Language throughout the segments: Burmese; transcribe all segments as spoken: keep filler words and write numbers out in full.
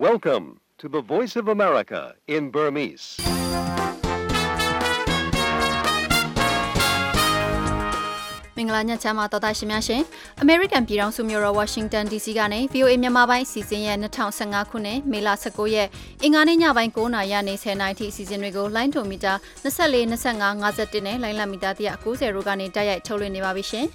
Welcome to the Voice of America in Burmese. ။မင်္ဂလာညချမ်းပါတော်သားရှင်များရှင်။ American ပြည်ထောင်စုမြို့တော် Washington ဒီ စီ ကနေ ဗွီအိုအေ မြန်မာပိုင်းအစီအစဉ်ရဲ့၂၀၁၅ခုနှစ်မေလ၁၉ရက်အင်္ဂါနေ့ညပိုင်း၉နာရီကနေ၁၀နာရီထိအစီအစဉ်တွေကိုလိုင်းဒိုမီတာ၂၄ ၂၅ ၅၁နဲ့လိုင်းလံမီတာ၁၉၀တို့ကနေတိုက်ရိုက်ထုတ်လွှင့်နေပါပြီရှင်။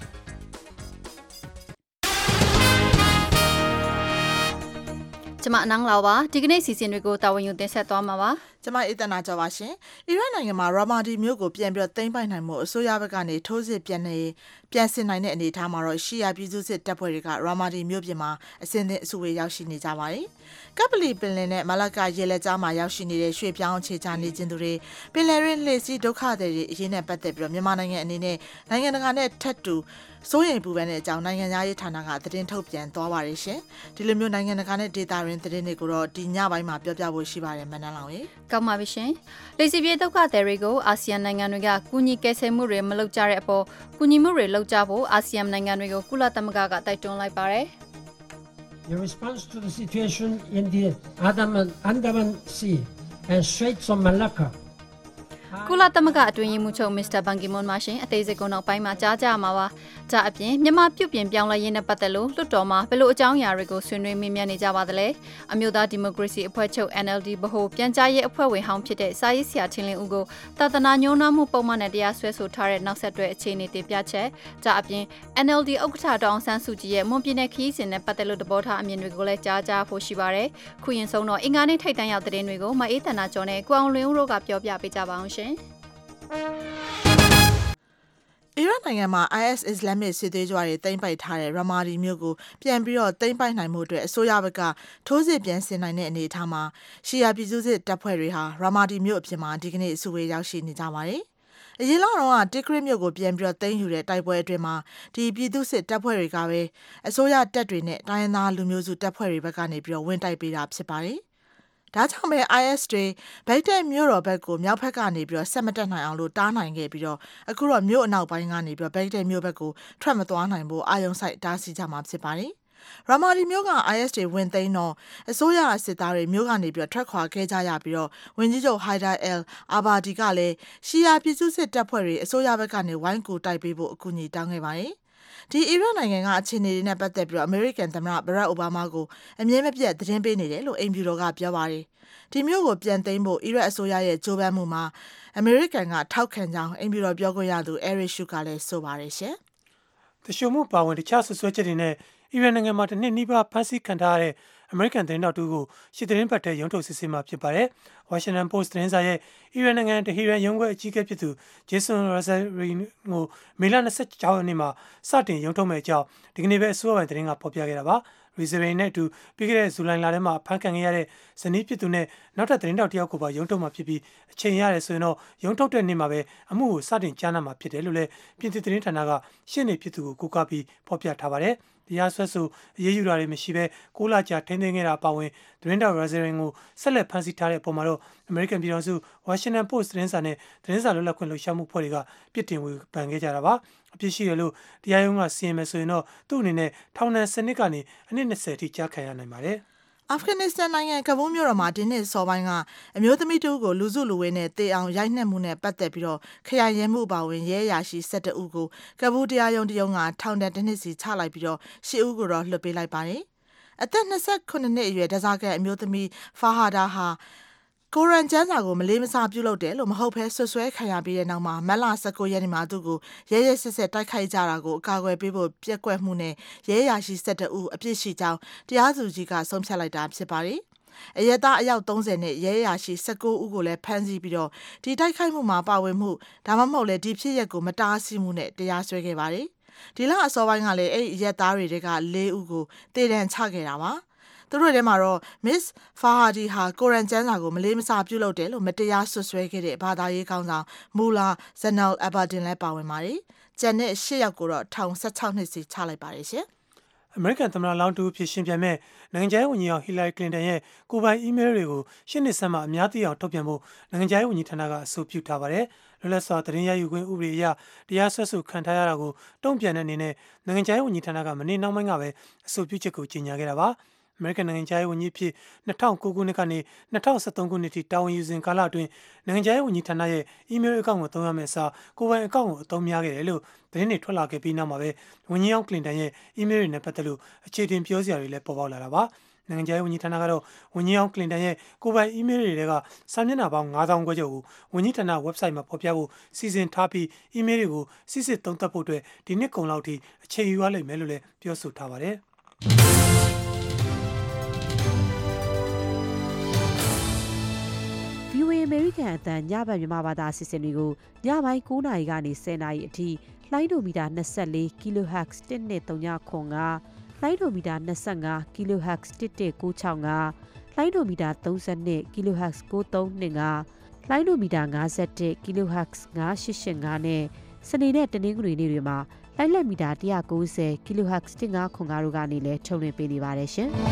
ကျမအနန်းလာပါဒီကနေ့စီစဉ်တွေကိုတာဝန်ယူတင်ဆက်သွားမှာပါကျမအေးတနာကြောပါရှင်အီရတ်နိုင်ငံမှာရာမာဒီမြို့ကိုပြန်ပြီးသိမ်းပိုက်နိုင်မှုအစိုးရဘက်ကနေထိုးစစ်ပြန်နေပြန်ဆင်နိုင်တဲ့အနေအထားမှာတော့ရှီယာပြည်သူစစ်တပ်ဖွဲ့တွေကရာမာဒီမြို့ပြင်မှာအစင်းသင်းအစုဝေးရောက်ရှိနေကြပါတယ်ကပ်ပလီပင်လယ်နဲ့မလာကာရေလက်ကြားမှာရောက်ရှိနေတဲ့ရွှေပြောင်းအခြေချနေခြင်းသူတွေပင်လယ်ရင်းလှည့်စီးဒုက္ခတွေအရေးနဲ့ပတ်သက်ပြီးတော့မြန်မာနိုင်ငံအနေနဲ့နိုင်ငံတကာနဲ့ထပ်တူစိုးရိမ်ပူပန်တဲ့အကြောင်းနိုင်ငံသားရေးဌာနကသတင်းထုတ်ပြန်သွားပါတယ်ရှင်ဒီလိုမျိုးနိုင်ငံတကာနဲ့ဒေတာရင်းသတင်းတွေကိုတော့ဒီညပိုင်းမှာပြောပြဖို့ရှိပါတယ်မနန်းလောင်ရေကောင်းပါပြီရှင်လေစီပြေဒုက္ခသည်တွေကိုအာဆီယံနိုင်ငံတွေကကူညီကယ်ဆယ်မှုတွေမလုပ်ကြတဲ့အပေါ်ကူညီမှုတွေလုပ်ကြဖို့အာဆီယံနိုင်ငံတွေကိုကုလသမဂ္ဂကတိုက်တွန်းလိုက်ပါတယ် Your response to the situation in the Andaman, Andaman Sea and Straits of Malacca ကုလသမဂ္ဂအတွင်းရေးမှူးချုပ်မစ္စတာဘန်ကီမွန်မာရှင်အသေးစိတ်ကုန်းနောက်ပိုင်းမှာကြားကြမှာပါကြားအပြင်မြန်မာပြုတ်ပြင်ပြောင်းလဲရေးနဲ့ပတ်သက်လို့လွှတ်တော်မှာဘယ်လိုအကြောင်းအရာတွေကိုဆွေးနွေးမေးမြန်းနေကြပါသလဲအမျိုးသားဒီမိုကရေစီအဖွဲ့ချုပ် N L D ဗဟိုပြန်ကြားရေးအဖွဲ့ဝင်ဟောင်းဖြစ်တဲ့စာရေးဆရာထင်းလင်းဦးကိုတာသနာညှိုးနှောင်းမှုပုံမှန်နဲ့တရားစွဲဆိုထားတဲ့နောက်ဆက်တွဲအခြေအနေတင်ပြချက်ကြားအပြင် N L D ဥက္ကဋ္ဌဒေါအောင်ဆန်းစုကြည်ရဲ့မွန်ပြည်နယ်ခရီးစဉ်နဲ့ပတ်သက်လို့တဘောထားအမြင်တွေကိုလည်းကြားကြားဖို့ရှိပါတယ်ခုရင်ဆုံးတော့အင်္ဂါနေ့ထိပ်တန်းရောက်တဲ့တွေကိုမအေးတနာကျော်နဲ့ကိုအောင်လွင်ဦးတို့ကပြောပြပေးကြပါအောင်ရှင်အီရတ်နိုင်ငံမှာ I S Islamic စစ်သွေးကြွတွေသိမ်းပိုက်ထားတဲ့ရာမာဒီမြို့ကိုပြန်ပြီးတော့သိမ်းပိုက်နိုင်မှုအတွက်အစိုးရဘက်ကထိုးစစ်ပြန်ဆင်နိုင်တဲ့အနေအထားမှာရှီယာပြည်သူစစ်တပ်ဖွဲ့တွေဟာရာမာဒီမြို့အပြင်မှာဒီကနေ့အစုဝေးရောက်ရှိနေကြပါတယ်။အရင်လောက်တော့တစ်ခရစ်မြို့ကိုပြန်ပြီးတော့သိမ်းယူတဲ့တိုက်ပွဲအတွင်းမှာဒီပြည်သူစစ်တပ်ဖွဲ့တွေကပဲအစိုးရတပ်တွေနဲ့တိုင်းရင်းသားလူမျိုးစုတပ်ဖွဲ့တွေဘက်ကနေပြီးတော့ဝင်တိုက်ပေးတာဖြစ်ပါတယ်။ဒါကြောင့်ပဲ I S တွေဗိတ်တက်မြို့တော်ဘက်ကိုမြောက်ဘက်ကနေပြီးတော့ဆက်မတက်နိုင်အောင်လို့တားနိုင်ခဲ့ပြီးတော့အခုတော့မြို့အနောက်ပိုင်းကနေပြီးတော့ဗိတ်တက်မြို့ဘက်ကိုထွက်မသွားနိုင်ဖို့အာရုံစိုက်တားဆီးကြမှာဖြစ်ပါတယ်။ရာမာဒီမြို့က I S တွေဝင်သိမ်းတော့အစိုးရစစ်သားတွေမြို့ကနေပြီးတော့ထွက်ခွာခဲ့ကြရပြီးတော့ဝန်ကြီးချုပ်ဟိုင်ဒါအယ်အာဘာဒီကလည်းရှီယာပြည်သူစစ်တပ်ဖွဲ့တွေအစိုးရဘက်ကနေဝိုင်းကူတိုက်ပေးဖို့အကူအညီတောင်းခဲ့ပါတယ်။ဒီအီရတ်နိုင်ငံကအခြေအနေတွေနဲ့ပတ်သက်ပြီးတော့အမေရိကန်သမ္မတဘရက်အိုဘားမားကိုအမြဲမပြတ်သတင်းပေးနေတယ်လို့အိမ်ဖြူတော်ကပြောပါတယ်။ဒီမျိုးကိုပြန်သိမ်းဖို့အီရတ်အစိုးရရဲ့ကြိုးပမ်းမှုမှာအမေရိကန်ကထောက်ခံကြောင်းအိမ်ဖြူတော်ပြောခွင့်ရသူအဲရစ်ရှုကလည်းဆိုပါတယ်ရှင်။တရှုံမှုပါဝင်တခြားဆွဆွဲချက်တွေနဲ့အီရန်နိုင်ငံမှာတစ်နှစ်နီးပါးဖမ်းဆီးခံထားရတဲ့အမေရိကန်သတင်းတောက်တူကိုရှစ်သတင်းပတ်ထဲရုံးထုတ်စစ်ဆေးမှာဖြစ်ပါတယ်။ Washington Post သတင်းစာရဲ့အီရန်နိုင်ငံတဟီရန်ရုံးခွဲအကြီးအကဲဖြစ်သူဂျေဆွန်ရာဇာရီကိုမေလ၂၆ရက်နေ့မှာစတင်ရုံးထုတ်မဲ့အကြောင်းဒီကနေ့ပဲအစိုးရပိုင်းသတင်းကဖော်ပြခဲ့တာပါ။ရီဇရီနဲ့အတူပြီးခဲ့တဲ့ဇူလိုင်လထဲမှာဖမ်းခံခဲ့ရတဲ့ဇနီးဖြစ်သူနဲ့နောက်ထပ်သတင်းတောက်တယောက်ကိုပါရုံးထုတ်မှာဖြစ်ပြီးအချိန်ရတယ်ဆိုရင်တော့ရုံးထုတ်တဲ့နေ့မှာပဲအမှုကိုစတင်ကြားနာမှာဖြစ်တယ်လို့လည်းပြည်သူသတင်းဌာနကရှင်းနေဖြစ်သူကိုကိုးကားပြီးဖော်ပြထားပါတယ်။တရားစွဲဆိုအရေးယူတာတွေမရှိဘဲကိုးလကြာထိန်းသိမ်းခဲ့တာပါဝင်သတင်းတောက်ရာဇရင်ကိုဆက်လက်ဖမ်းဆီးထားတဲ့အပေါ်မှာတော့အမေရိကန်ပြည်ထောင်စု Washington Post သတင်းစာနဲ့သတင်းစာလွတ်လပ်ခွင့်လှုပ်ရှားမှုဖွဲ့တွေကပြစ်တင်ဝေဖန်ခဲ့ကြတာပါအပြစ်ရှိတယ်လို့တရားရုံးကစီရင်မယ်ဆိုရင်တော့သူ့အနေနဲ့ထောင်ဒဏ်စနစ်ကနေအနှစ်၂၀အထိကြားခံရနိုင်ပါတယ်အာဖဂန်နစ္စတန်နိုင်ငံကဘူးမြို့တော်မှာဒီနှစ်စောပိုင်းကအမျိုးသမီးတူကိုလူစုလူဝေးနဲ့တေအောင်ရိုက်နှက်မှုနဲ့ပတ်သက်ပြီးတော့ခရိုင်ရဲမှုပါဝင်ရဲရာရှိ၁၁ဦးကိုကဘူးတရားရုံးတရုံးကထောင်ဒဏ်တစ်နှစ်စီချလိုက်ပြီးတော့၈ဦးကိုတော့လွှတ်ပေးလိုက်ပါတယ်။အသက်၂၉နှစ်အရွယ်ဒဇာကန်အမျိုးသမီးဖာဟာဒါဟာကိုရန်ကျမ်းစာကိုမလေးမစားပြုလုပ်တယ်လို့မဟုတ်ဘဲဆွဆွဲခံရပြီးတဲ့နောက်မှာမတ်လ၁၉ရက်နေ့မှာသူ့ကိုရဲရဲစစ်စစ်တိုက်ခိုက်ကြတာကိုအကာအကွယ်ပေးဖို့ပြက်ကွက်မှုနဲ့ရဲရာရှိ၁၁ဦးအပြစ်ရှိကြောင်းတရားသူကြီးကဆုံးဖြတ်လိုက်တာဖြစ်ပါတယ်။အရက်သားအယောက်၃၀နဲ့ရဲရာရှိ၁၉ဦးကိုလည်းဖမ်းဆီးပြီးတော့ဒီတိုက်ခိုက်မှုမှာပါဝင်မှုဒါမှမဟုတ်လေဒီဖြစ်ရပ်ကိုမတားဆီးမှုနဲ့တရားစွဲခဲ့ပါတယ်။ဒီလအစောပိုင်းကလည်းအဲ့အရက်သားတွေက၄ဦးကိုတေတံချခဲ့တာပါ။သူတို့ထဲမှာတော့ Miss Fahadi ဟာကိုရန်ကျမ်းစာကိုမလေးမစားပြုလုပ်တယ်လို့မတရားဆွဆွဲခဲ့တဲ့ဘာသာရေးခေါင်းဆောင်မူလာဇန်နယ်အဘာဒင်လည်းပါဝင်ပါတယ်။ကျန်တဲ့၈ယောက်ကိုတော့ထောင်၁၆နှစ်စီချလိုက်ပါတယ်ရှင်။အမေရိကန်သမ္မတလောင်းတူဖြစ်ရှင်ပြန်မဲ့နိုင်ငံခြားရေးဝန်ကြီးအောင်ဟီလာရီကလင်တန်ရဲ့ကိုယ်ပိုင်အီးမေးလ်တွေကိုရှင်းနေစမ်းမှာအများသိအောင်ထုတ်ပြန်ဖို့နိုင်ငံခြားရေးဝန်ကြီးဌာနကအဆိုပြုထားပါတယ်။လွတ်လပ်စွာသတင်းရယူခွင့်ဥပဒေအရတရားစွဲဆိုခံထားရတာကိုတုံ့ပြန်တဲ့အနေနဲ့နိုင်ငံခြားရေးဝန်ကြီးဌာနကမနေ့နောက်ပိုင်းကပဲအဆိုပြုချက်ကိုကြေညာခဲ့တာပါ။အမေရိကန်နိုင်ငံခြားရေးဝန်ကြီးဖြစ်၂၀၀၉ခုနှစ်ကနေ၂၀၁၃ခုနှစ်ထိတာဝန်ယူစဉ်ကာလအတွင်းနိုင်ငံခြားရေးဝန်ကြီးဌာနရဲ့ email အကောင့်ကိုသုံးရမယ့်အစားကိုယ်ပိုင်အကောင့်ကိုအသုံးများခဲ့တယ်လို့သတင်းတွေထွက်လာခဲ့ပြီးနောက်မှာပဲဝန်ကြီးအောင်ကလင်တန်ရဲ့ email တွေနဲ့ပတ်သက်လို့အခြေတင်ပြောစရာတွေလည်းပေါ်ပေါက်လာတာပါနိုင်ငံခြားရေးဝန်ကြီးဌာနကတော့ဝန်ကြီးအောင်ကလင်တန်ရဲ့ကိုယ်ပိုင် email တွေကစာမျက်နှာပေါင်း၅သောင်းခွဲကျော်ကိုဝန်ကြီးဌာန website မှာဖော်ပြဖို့စီစဉ်ထားပြီး email တွေကိုစစ်စစ်သုံးသပ်ဖို့အတွက်ဒီနှစ်ကုန်လောက်ထိအချိန်ယူရလိမ့်မယ်လို့လည်းပြောဆိုထားပါတယ်။ဗီအိုအေ American အသံညဘက်မြန်မာဘာသာအစီအစဉ်တွေကိုညပိုင်း၉နာရီကနေ၁၀နာရီအထိလိုင်းဒိုမီတာ၂၄ kHz တစ်နှစ်၃ညခွန်ကလိုင်းဒိုမီတာ၂၅ kHz တစ်တစ်၉၆ငါလိုင်းဒိုမီတာ၃၂ kHz ၉၃၂ငါလိုင်းဒိုမီတာ၅၁ kHz ၅၈၈ငါနဲ့စနေနဲ့တနင်္ဂနွေနေ့တွေမှာလိုင်းလက်မီတာ၁၉၀ kHz တစ်၅ခွန်ကားတို့ကနေလည်းထုတ်လွှင့်ပေးနေပါတယ်ရှင်။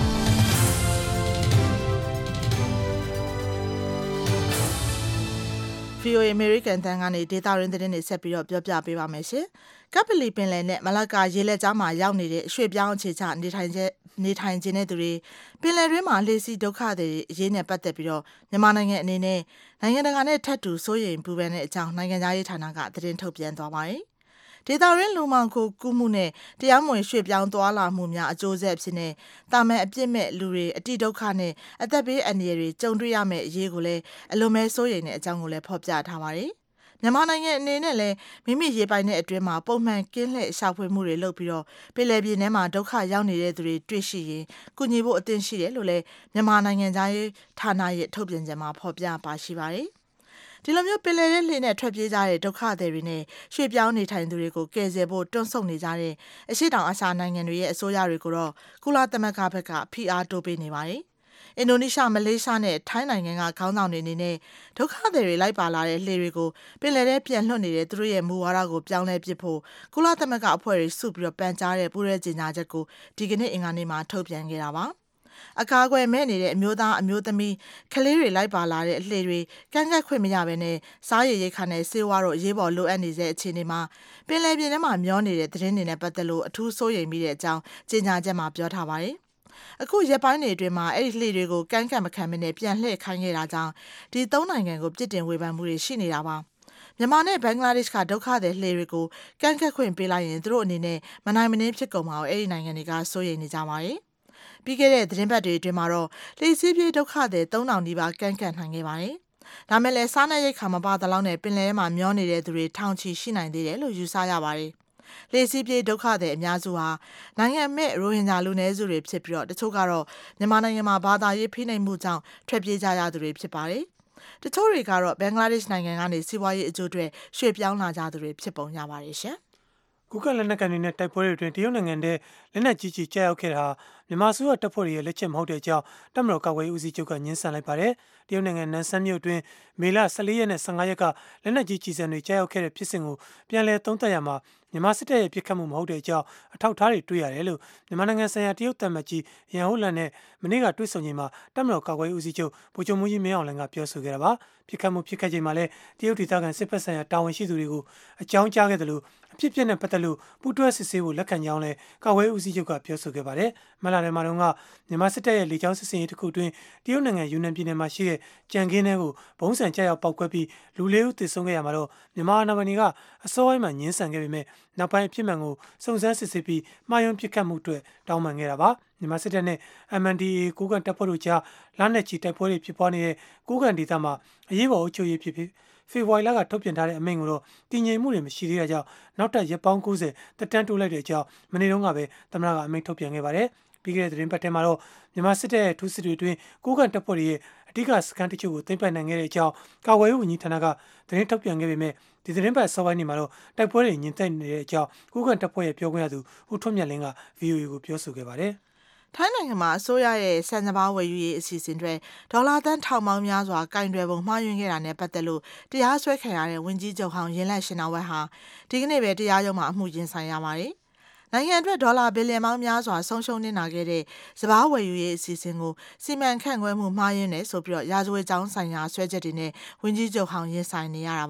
ဗီအိုအေ American တန်ကနေဒေတာရင်းသတင်းတွေဆက်ပြီးတော့ပြောပြပေးပါမယ်ရှင်။ကပလီပင်လယ်နဲ့မလာကာရေလက်ကြားမှာရောက်နေတဲ့ရွှေပြောင်းအခြေချနေထိုင်ချက်နေထိုင်ခြင်းတဲ့သူတွေပင်လယ်တွင်းမှာလှေစီဒုက္ခတွေအရေးနဲ့ပတ်သက်ပြီးတော့မြန်မာနိုင်ငံအနေနဲ့နိုင်ငံတကာနဲ့ထပ်တူစိုးရိမ်ပူပန်တဲ့အကြောင်းနိုင်ငံသားရေးဌာနကသတင်းထုတ်ပြန်သွားပါတယ်။ဒေတာရင်းလူမှောင်ခိုကူးမှုနဲ့တရားမဝင်ရွှေ့ပြောင်းသွားလာမှုများအကျိုးဆက်ဖြစ်နေတာမန်အပြစ်မဲ့လူတွေအတိဒုက္ခနဲ့အသက်ဘေးအန္တရာယ်တွေကြုံတွေ့ရမယ့်အရေးကိုလည်းအလွန်ပဲစိုးရိမ်တဲ့အကြောင်းကိုလည်းဖော်ပြထားပါတယ်။မြန်မာနိုင်ငံအနေနဲ့လည်းမိမိရေပိုင်တဲ့အတွင်းမှာပုံမှန်ကင်းလှည့်ရှာဖွေမှုတွေလုပ်ပြီးတော့ပြည်လည်ပြည်ထဲမှာဒုက္ခရောက်နေတဲ့သူတွေတွေ့ရှိရင်ကုညီဖို့အသင့်ရှိတယ်လို့လည်းမြန်မာနိုင်ငံသားရေးဌာနရဲ့ထုတ်ပြန်ကြေညာမှာဖော်ပြပါရှိပါတယ်။ဒီလိုမျိုးပင်လယ်ရဲ့လှေနဲ့ထွက်ပြေးကြတဲ့ဒုက္ခသည်တွေနဲ့ရွှေ့ပြောင်းနေထိုင်သူတွေကိုကယ်ဆယ်ဖို့တွန်းဆုတ်နေကြတဲ့အရှေ့တောင်အာရှနိုင်ငံတွေရဲ့အစိုးရတွေကိုတော့ကုလသမဂ္ဂဘက်ကဖိအားတိုးပေးနေပါတယ်။အင်ဒိုနီးရှားမလေးရှားနဲ့ထိုင်းနိုင်ငံကခေါင်းဆောင်တွေအနေနဲ့ဒုက္ခသည်တွေလိုက်ပါလာတဲ့လှေတွေကိုပင်လယ်ထဲပြန်လွှတ်နေတဲ့သူတို့ရဲ့မူဝါဒကိုပြောင်းလဲပစ်ဖို့ကုလသမဂ္ဂအဖွဲ့တွေစုပြီးတော့ပန်ကြားတဲ့ပူးရဲကြေညာချက်ကိုဒီကနေ့အင်္ဂါနေ့မှာထုတ်ပြန်ခဲ့တာပါ။အကာအကွယ်မဲ့နေတဲ့အမျိုးသားအမျိုးသမီးကလေးတွေလိုက်ပါလာတဲ့အလှေတွေကန့်ကတ်ခွင့်မရဘဲနဲ့စားရည်ရိတ်ခါနဲ့ဆေးဝါးတော့ရေးပေါ်လိုအပ်နေတဲ့အခြေအနေမှာပင်လယ်ပြင်ထဲမှာမျောနေတဲ့သတင်းတွေနဲ့ပတ်သက်လို့အထူးစိုးရိမ်မိတဲ့အကြောင်းကြေညာချက်မှာပြောထားပါတယ်။အခုရက်ပိုင်းတွေအတွင်းမှာအဲ့ဒီလှေတွေကိုကန့်ကတ်မခံမနဲ့ပြန်လှည့်ခိုင်းခဲ့တာကြောင့်ဒီသုံးနိုင်ငံကိုပြစ်တင်ဝေဖန်မှုတွေရှိနေတာပါ။မြန်မာနဲ့ဘင်္ဂလားဒေ့ရှ်ကဒုက္ခသည်လှေတွေကိုကန့်ကတ်ခွင့်ပေးလိုက်ရင်သူတို့အနေနဲ့မနိုင်မနှင်းဖြစ်ကုန်မှာအဲ့ဒီနိုင်ငံတွေကစိုးရိမ်နေကြပါတယ်။ပြီးခဲ့တဲ့သတင်းပတ်တွေအတွင်းမှာတော့လှေစီးပြေးဒုက္ခသည်သုံးထောင်နီးပါးကန့်ကတ်နိုင်ခဲ့ပါတယ်။ဒါမဲ့လည်းစားနပ်ရိက္ခာမပါသလောက်နဲ့ပင်လယ်ထဲမှာမျောနေတဲ့သူတွေထောင်ချီရှိနိုင်သေးတယ်လို့ယူဆရပါတယ်။လှေစီးပြေးဒုက္ခသည်အများစုဟာနိုင်ငံမဲ့ရိုဟင်ဂျာလူနည်းစုတွေဖြစ်ပြီးတော့တချို့ကတော့မြန်မာနိုင်ငံမှာဘာသာရေးဖိနှိပ်မှုကြောင့်ထွက်ပြေးကြရသူတွေဖြစ်ပါတယ်။တချို့တွေကတော့ဘင်္ဂလားဒေ့ရှ်နိုင်ငံကနေစီးပွားရေးအကျိုးတွေရွှေ့ပြောင်းလာကြသူတွေဖြစ်ပုံရပါတယ်ရှင်။ကုကလက်နက်ကန်တွေနဲ့တိုက်ပွဲတွေအတွင်းတရုတ်နိုင်ငံတဲ့လက်နက်ကြီးကြီးကြားရောက်ခဲ့တာမြန်မာစုရတပ်ဖွဲ့တွေရဲ့လက်ချက်မဟုတ်တဲ့အကြောင်းတပ်မတော်ကာကွယ်ရေးဦးစီးချုပ်ကညှင်းဆန်လိုက်ပါတယ်။တရုတ်နိုင်ငံနန်ဆန်းမြို့အတွင်းမေလ၁၄ရက်နဲ့၁၅ရက်ကလက်နက်ကြီးကြီးစံတွေကြားရောက်ခဲ့တဲ့ဖြစ်စဉ်ကိုပြန်လည်သုံးသပ်ရမှာမြန်မာစစ်တပ်ရဲ့ပြစ်ခတ်မှုမဟုတ်တဲ့အကြောင်းအထောက်အထားတွေတွေ့ရတယ်လို့မြန်မာနိုင်ငံဆိုင်ရာတရုတ်တပ်မကြီးရန်ဟုတ်လန်နဲ့မနေ့ကတွေ့ဆုံချိန်မှာတပ်မတော်ကာကွယ်ရေးဦးစီးချုပ်ဗိုလ်ချုပ်မှူးကြီးမင်းအောင်လှိုင်ကပြောဆိုခဲ့တာပါ။ပြစ်ခတ်မှုဖြစ်ခဲ့ချိန်မှာလည်းတရုတ်ဒေသခံစစ်ဖက်ဆိုင်ရာတာဝန်ရှိသူတွေကိုအကြောင်းကြားခဲ့တယ်လို့အဖြစ်အပျက်နဲ့ပတ်သက်လို့ပူးတွဲစစ်ဆေးဖို့လက်ခံကြောင်းလည်းကာကွယ်ရေးဦးစီးချုပ်ကပြောဆိုခဲ့ပါတယ်။မလာတယ်မှာတော့ကမြန်မာစစ်တပ်ရဲ့လေကြောင်းစစ်စင်ရေးတစ်ခုအတွင်းတရုတ်နိုင်ငံယူနန်ပြည်နယ်မှာရှိတဲ့ကြံခင်းထဲကိုဘုံစံကြောက်ရောက်ပောက်ကွဲပြီးလူလေးဦးသေဆုံးခဲ့ရမှာတော့မြန်မာအာဏာပိုင်တွေကအစောပိုင်းမှာညှင်းဆန်ခဲ့ပေမဲ့နောက်ပိုင်းအဖြစ်မှန်ကိုစုံစမ်းစစ်ဆေးပြီးမှားယွင်းပြစ်ခတ်မှုအတွက်တောင်းပန်ခဲ့တာပါ။မြန်မာစစ်တပ်နဲ့ M N D A ကိုကန်တပ်ဖွဲ့တို့ကြားလက်နက်ကြီးတိုက်ပွဲတွေဖြစ်ပွားနေတဲ့ကိုကန်ဒေသမှာအရေးပေါ်အုပ်ချုပ်ရေးဖြစ်ပြီးဖေဖော်ဝါရီလကထုတ်ပြန်ထားတဲ့အမိန့်ကိုတော့တည်ငြိမ်မှုတွေမရှိသေးတာကြောင့်နောက်ထပ်ရက်ပေါင်း၉၀တက်တန်းတိုးလိုက်တဲ့အကြောင်းမနေ့တုန်းကပဲသမ္မတကအမိန့်ထုတ်ပြန်ခဲ့ပါတယ်။ပြီးခဲ့တဲ့သတင်းပတ်ထဲမှာတော့မြန်မာစစ်တပ်ရဲ့ထူးစစ်တွေအတွင်းကိုကန်တပ်ဖွဲ့တွေရဲ့အဓိကစခန်းတချို့ကိုသိမ်းပိုက်နိုင်ခဲ့တဲ့အကြောင်းကာကွယ်ရေးဝန်ကြီးဌာနကသတင်းထုတ်ပြန်ခဲ့ပေမဲ့ဒီသတင်းပတ်စောပိုင်းနေမှာတော့တိုက်ပွဲတွေညှင်သက်နေတဲ့အကြောင်းကိုကန်တပ်ဖွဲ့ရဲ့ပြောခွင့်ရသူဦးထွန်းမြတ်လင်းက ဗီအိုအေ ကိုပြောဆိုခဲ့ပါတယ်။ထိုင်းနိုင်ငံမှာအစိုးရရဲ့စံစဘာဝယ်ယူရေးအစီအစဉ်တွေဒေါ်လာသန်းထောင်ပေါင်းများစွာကင်တွယ်ပုံမှားယွင်းခဲ့တာနဲ့ပတ်သက်လို့တရားစွဲခံရတဲ့ဝန်ကြီးချုပ်ဟောင်းရင်းလက်ရှင်နာဝက်ဟာဒီကနေ့ပဲတရားရုံးမှာအမှုရင်ဆိုင်ရပါတယ်။နိုင်ငံအတွက်ဒေါ်လာဘီလီယံပေါင်းများစွာဆုံးရှုံးနေတာခဲ့တဲ့စဘာဝယ်ယူရေးအစီအစဉ်ကိုစီမံခန့်ခွဲမှုမှားယွင်းတယ်ဆိုပြီးတော့ရာဇဝတ်ကြောင်းဆိုင်ရာဆွဲချက်တွေနဲ့ဝန်ကြီးချုပ်ဟောင်းရင်ဆိုင်နေရတာပါ။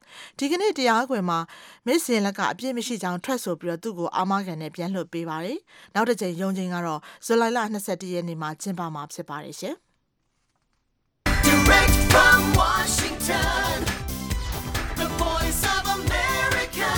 ဒီကနေ့တရားခွင်မှာမစ်စင်လက်ကအပြစ်မရှိကြောင်းထွက်ဆိုပြီးတော့သူ့ကိုအာမခံနဲ့ပြန်လွှတ်ပေးပါတယ်နောက်တစ်ချိန်ရုံးချိန်ကတော့ဇူလိုင်လ၂၁ရက်နေ့မှာကျင်းပမှာဖြစ်ပါတယ်ရှင် Direct from Washington, the voice of America,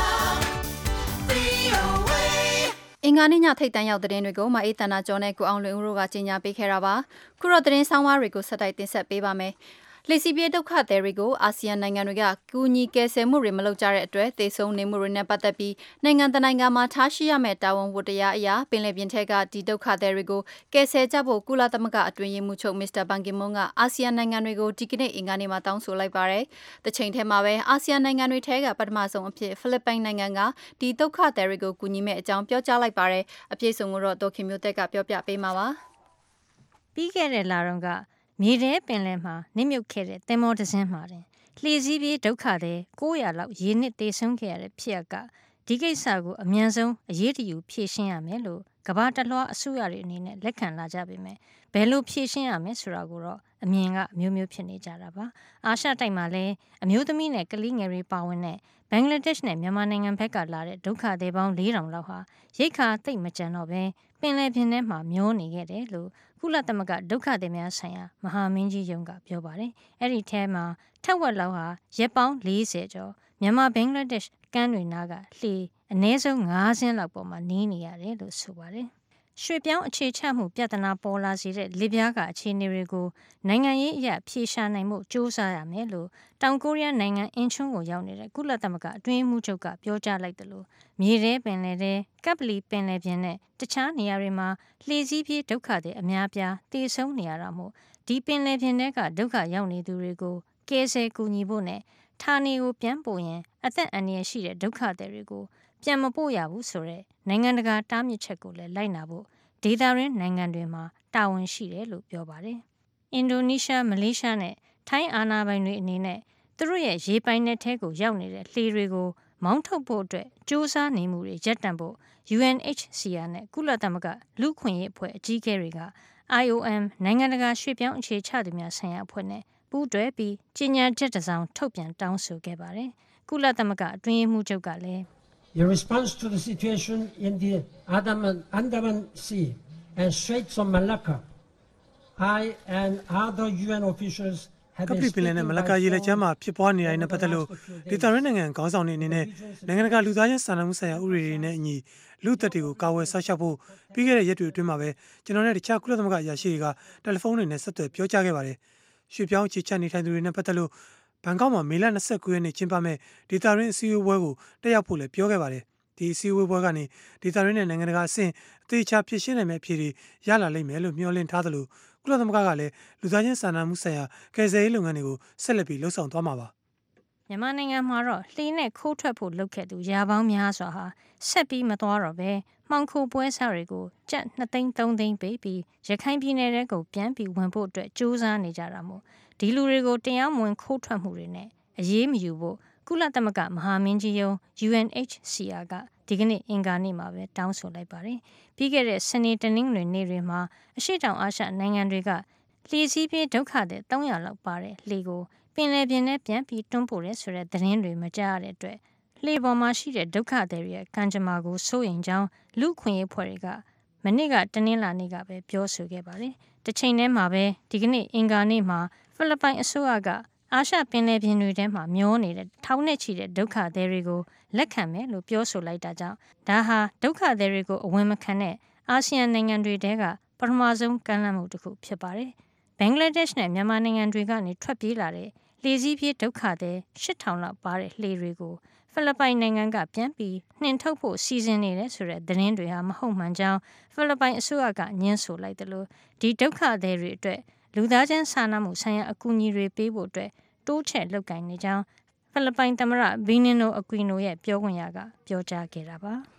V O A. အင်္ဂါနေ့ညထိပ်တန်းရောက်သတင်းတွေကိုမအေးတနာကျော်နဲ့ကိုအောင်လွင်ဦးတို့ကကြီးညာပေးခဲ့တာပါခုတော့သတင်းဆောင်မတွေကိုဆက်တိုက်တင်ဆက်ပေးပါမယ်လေစီပြေဒုက္ခသည်တွေကိုအာဆီယံနိုင်ငံတွေကကူညီကယ်ဆယ်မှုတွေမလုပ်ကြတဲ့အတွက်သေဆုံးနေမှုတွေနဲ့ပတ်သက်ပြီးနိုင်ငံတကာနိုင်ငံမှာထားရှိရမယ့်တာဝန်ဝတ္တရားအရာပင်လယ်ပြင်ထက်ကဒီဒုက္ခသည်တွေကိုကယ်ဆယ်ကြဖို့ကုလသမဂ္ဂအတွင်းရေးမှူးချုပ်မစ္စတာဘန်ကီမွန်းကအာဆီယံနိုင်ငံတွေကိုဒီကနေ့အင်္ဂါနေ့မှာတောင်းဆိုလိုက်ပါတယ်။တစ်ချိန်တည်းမှာပဲအာဆီယံနိုင်ငံတွေထဲကပထမဆုံးအဖြစ်ဖိလစ်ပိုင်နိုင်ငံကဒီဒုက္ခသည်တွေကိုကူညီမဲ့အကြောင်းပြောကြားလိုက်ပါတယ်။အပြည့်စုံကိုတော့ဒေါခင်မျိုးသက်ကပြောပြပေးမှာပါ။ပြီးခဲ့တဲ့လတုန်းကမြေထဲပင်လယ်မှာနစ်မြုပ်ခဲ့တဲ့သင်္ဘောတစ်စင်းမှာတင်လှေစီးပြေးဒုက္ခသည်၉၀၀လောက်ရေနစ်သေဆုံးခဲ့ရတဲ့ဖြစ်ရပ်ကဒီကိစ္စကိုအမြန်ဆုံးအရေးတယူဖြေရှင်းရမယ်လို့ကမ္ဘာတစ်လွှားအစိုးရတွေအနေနဲ့လက်ခံလာကြပေမဲ့ဘယ်လိုဖြေရှင်းရမယ်ဆိုတာကိုတော့အမြင်ကအမျိုးမျိုးဖြစ်နေကြတာပါအာရှတိုက်မှာလည်းအမျိုးသမီးနဲ့ကလေးငယ်တွေပါဝင်တဲ့ဘင်္ဂလားဒေ့ရှ်နဲ့မြန်မာနိုင်ငံဘက်ကလာတဲ့ဒုက္ခသည်ပေါင်း၄ထောင်လောက်ဟာရိတ်ခါသိပ်မကြံတော့ပဲပင်လယ်ပြင်ထဲမှာမျောနေခဲ့တယ်လို့ကုလသမဂ္ဂဒုက္ခသည်များဆိုင်ရာမဟာမင်းကြီးရုံးကပြောပါတယ်။အဲ့ဒီထဲမှာထက်ဝက်လောက်ဟာရက်ပေါင်း၄၀ကျော်မြန်မာဘင်္ဂလားဒေ့ရှ်ကမ်းတွေနားကလှေအနည်းဆုံး၅စင်းလောက်ပေါ်မှာနီးနေရတယ်လို့ဆိုပါတယ်။ရွှေပြောင်းအခြေချမှုပြဿနာပေါ်လာစေတဲ့လစ်ပြားကအခြေအနေတွေကိုနိုင်ငံရေးအရဖြေရှာနိုင်မှုစ조사ရမယ်လို့တောင်ကိုရီးယားနိုင်ငံအင်ချွန်းကိုရောက်နေတဲ့ကုလသမဂ္ဂအတွင်းမှုချုပ်ကပြောကြားလိုက်တယ်လို့မြေထဲပင်လယ်ထဲကပ်ပလီပင်လယ်ပြင်နဲ့တခြားနေရာတွေမှာလှေစည်းပြေးဒုက္ခတွေအများပြားတေဆုံးနေရတာမို့ဒီပင်လယ်ပြင်တွေကဒုက္ခရောက်နေသူတွေကိုကယ်ဆယ်ကူညီဖို့နဲ့ဌာနေကိုပြန်ပို့ရင်အသက်အန္တရာယ်ရှိတဲ့ဒုက္ခတွေကိုပြန်မပို့ရဘူးဆိုတဲ့နိုင်ငံတကာတားမြစ်ချက်ကိုလည်းလိုက်နာဖို့ဒေသရင်းနိုင်ငံတွေမှာတာဝန်ရှိတယ်လို့ပြောပါတယ်။အင်ဒိုနီးရှားမလေးရှားနဲ့ထိုင်းအာဏာပိုင်တွေအနေနဲ့သူတို့ရဲ့ရေပိုင်နယ်ထဲကိုရောက်နေတဲ့လှေတွေကိုမောင်းထုတ်ဖို့အတွက်စ조사နေမှုတွေရပ်တန့်ဖို့ U N H C R နဲ့ကုလသမဂ္ဂလူ့ခွင့်ရေးအဖွဲ့အကြီးအကဲတွေက I O M နိုင်ငံတကာရွှေ့ပြောင်းအခြေချသူများဆိုင်ရာအဖွဲ့နဲ့ပူးတွဲပြီးကြေညာချက်တစ်စောင်ထုတ်ပြန်တောင်းဆိုခဲ့ပါတယ်။ကုလသမဂ္ဂအတွင်းရေးမှူးချုပ်ကလည်း In response to the situation in the Andaman, Andaman Sea and Straits of Malacca, I and other U N officials ကပလီပင်လယ်နဲ့မလကာရေလက်ချမ်းမှာဖြစ်ပွားနေတဲ့အပတ်သက်လို့ဒေသရင်းနိုင်ငံခေါင်းဆောင်တွေအနေနဲ့နိုင်ငံတကာလူသားချင်းစာနာမှုဆိုင်ရာဥပဒေတွေနဲ့အညီလူသက်တွေကိုကာဝယ်ဆောက်ရှောက်ဖို့ပြီးခဲ့တဲ့ရက်တွေအတွင်းမှာပဲကျွန်တော်နဲ့တခြားကုလသမဂ္ဂအရာရှိတွေကတယ်လီဖုန်းတွေနဲ့ဆက်သွယ်ပြောကြားခဲ့ပါတယ်။ရွှေပြောင်းအခြေချနေထိုင်သူတွေနဲ့ပတ်သက်လို့ဘန်ကောက်မှာမေလ၂၉ရက်နေ့ကျင်းပမဲ့ဒေသရင်းအစည်းအဝေးပွဲကိုတက်ရောက်ဖို့လည်းပြောခဲ့ပါတယ်။ဒီအစည်းအဝေးပွဲကနေဒေသရင်းနဲ့နိုင်ငံတကာအဆင့်အသေးချာဖြစ်ရှင်းနိုင်မယ့်အဖြေတွေရလာလိမ့်မယ်လို့မျှော်လင့်ထားသလိုကုလသမဂ္ဂကလည်းလူသားချင်းစာနာမှုဆိုင်ရာကယ်ဆယ်ရေးလုပ်ငန်းတွေကိုဆက်လက်ပြီးလှုပ်ဆောင်သွားမှာပါမြန်မာနိုင်ငံမှာတော့လှေနဲ့ခိုးထွက်ဖို့လုပ်ခဲ့သူရာပေါင်းများစွာဟာဆက်ပြီးမသွားတော့ပဲမှောင်ခိုပွဲစားတွေကိုကျပ်၂သိန်း၃သိန်းပေးပြီးရခိုင်ပြည်နယ်ထဲကိုပြန်ပြီးဝင်ဖို့အတွက်စ조사နေကြတာမို့ဒီလူတွေကိုတရားမဝင်ခိုးထွက်မှုတွေနဲ့အရေးမယူဖို့ကုလသမဂ္ဂမဟာမင်းကြီးရုံး U N H C R ကဒီကနေ့အင်္ဂါနေ့မှာပဲတောင်းဆိုလိုက်ပါတယ်။ပြီးခဲ့တဲ့စနေတနင်္ဂနွေနေ့တွေမှာအရှေ့တောင်အာရှနိုင်ငံတွေကလှေစီးပြေးဒုက္ခသည်၃၀၀လောက်ပါတဲ့လှေကိုပင်လယ်ပြင်ထဲပြန်ပြီးတွန်းပို့ရဲဆိုတဲ့သတင်းတွေမကြားရတဲ့အတွက်လှေပေါ်မှာရှိတဲ့ဒုက္ခသည်တွေရဲ့ကံကြမ္မာကိုစိုးရိမ်ကြောင်းလူ့ခွင့်ရေးဖွဲ့တွေကမနေ့ကတနင်္လာနေ့ကပဲပြောဆိုခဲ့ပါတယ်။တစ်ချိန်တည်းမှာပဲဒီကနေ့အင်္ဂါနေ့မှာဖိလစ်ပိုင်အစိုးရကအာရှပင်လယ်ပြင်တွေထဲမှာမျောနေတဲ့ထောင်နဲ့ချီတဲ့ဒုက္ခသည်တွေကိုလက်ခံမယ်လို့ပြောဆိုလိုက်တာကြောင့်ဒါဟာဒုက္ခသည်တွေကိုအဝင်မခံတဲ့အာဆီယံနိုင်ငံတွေတဲကပထမဆုံးကမ်းလှမ်းမှုတစ်ခုဖြစ်ပါတယ်။ဘင်္ဂလားဒေ့ရှ်နဲ့မြန်မာနိုင်ငံတွေကနေထွက်ပြေးလာတဲ့လှေစီးပြေးဒုက္ခသည်၈ထောင်လောက်ပါတဲ့လှေတွေကိုဖိလစ်ပိုင်နိုင်ငံကပြန်ပြီးနှင်ထုတ်ဖို့စီစဉ်နေတယ်ဆိုတဲ့သတင်းတွေဟာမဟုတ်မှန်ကြောင်းဖိလစ်ပိုင်အစိုးရကညှင်းဆိုလိုက်တယ်လို့ဒီဒုက္ခသည်တွေအတွက်လူသားချင်းစာနာမှုဆိုင်ရာအကူအညီတွေပေးဖို့အတွက်တိုးချဲ့လုပ်ကိုင်နေကြောင်းဖိလစ်ပိုင်သမ္မတဘီနင်နိုအကွီနိုရဲ့ပြောခွင့်ရကပြောကြားခဲ့တာပါ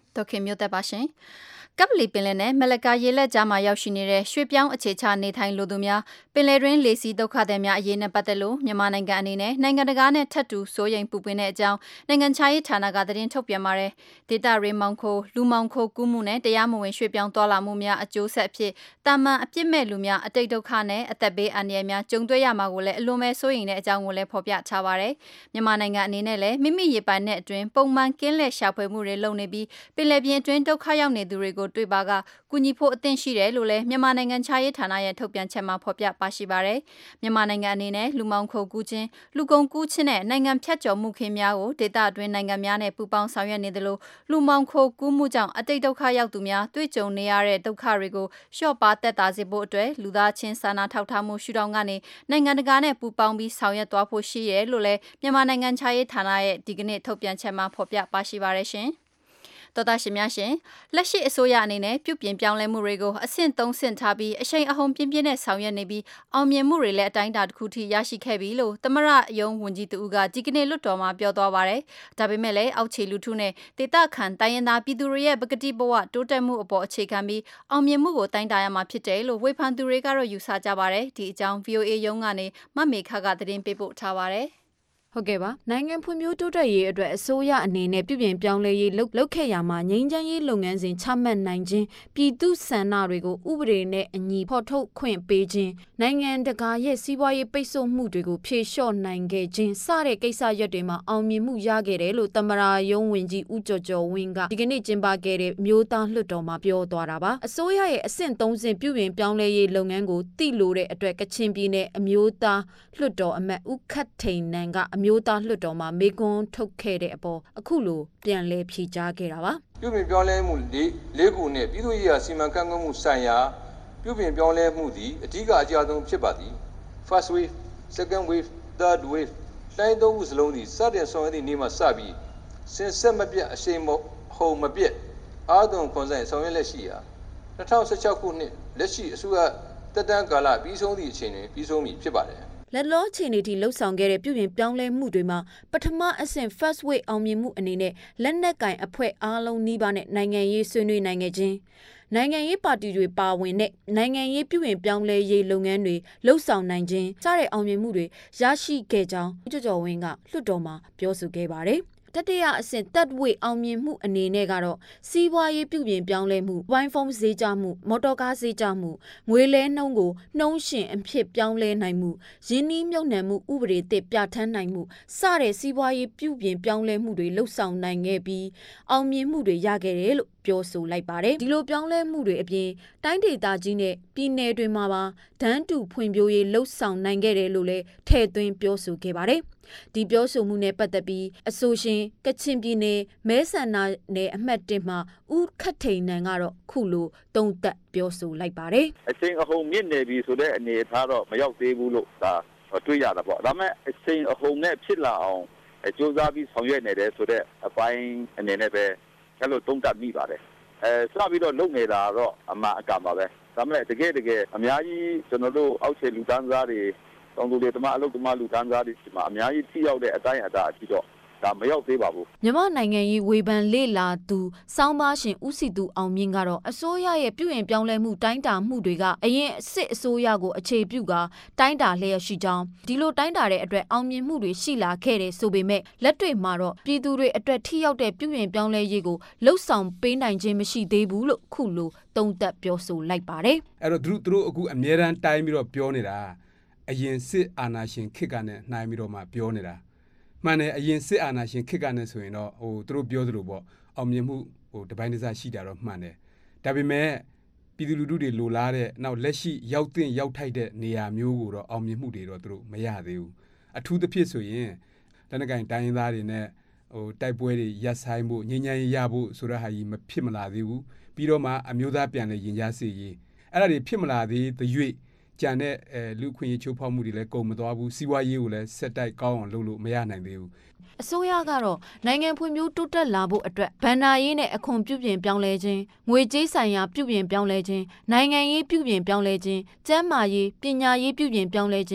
ဒေါခင်မျိုးသက်ပါရှင်ကပ်လီပင်လယ်နဲ့မလကာရေလက်ကြားမှာရောက်ရှိနေတဲ့ရွှေပြောင်းအခြေချနေထိုင်လိုသူများပင်လယ်တွင်းလေစီဒုက္ခသည်များအရေးနဲ့ပတ်သက်လို့မြန်မာနိုင်ငံအနေနဲ့နိုင်ငံတကာနဲ့ထပ်တူစိုးရိမ်ပူပင်တဲ့အကြောင်းနိုင်ငံခြားရေးဌာနကသတင်းထုတ်ပြန်ပါတယ်ဒေတာရေမောင်ခိုလူမောင်ခိုကူးမှုနဲ့တရားမဝင်ရွှေပြောင်းသွားလာမှုများအကျိုးဆက်အဖြစ်တာမန်အပြစ်မဲ့လူများအတိတ်ဒုက္ခနဲ့အသက်ဘေးအန္တရာယ်များကြုံတွေ့ရမှာကိုလည်းအလွန်ပဲစိုးရိမ်တဲ့အကြောင်းကိုလည်းဖော်ပြထားပါတယ်မြန်မာနိုင်ငံအနေနဲ့လည်းမိမိရေပိုင်နဲ့အတွင်းပုံမှန်ကင်းလက်ရှာဖွေမှုတွေလုပ်နေပြီးပင်လယ်ပြင်အတွင်းဒုက္ခရောက်နေသူတွေကိုတွေ့ပါကကူညီဖို့အသင့်ရှိတယ်လို့လည်းမြန်မာနိုင်ငံခြားရေးဌာနရဲ့ထုတ်ပြန်ချက်မှာဖော်ပြပါရှိပါတယ်။မြန်မာနိုင်ငံအနေနဲ့လူမောင်ခိုကူးခြင်းလူကုန်ကူးခြင်းနဲ့နိုင်ငံဖြတ်ကျော်မှုခင်းများကိုဒေသအတွင်းနိုင်ငံများနဲ့ပူးပေါင်းဆောင်ရွက်နေသလိုလူမောင်ခိုကူးမှုကြောင့်အတိတ်ဒုက္ခရောက်သူများတွေ့ကြုံနေရတဲ့ဒုက္ခတွေကိုလျှော့ပါသက်သာစေဖို့အတွက်လူသားချင်းစာနာထောက်ထားမှုရှုထောင့်ကနေနိုင်ငံတကာနဲ့ပူးပေါင်းပြီးဆောင်ရွက်သွားဖို့ရှိတယ်လို့လည်းမြန်မာနိုင်ငံခြားရေးဌာနရဲ့ဒီကနေ့ထုတ်ပြန်ချက်မှာဖော်ပြပါရှိပါတယ်ရှင်။တော်သားရှင်များရှင်လက်ရှိအစိုးရအနေနဲ့ပြုပြင်ပြောင်းလဲမှုတွေကိုအဆင့်သုံးဆင့်ထားပြီးအရှိန်အဟုန်ပြင်းပြင်းနဲ့ဆောင်ရွက်နေပြီးအောင်မြင်မှုတွေလည်းအတိုင်းအတာတစ်ခုထိရရှိခဲ့ပြီလို့သမရယုံဝန်ကြီးတူကဒီကနေ့လွှတ်တော်မှာပြောသွားပါတယ်။ဒါပေမဲ့လည်းအောက်ခြေလူထုနဲ့ဒေသခံတိုင်းရင်းသားပြည်သူတွေရဲ့ပကတိဘဝတိုးတက်မှုအပေါ်အခြေခံပြီးအောင်မြင်မှုကိုတိုင်းတာရမှာဖြစ်တယ်လို့ဝေဖန်သူတွေကတော့ယူဆကြပါတယ်။ဒီအကြောင်း V O A ရုံးကနေမမေခကသတင်းပေးပို့ထားပါတယ်။ဟုတ်ကဲ့ပါနိုင်ငံဖွံ့ဖြိုးတိုးတက်ရေးအတွက်အစိုးရအနေနဲ့ပြုပြင်ပြောင်းလဲရေးလုပ်လုပ်ခဲ့ရမှာငြိမ်းချမ်းရေးလုပ်ငန်းစဉ်ချမှတ်နိုင်ခြင်းပြည်သူဆန္ဒတွေကိုဥပဒေနဲ့အညီဖော်ထုတ်ခွင့်ပေးခြင်းနိုင်ငံတကာရဲ့စီးပွားရေးပိတ်ဆို့မှုတွေကိုဖြေလျှော့နိုင်ခဲ့ခြင်းစတဲ့ကိစ္စရပ်တွေမှာအောင်မြင်မှုရခဲ့တယ်လို့သမရာယုံဝင်ကြီးဦးကျော်ကျော်ဝင်းကဒီကနေ့ကျင်းပခဲ့တဲ့မျိုးသားလွှတ်တော်မှာပြောသွားတာပါအစိုးရရဲ့အဆင့်သုံးဆင့်ပြုပြင်ပြောင်းလဲရေးလုပ်ငန်းကိုတိလို့တဲ့အတွက်ကချင်ပြည်နယ်အမျိုးသားလွှတ်တော်အမတ်ဦးခတ်ထိန်နန်ကအမျိုးသားလွှတ်တော်မှာမေကွန်းထုတ်ခဲ့တဲ့အပေါ်အခုလိုပြန်လည်ဖြေကြားခဲ့တာပါပြုပြင်ပြောင်းလဲမှုလေးလေးခုနဲ့ပြည်သူ့ရေးရာစီမံခန့်ခွဲမှုဆိုင်ရာပြုပြင်ပြောင်းလဲမှုသည်အဓိကအကျဆုံးဖြစ်ပါသည် first wave second wave third wave တိုင်းသုံးခုစလုံးသည်စတင်ဆောင်ရွက်သည့်နေ့မှစပြီးစင်ဆက်မပြတ်အရှိန်ဟုန်မပြတ်အားသွန်ခွန်ဆိုင်ဆောင်ရွက်လက်ရှိရာ၂၀၁၆ခုနှစ်လက်ရှိအစိုးရတက်တန်းကာလပြီးဆုံးသည့်အချိန်တွင်ပြီးဆုံးပြီဖြစ်ပါတယ်လက်လောခြေနေတီလှုပ်ဆောင်ခဲ့တဲ့ပြုပြင်ပြောင်းလဲမှုတွေမှာပထမအဆင့် first wave အောင်မြင်မှုအနေနဲ့လက်နက်ကင်အဖွဲ့အားလုံးနှီးပါးနဲ့နိုင်ငံရေးဆွေးနွေးနိုင်ခဲ့ခြင်းနိုင်ငံရေးပါတီတွေပါဝင်တဲ့နိုင်ငံရေးပြုပြင်ပြောင်းလဲရေးလုပ်ငန်းတွေလှုပ်ဆောင်နိုင်ခြင်းစတဲ့အောင်မြင်မှုတွေရရှိခဲ့ကြောင်းဦးကျော်ကျော်ဝင်းကလွှတ်တော်မှာပြောဆိုခဲ့ပါတယ်တတိယအဆင့် third wave အောင်မြင်မှုအနေနဲ့ကတော့စီးပွားရေးပြုပြင်ပြောင်းလဲမှုဝိုင်းဖုန်းဈေးကျမှုမော်တော်ကားဈေးကျမှုငွေလဲနှုန်းကိုနှုံးရှင်အဖြစ်ပြောင်းလဲနိုင်မှုရင်းနှီးမြှုပ်နှံမှုဥပဒေသစ်ပြဋ္ဌာန်းနိုင်မှုစတဲ့စီးပွားရေးပြုပြင်ပြောင်းလဲမှုတွေလှုပ်ဆောင်နိုင်ခဲ့ပြီးအောင်မြင်မှုတွေရခဲ့တယ်လို့ပြောဆိုလိုက်ပါတယ်ဒီလိုပြောင်းလဲမှုတွေအပြင်တိုင်းဒေသကြီးနဲ့ပြည်နယ်တွေမှာပါဒန်းတူဖွံ့ဖြိုးရေးလှုပ်ဆောင်နိုင်ခဲ့တယ်လို့လည်းထည့်သွင်းပြောဆိုခဲ့ပါတယ်ဒီပြောဆိုမှုနဲ့ပတ်သက်ပြီးအဆိုရှင်ကချင်ပြည်နယ်မဲဆန္ဒနယ်အမှတ်၁မှာဦးခတ်ထိန်နန်ကတော့ခုလိုတုံ့တက်ပြောဆိုလိုက်ပါတယ်အချိန်အဟုန်မြင့်နေပြီဆိုတဲ့အနေအထားတော့မရောက်သေးဘူးလို့ဒါတွေ့ရတာပေါ့ဒါပေမဲ့အချိန်အဟုန်နဲ့ဖြစ်လာအောင်ကြိုးစားပြီးဆောင်ရွက်နေတယ်ဆိုတဲ့အပိုင်းအနေနဲ့ပဲအဲ့လိုတုံ့တက်မိပါတယ်အဲစပြီးတော့လုပ်နေတာတော့အမှန်အကန်ပါပဲဒါပေမဲ့တကယ်တကယ်အများကြီးကျွန်တော်တို့အောက်ခြေလူတန်းစားတွေတောင်သူတွေတမအလုပ်တမလူတန်းစားတွေဒီမှာအများကြီးထိရောက်တဲ့အတိုင်းအတာအထိတော့ဒါမရောက်သေးပါဘူးမြန်မာနိုင်ငံရေးဝေဖန်လေ့လာသူစောင်းပါရှင်ဦးစီသူအောင်မြင့်ကတော့အစိုးရရဲ့ပြုရင်ပြောင်းလဲမှုတိုင်းတာမှုတွေကအရင်အစ်အစိုးရကိုအခြေပြုကတိုင်းတာလျက်ရှိကြောင်းဒီလိုတိုင်းတာတဲ့အတွက်အောင်မြင်မှုတွေရှိလာခဲ့တယ်ဆိုပေမဲ့လက်တွေ့မှာတော့ပြည်သူတွေအတွက်ထိရောက်တဲ့ပြုရင်ပြောင်းလဲရေးကိုလှုပ်ဆောင်ပေးနိုင်ခြင်းမရှိသေးဘူးလို့ခုလိုသုံးသပ်ပြောဆိုလိုက်ပါတယ်အဲ့တော့သူတို့သူတို့အခုအမြဲတမ်းတိုင်းပြီးတော့ပြောနေတာအရင်စစ်အာဏာရှင်ခေတ်ကနဲ့နှိုင်းပြီးတော့မှပြောနေတာမှန်တယ်အရင်စစ်အာဏာရှင်ခေတ်ကနဲ့ဆိုရင်တော့ဟိုသူတို့ပြောသလိုပေါ့အောင်မြင်မှုဟိုတပိုင်းတစရှိတာတော့မှန်တယ်ဒါပေမဲ့ပြည်သူလူထုတွေလိုလားတဲ့နောက်လက်ရှိရောက်တဲ့ရောက်ထိုက်တဲ့နေရာမျိုးကိုတော့အောင်မြင်မှုတွေတော့သူတို့မရသေးဘူးအထူးသဖြင့်ဆိုရင်လက်နက်ကင်တိုင်းရင်းသားတွေနဲ့ဟိုတိုက်ပွဲတွေရပ်ဆိုင်ဖို့ငြိမ်းချမ်းရေးရဖို့ဆိုတဲ့ဟာကြီးမဖြစ်မလာသေးဘူးပြီးတော့မှအမျိုးသားပြန်လည်ရင်ကြားစေရေးအဲ့ဒါတွေဖြစ်မလာသေးသရွေ့ကျန်တဲ့အဲလူခွင့်ရေးချိုးဖောက်မှုတွေလည်းကုန်မသွားဘူးစီးပွားရေးကိုလည်းဆက်တိုက်ကောင်းအောင်လုပ်လို့မရနိုင်သေးဘူးအစိုးရကတော့နိုင်ငံဖွံ့ဖြိုးတိုးတက်လာဖို့အတွက်ဗန်နာရေးနဲ့အခွန်ပြုပြင်ပြောင်းလဲခြင်းငွေကြေးဆိုင်ရာပြုပြင်ပြောင်းလဲခြင်းနိုင်ငံရေးပြုပြင်ပြောင်းလဲခြင်းကျန်းမာရေးပညာရေးပြုပြင်ပြောင်းလဲခြင်းပ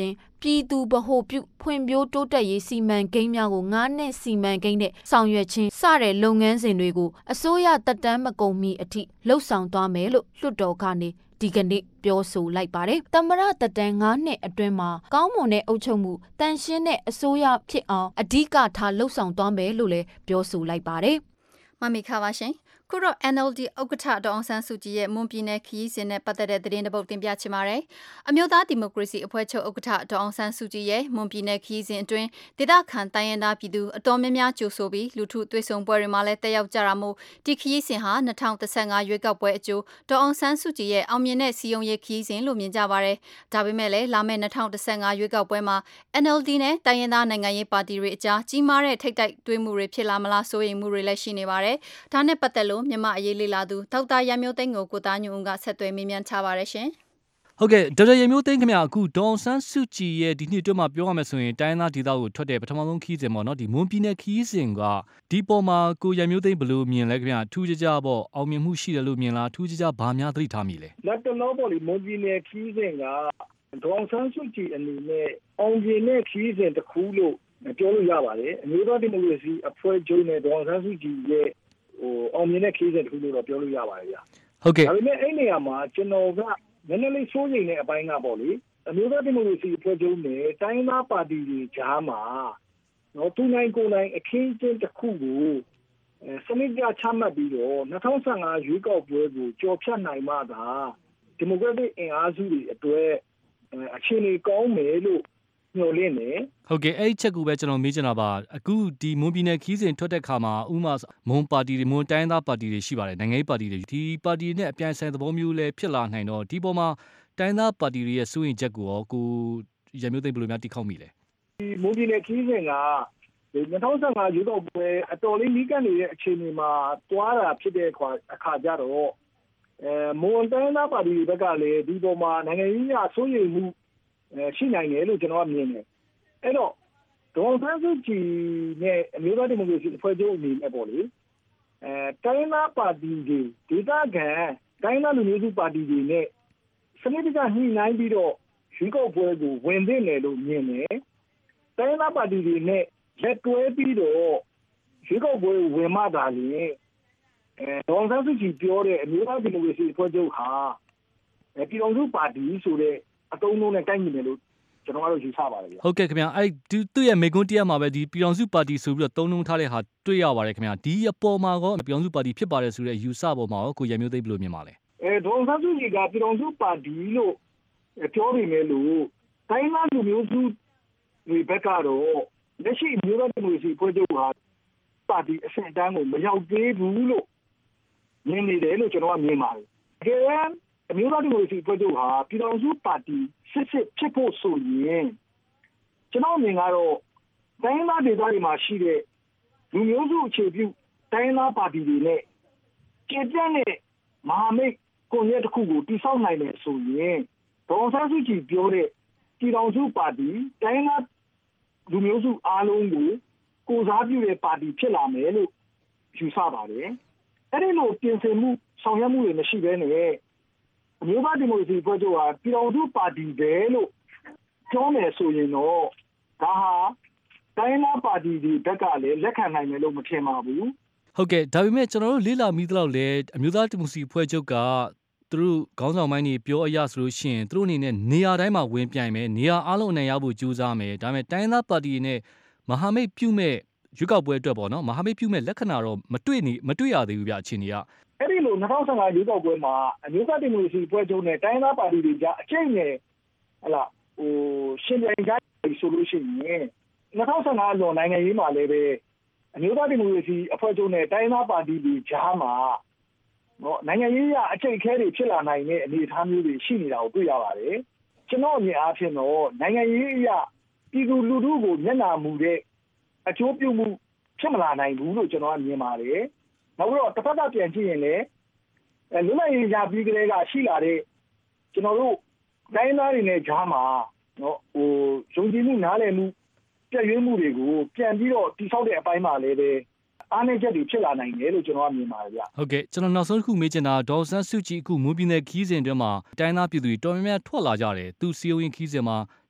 ပြည်သူဗဟိုပြုဖွံ့ဖြိုးတိုးတက်ရေးစီမံကိန်းများကိုငါးနှစ်စီမံကိန်းနဲ့ဆောင်ရွက်ခြင်းစတဲ့လုပ်ငန်းစဉ်တွေကိုအစိုးရတက်တမ်းမကုန်မီအထိလှုပ်ဆောင်သွားမယ်လို့လွှတ်တော်ကနေဒီကနေ့ပြောဆိုလိုက်ပါတယ်။သမ္မတတက်တန်းငါးနှစ်အတွင်းမှာကောင်းမွန်တဲ့အုပ်ချုပ်မှုတန်ရှင်းတဲ့အစိုးရဖြစ်အောင်အဓိကထားလှုပ်ဆောင်သွားမယ်လို့လည်းပြောဆိုလိုက်ပါတယ်။မမီခါပါရှင်။ခုတော့ N L D ဥက္ကဋ္ဌဒေါ်အောင်ဆန်းစုကြည်ရဲ့မွန်ပြည်နယ်ခရီးစဉ်နဲ့ပတ်သက်တဲ့သတင်းတစ်ပုဒ်တင်ပြချင်ပါတယ်။အမျိုးသားဒီမိုကရေစီအဖွဲ့ချုပ်ဥက္ကဋ္ဌဒေါ်အောင်ဆန်းစုကြည်ရဲ့မွန်ပြည်နယ်ခရီးစဉ်အတွင်းဒေသခံတိုင်းရင်းသားပြည်သူအတော်များများကြိုဆိုပြီးလူထုသွေးဆုံပွဲတွေမှာလည်းတက်ရောက်ကြတာမို့ဒီခရီးစဉ်ဟာ၂၀၁၅ရွေးကောက်ပွဲအကျိုးဒေါ်အောင်ဆန်းစုကြည်ရဲ့အောင်မြင်တဲ့စီယုံရေးခရီးစဉ်လို့မြင်ကြပါတယ်။ဒါပေမဲ့လည်းလာမယ့်၂၀၁၅ရွေးကောက်ပွဲမှာ N L D နဲ့တိုင်းရင်းသားနိုင်ငံရေးပါတီတွေအကြားကြီးမားတဲ့ထိပ်တိုက်တွေ့မှုတွေဖြစ်လာမလားစိုးရိမ်မှုတွေလည်းရှိနေပါတယ်။ဒါနဲ့ပတ်သက်လို့မြန်မာအရေးလေ့လာသူဒေါက်တာရမျိုးသိန်းကိုကိုသားညွန့်ကဆက်သွယ်မေးမြန်းထားပါတယ်ရှင်။ဟုတ်ကဲ့ဒေါက်တာရမျိုးသိန်းခင်ဗျအခုဒေါ်အောင်ဆန်းစုကြည်ရဲ့ဒီနှစ်အတွင်းမှာပြောရမယ်ဆိုရင်တိုင်းသားဒေသကိုထွက်တဲ့ပထမဆုံးခီးစဉ်ပေါ့နော်ဒီမွန်ပြည်နယ်ခီးစဉ်ကဒီပေါ်မှာကိုရမျိုးသိန်းဘယ်လိုမြင်လဲခင်ဗျထူးခြားခြားပေါ့အောင်မြင်မှုရှိတယ်လို့မြင်လားထူးခြားခြားဘာများသတိထားမိလဲလက်တလုံးပေါ့လေမွန်ပြည်နယ်ခီးစဉ်ကဒေါ်အောင်ဆန်းစုကြည်အနေနဲ့အောင်မြင်တဲ့ခီးစဉ်တစ်ခုလို့ပြောလို့ရပါတယ်အမျိုးသားဒီမိုကရေစီအဖွဲ့ချုပ်နဲ့ဒေါ်အောင်ဆန်းစုကြည်ရဲ့ဟိုအောင်မြင်တဲ့ခီးစဉ်တစ်ခုလို့တော့ပြောလို့ရပါတယ်ဗျာဟုတ်ကဲ့ဒါပေမဲ့အဲ့နေရာမှာကျွန်တော်ကနည်းနည်းလေးစိုးရိမ်တဲ့အပိုင်းကပေါ့လေအမျိုးသားဒီမိုကရေစီအဖွဲ့ချုပ်နဲ့တိုင်းသားပါတီတွေကြားမှာနော်သူနိုင်ကိုယ်နိုင်အခင်းအကျင်းတစ်ခုကိုစနစ်ကြချမှတ်ပြီးတော့၂၀၁၅ရွေးကောက်ပွဲကိုကြော်ဖြတ်နိုင်မှသာဒီမိုကရက်တစ်အင်အားစုတွေအတွက်အခြေအနေကောင်းမယ်လို့ညွှန်လင်းနေဟုတ်ကဲ့အဲ့ဒီချက်ကူပဲကျွန်တော်မေးချင်တာပါအခုဒီမွန်ပြည်နယ်ခီးစဉ်ထွက်တဲ့ခါမှာဥမာမွန်ပါတီတွေမွန်တိုင်းသားပါတီတွေရှိပါတယ်နိုင်ငံရေးပါတီတွေဒီပါတီနဲ့အပြိုင်ဆိုင်သဘောမျိုးလည်းဖြစ်လာနိုင်တော့ဒီပေါ်မှာတိုင်းသားပါတီတွေရဲ့စိုးရင်ချက်ကိုရောကိုရမျိုးသိန်းဘယ်လိုများတိခောက်မိလဲဒီမွန်ပြည်နယ်ခီးစဉ်ကဒီ၂၀၁၅ရွေးကောက်ပွဲအတော်လေးနီးကပ်နေတဲ့အခြေအနေမှာတွားတာဖြစ်တဲ့အခါကျတော့အဲမွန်တိုင်းသားပါတီတွေဘက်ကလည်းဒီပေါ်မှာနိုင်ငံရေးအစိုးရိမ်မှုရှိနိုင်တယ်လို့ကျွန်တော်ကမြင်တယ်အဲ့တော့ဒေါ်အောင်ဆန်းစုကြည်နဲ့အမျိုးသားဒီမိုကရေစီအဖွဲ့ချုပ်အနေနဲ့ပေါ့လေအဲတိုင်းသားပါတီတွေဒေသခံတိုင်းသားလူမျိုးစုပါတီတွေနဲ့စနစ်တကျညှိနှိုင်းပြီးတော့ရွေးကောက်ပွဲကိုဝင်သင့်တယ်လို့မြင်တယ်တိုင်းသားပါတီတွေနဲ့လက်တွဲပြီးတော့ရွေးကောက်ပွဲဝင်မှသာလေအဲဒေါ်အောင်ဆန်းစုကြည်ပြောတဲ့အမျိုးသားဒီမိုကရေစီအဖွဲ့ချုပ်ဟာအဲပြည်တော်စုပါတီဆိုတဲ့အတုံးလုံးနဲ့တိုက်မိတယ်လို့ကျွန်တော်ကတော့ယူဆပါတယ်ဗျာဟုတ်ကဲ့ခင်ဗျာအဲ့ဒီသူ့ရဲ့မိကွန်းတရားမှာပဲဒီပြည်တော်စုပါတီဆိုပြီးတော့သုံးလုံးထားတဲ့ဟာတွေ့ရပါတယ်ခင်ဗျာဒီအပေါ်မှာကောပြည်တော်စုပါတီဖြစ်ပါတယ်ဆိုတဲ့ယူဆပေါ်မှာရောကိုရမျိုးသိဘယ်လိုမြင်ပါလဲအဲဒေါ်အောင်ဆန်းစုကြည်ကပြည်တော်စုပါတီလို့ပြောနေတယ်လို့တိုင်းသားလူမျိုးစုတွေဘက်ကတော့လက်ရှိမျိုးသားဒီမိုကရေစီဖွဲ့ချုပ်ဟာပါတီအဆင့်အတန်းကိုမရောက်သေးဘူးလို့မြင်နေတယ်လို့ကျွန်တော်ကမြင်ပါတယ်။ဒါအမျိုးသားဒီမိုကရေစီဖွဲ့ချုပ်ဟာပြည်တော်စုပါတီစစ်စစ်ဖြစ်ဖို့ဆိုရင်ကျွန်တော်မြင်ကတော့တိုင်းသားဒေသတွေမှာရှိတဲ့လူမျိုးစုအခြေပြုတိုင်းသားပါတီတွေနဲ့ကြည်ပြန့်တဲ့မဟာမိတ်ကွန်ရက်တစ်ခုကိုတည်ဆောက်နိုင်တယ်ဆိုရင်ဒေါ်အောင်ဆန်းစုကြည်ပြောတဲ့ပြည်တော်စုပါတီတိုင်းသားလူမျိုးစုအားလုံးကိုကိုစားပြုတဲ့ပါတီဖြစ်လာမယ်လို့ယူဆပါတယ်။အဲဒီလိုပြင်ဆင်မှုဆောင်ရွက်မှုတွေမရှိဘဲနဲ့အမျိုးသားဒီမိုကရေစီအဖွဲ့ချုပ်ဟာပြည်တော်စုပါတီပဲလို့ပြောမယ်ဆိုရင်တော့ဒါဟာတိုင်းသားပါတီတွေဘက်ကလည်းလက်ခံနိုင်မယ်လို့မထင်ပါဘူး။ဟုတ်ကဲ့ဒါပေမဲ့ကျွန်တော်တို့လေးလာမိသလောက်လဲအမျိုးသားဒီမိုကရေစီအဖွဲ့ချုပ်ကသူတို့ခေါင်းဆောင်ပိုင်းတွေပြောအရဆိုလို့ရှိရင်သူတို့အနေနဲ့နေရာတိုင်းမှာဝင်ပြိုင်မယ်နေရာအားလုံးအနိုင်ရဖို့ကြိုးစားမယ်ဒါပေမဲ့တိုင်းသားပါတီတွေနဲ့မဟာမိတ်ပြုမဲ့ရွေးကောက်ပွဲအတွက်ပေါ့နော်မဟာမိတ်ပြုမဲ့လက္ခဏာတော့မတွေ့နေမတွေ့ရသေးဘူးဗျအခြေအနေကအဲ့ဒီလို၂၀၁၅ရွေးကောက်ပွဲမှာအမျိုးသားဒီမိုကရေစီအဖွဲ့ချုပ်နဲ့တိုင်းသားပါတီတွေကြားအကျိတ်နဲ့ဟလာဟိုရှင်ပြိုင်ကြဆိုလို့ရှိရင်၂၀၁၅လွန်နိုင်ငံရေးမှာလည်းပဲအမျိုးသားဒီမိုကရေစီအဖွဲ့ချုပ်နဲ့တိုင်းသားပါတီတွေကြားမှာနော်နိုင်ငံရေးအအကျိတ်ခဲတွေဖြစ်လာနိုင်တဲ့အနေအထားမျိုးတွေရှိနေတာကိုတွေ့ရပါတယ်ကျွန်တော်အမြင်အားဖြင့်တော့နိုင်ငံရေးအရာပြည်သူလူထုကိုမျက်နှာမူတဲ့အကျိုးပြုမှုဖြစ်မလာနိုင်ဘူးလို့ကျွန်တော်ကမြင်ပါတယ်နောက်ပြီးတော့တစ်ဖက်ကပြန်ကြည့်ရင်လည်းလူနိုင်ရေးရာပြီးကလေးကရှိလာတဲ့ကျွန်တော်တို့တိုင်းသားတွေနဲ့ကြားမှာနော်ဟိုယုံကြည်မှုနားလည်မှုပြည့်ရွေးမှုတွေကိုပြန်ပြီးတော့တိဆောက်တဲ့အပိုင်းမှာလည်းပဲအားနည်းချက်တွေဖြစ်လာနိုင်တယ်လို့ကျွန်တော်ကမြင်ပါတယ်ဗျဟုတ်ကဲ့ကျွန်တော်နောက်ဆုံးတစ်ခုမေးချင်တာဒေါ်ဆန်းစုကြည်အခုမွန်ပြည်နယ်ခီးစဉ်အတွင်းမှာတိုင်းသားပြည်သူတွေတော်များများထွက်လာကြတယ်သူစီယိုရင်ခီးစဉ်မှာ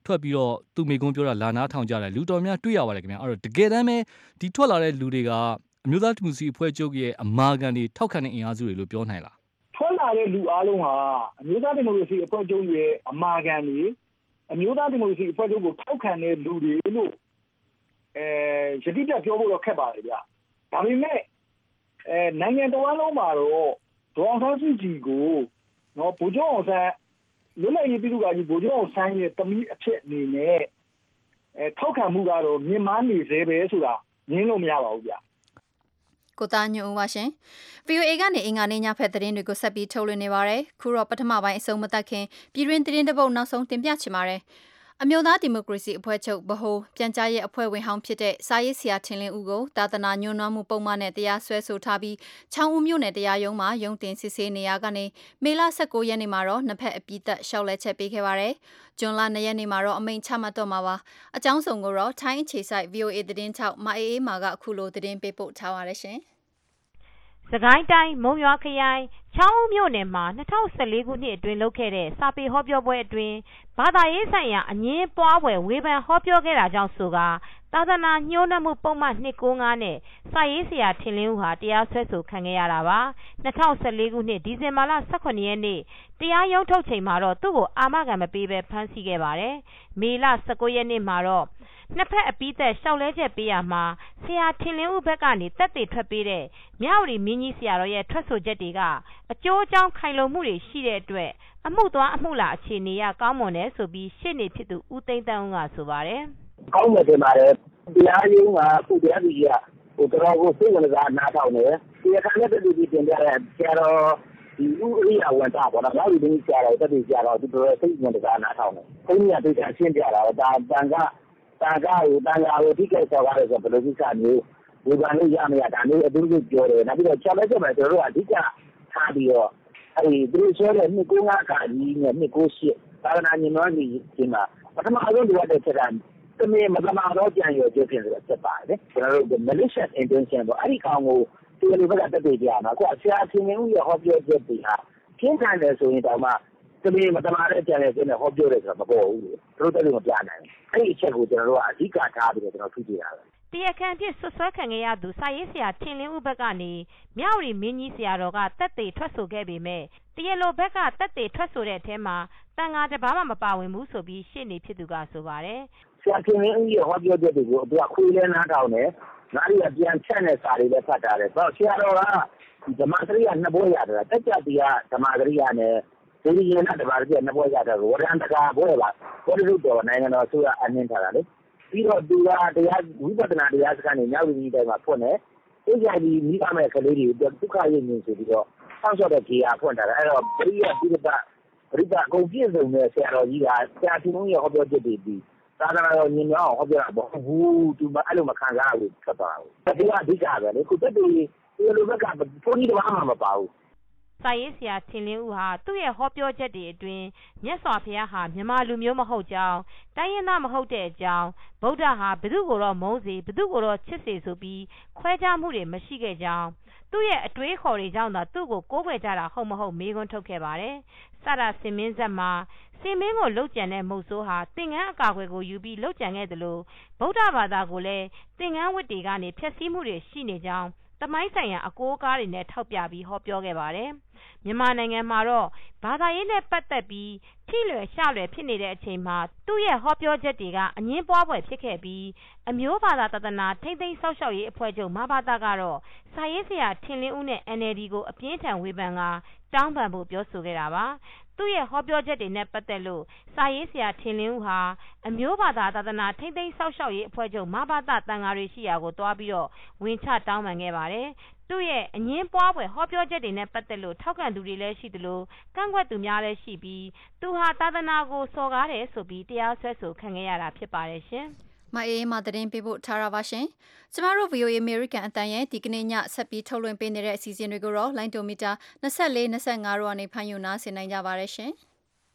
ထွက်ပြီးတော့သူ့မိကုန်းပြောတာလာနာထောင်ကြတယ်လူတော်များတွေ့ရပါတယ်ခင်ဗျာအဲ့တော့တကယ်တမ်းပဲဒီထွက်လာတဲ့လူတွေကအမျိုးသားဒီမိုကရေစီအဖွဲ့ချုပ်ရဲ့အမာခံတွေထောက်ခံတဲ့အင်အားစုတွေလို့ပြောနိုင်လားထွက်လာတဲ့လူအားလုံးဟာအမျိုးသားဒီမိုကရေစီအဖွဲ့ချုပ်ရဲ့အမာခံတွေအမျိုးသားဒီမိုကရေစီအဖွဲ့ချုပ်ကိုထောက်ခံတဲ့လူတွေလို့အဲယတိပြတ်ပြောဖို့တော့ခက်ပါတယ်ဗျာဒါပေမဲ့အဲနိုင်ငံတော်လုံးမှာတော့ဒေါ်အောင်ဆန်းစုကြည်ကိုနော်ဗိုလ်ချုပ်အောင်ဆန်းလွတ်လပ်ရေးပြည်သူ့ကကြီးဗိုလ်ချုပ်အောင်ဆန်းရဲ့တမီးအဖြစ်အနေနဲ့အဲထောက်ခံမှုကတော့မြင့်မားနေသေးပဲဆိုတာငင်းလို့မရပါဘူးဗျာကိုသားညွန့်ဦးပါရှင် ဗီအိုအေ ကနေအင်္ဂါနေ့ညဖက်သတင်းတွေကိုဆက်ပြီးထုတ်လွှင့်နေပါတယ်ခုတော့ပထမပိုင်းအဆုံးမသက်ခင်ပြည်တွင်းသတင်းတစ်ပုဒ်နောက်ဆုံးတင်ပြချင်ပါတယ်အမျိုးသားဒီမိုကရေစီအဖွဲ့ချုပ်ဗဟိုပြန်ကြားရေးအဖွဲ့ဝင်ဟောင်းဖြစ်တဲ့စာရေးဆရာထင်လင်းဦးကိုသာသနာညွှန်းနှောမှုပုံမှန်နဲ့တရားစွဲဆိုထားပြီးချောင်းဦးမြို့နယ်တရားရုံးမှာရုံးတင်စစ်ဆေးနေရကနေမေလ၁၉ရက်နေ့မှာတော့နှစ်ဖက်အပြီးသက်ရှောက်လက်ချက်ပေးခဲ့ပါတယ်။ဇွန်လ၂ရက်နေ့မှာတော့အမိန့်ချမှတ်တော့မှာပါ။အကြောင်းစုံကိုတော့ထိုင်းအခြေစိုက် ဗီအိုအေ သတင်းထောက်မအေးအေးမာကအခုလိုသတင်းပေးပို့ထားပါတယ်ရှင်။စကိုင်းတိုင်းမုံရွာခရိုင်ချောင်းဦးမြို့နယ်မှာ၂၀၁၄ခုနှစ်အတွင်းလုပ်ခဲ့တဲ့စာပေဟောပြောပွဲအတွင်းဘာသာရေးဆိုင်ရာအငင်းပွားပွဲဝေဖန်ဟောပြောခဲ့တာကြောင့်ဆိုကာသာသနာညှိုးနှံမှုပုံမှန်၂၉၅နဲ့စာရေးဆရာထင်လင်းဦးဟာတရားစွဲဆိုခံခဲ့ရတာပါ၂၀၁၄ခုနှစ်ဒီဇင်ဘာလ၁၇ရက်နေ့တရားရုံးထုတ်ချိန်မှာတော့သူ့ကိုအာမခံမပေးဘဲဖမ်းဆီးခဲ့ပါတယ်မေလ၁၉ရက်နေ့မှာတော့နှစ်ဖက်အပြီးသက်ရှောက်လဲချက်ပေးရမှာဆရာထင်လင်းဦးဘက်ကနေတက်တည်ထွက်ပေးတဲ့မြဝတီမင်းကြီးဆရာတော်ရဲ့ထွက်ဆိုချက်တွေကအကျိုးအကြောင်းခိုင်လုံမှုတွေရှိတဲ့အတွက်အမှုသွားအမှုလာအခြေအနေရကောင်းမွန်တယ်ဆိုပြီးရှေ့နေဖြစ်သူဦးသိန်းတန်းဦးကဆိုပါတယ်ကောင်းတယ်တင်ပါတယ်တရားရုံးကခုတရားသူကြီးကဟိုတော်ကိုစိတ်ဝင်စားနားထောင်တယ်ဒီအခါနဲ့တူတူတင်ပြတဲ့ဆရာတော်ဒီဥရိယဝန်တာပေါ့နော်မြဝတီမင်းကြီးဆရာတော်တက်တည်ဆရာတော်သူတော်စိတ်ဝင်စားနားထောင်တယ်ဘုန်းကြီးကတွေ့တာရှင်းပြတာတော့ဒါတန်ခါတာကကိုတန်ခါကိုဒီကိစ္စကလည်းဆိုဘယ်လိုကိစ္စမျိုးဝေဖန်လို့ရမရဒါမျိုးအတူတူပြောတယ်နောက်ပြီးတော့ချက်လက်ချက်မှာကျွန်တော်တို့အဓိကထားပြီးတော့အဲဒီသူတို့ဆိုတဲ့နှစ်ကိုငါခါကြီးနဲ့နှစ်ကိုရှစ်သာသနာညင်တော်ကြီးဒီမှာပထမဆုံးလိုအပ်တဲ့ချက်တမင်မသမာတော့ကြံရွယ်ကျဖြစ်ဆိုတာဖြစ်ပါတယ်ကျွန်တော်တို့ malicious intention ပေါ့အဲ့ဒီကောင်ကိုဒီလိုဘက်ကတက်တွေ့ကြမှာအခုဆရာအချင်းချင်းဦးရဟောပြောချက်တွေဟာကျင်းခံတယ်ဆိုရင်တော့မှတမင်မသမာတဲ့ကြံရွယ်ခြင်းနဲ့ဟောပြောတယ်ဆိုတော့မပေါ်ဘူးလို့တို့တက်လို့မပြနိုင်ဘူးအဲ့ဒီအချက်ကိုကျွန်တော်တို့ကအဓိကထားပြီးတော့ကျွန်တော်ထူးကြည့်ရတာတရားခံဖြစ်ဆွဆွဲခံခဲ့ရသူစာရေးဆရာထင်လင်းဦးဘက်ကနေမြဝတီမင်းကြီးဆရာတော်ကတက်သေးထွက်ဆိုခဲ့ပေမဲ့တရားလိုဘက်ကတက်သေးထွက်ဆိုတဲ့အထဲမှာတန်ဃာတစ်ပါးမှမပါဝင်ဘူးဆိုပြီးရှေ့နေဖြစ်သူကဆိုပါတယ်ဆရာထင်လင်းဦးရဲ့ဟောပြောချက်တွေကိုသူကခွေးလဲနားထောင်တယ်ငါတို့ကပြန်ချက်နဲ့စာတွေလည်းဖတ်ထားတယ်ဆိုတော့ဆရာတော်ကဒီဓမ္မစရိယနှစ်ဘွဲရတယ်တက်ကြတရားဓမ္မစရိယနဲ့ဒီရင်းနဲ့ဓမ္မစရိယနှစ်ဘွဲရတယ်ဝရံတကာဘွဲပါဘုရားတို့တော်နိုင်ငံတော်ဆိုရအနှင်းထားတာလေပြီးတော့သူကတရားဝိပဿနာတရားစခန်းနဲ့ညဝီတိုင်းမှာဖွင့်တယ်။အဲ့ဒီမိဘမဲ့ကလေးတွေဒုက္ခရင်းနေဆိုပြီးတော့ဆောက်ရှောက်တဲ့ခြေအားဖွင့်တာ။အဲ့တော့ပရိယပိဋကပရိသအကုန်ပြည့်စုံတဲ့ဆရာတော်ကြီးကဆရာသူတို့ရဲ့ဟောပြောချက်တွေပြီးသာသနာတော်ညင်မြောင်းဟောပြောတာပေါ့။ဘူးသူမအဲ့လိုမခံစားဘူးဖြစ်သွားဘူး။ဒီကအဓိကပဲလေ။ခုတက်တူဒီလိုဘက်ကဘုန်းကြီးတစ်ပါးမှမပါဘူး။စာရေးဆရာထင်လင်းဦးဟာသူ့ရဲ့ဟောပြောချက်တွေအတွင်းမြတ်စွာဘုရားဟာမြန်မာလူမျိုးမဟုတ်ကြောင်းတိုင်းရင်းသားမဟုတ်တဲ့အကြောင်းဗုဒ္ဓဟာဘု து ကိုတော့မုန်းစေဘု து ကိုတော့ချစ်စေဆိုပြီးခွဲခြားမှုတွေမရှိခဲ့ကြောင်းသူ့ရဲ့အတွေးခေါ်တွေကြောင့်သာသူ့ကိုကိုးကွယ်ကြတာဟုတ်မဟုတ်မေးခွန်းထုတ်ခဲ့ပါတယ်။စတာစင်မင်းဆက်မှာစင်မင်းကိုလှုပ်ကြံတဲ့မုတ်ဆိုးဟာသင်္ကန်းအကာအကွယ်ကိုယူပြီးလှုပ်ကြံခဲ့တယ်လို့ဗုဒ္ဓဘာသာကိုလည်းသင်္ကန်းဝတ်တွေကနေဖျက်ဆီးမှုတွေရှိနေကြောင်းတမိုင်းဆိုင်ရာအကိုးအကားတွေနဲ့ထောက်ပြပြီးဟောပြောခဲ့ပါတယ်။မြန်မာနိုင်ငံမှာတော့ဘာသာရေးနဲ့ပတ်သက်ပြီးထိလွယ်ရှလွယ်ဖြစ်နေတဲ့အချိန်မှာသူ့ရဲ့ဟောပြောချက်တွေကအငင်းပွားပွဲဖြစ်ခဲ့ပြီးအမျိုးဘာသာတသနာထိမ့်သိမ်းဆောက်ရှောက်ရေးအဖွဲ့ချုပ်မဘာသာကတော့စာရေးဆရာထင်လင်းဦးနဲ့ အန် အယ်လ် ဒီ ကိုအပြင်းထန်ဝေဖန်ကတောင်းပန်ဖို့ပြောဆိုခဲ့တာပါ။သူ့ရဲ့ဟောပြောချက်တွေနဲ့ပတ်သက်လို့စာရေးဆရာထင်လင်းဦးဟာအမျိုးဘာသာသာသနာထိမ့်သိမ်းဆောက်ရှောက်ရေးအဖွဲ့ချုပ်မဘာသာတန်ဃာတွေရှိရာကိုတွားပြီးတော့ဝင်ချတောင်းပန်ခဲ့ပါတယ်။သူ့ရဲ့အငင်းပွားပွဲဟောပြောချက်တွေနဲ့ပတ်သက်လို့ထောက်ခံသူတွေလည်းရှိသလိုကန့်ကွက်သူများလည်းရှိပြီးသူဟာသာသနာကိုစော်ကားတယ်ဆိုပြီးတရားစွဲဆိုခံခဲ့ရတာဖြစ်ပါတယ်ရှင်။မအေးမာသတင်းပေးဖို့ထားရပါရှင်။ကျမတို့ ဗီအိုအေ American အတန်ရဲ့ဒီကနေ့ညဆက်ပြီးထုတ်လွှင့်ပေးနေတဲ့အစီအစဉ်တွေကိုတော့လိုင်းတိုမီတာ၂၄ ၂၅တို့ကနေဖန်ယူနာဆင်နိုင်ကြပါရရှင်။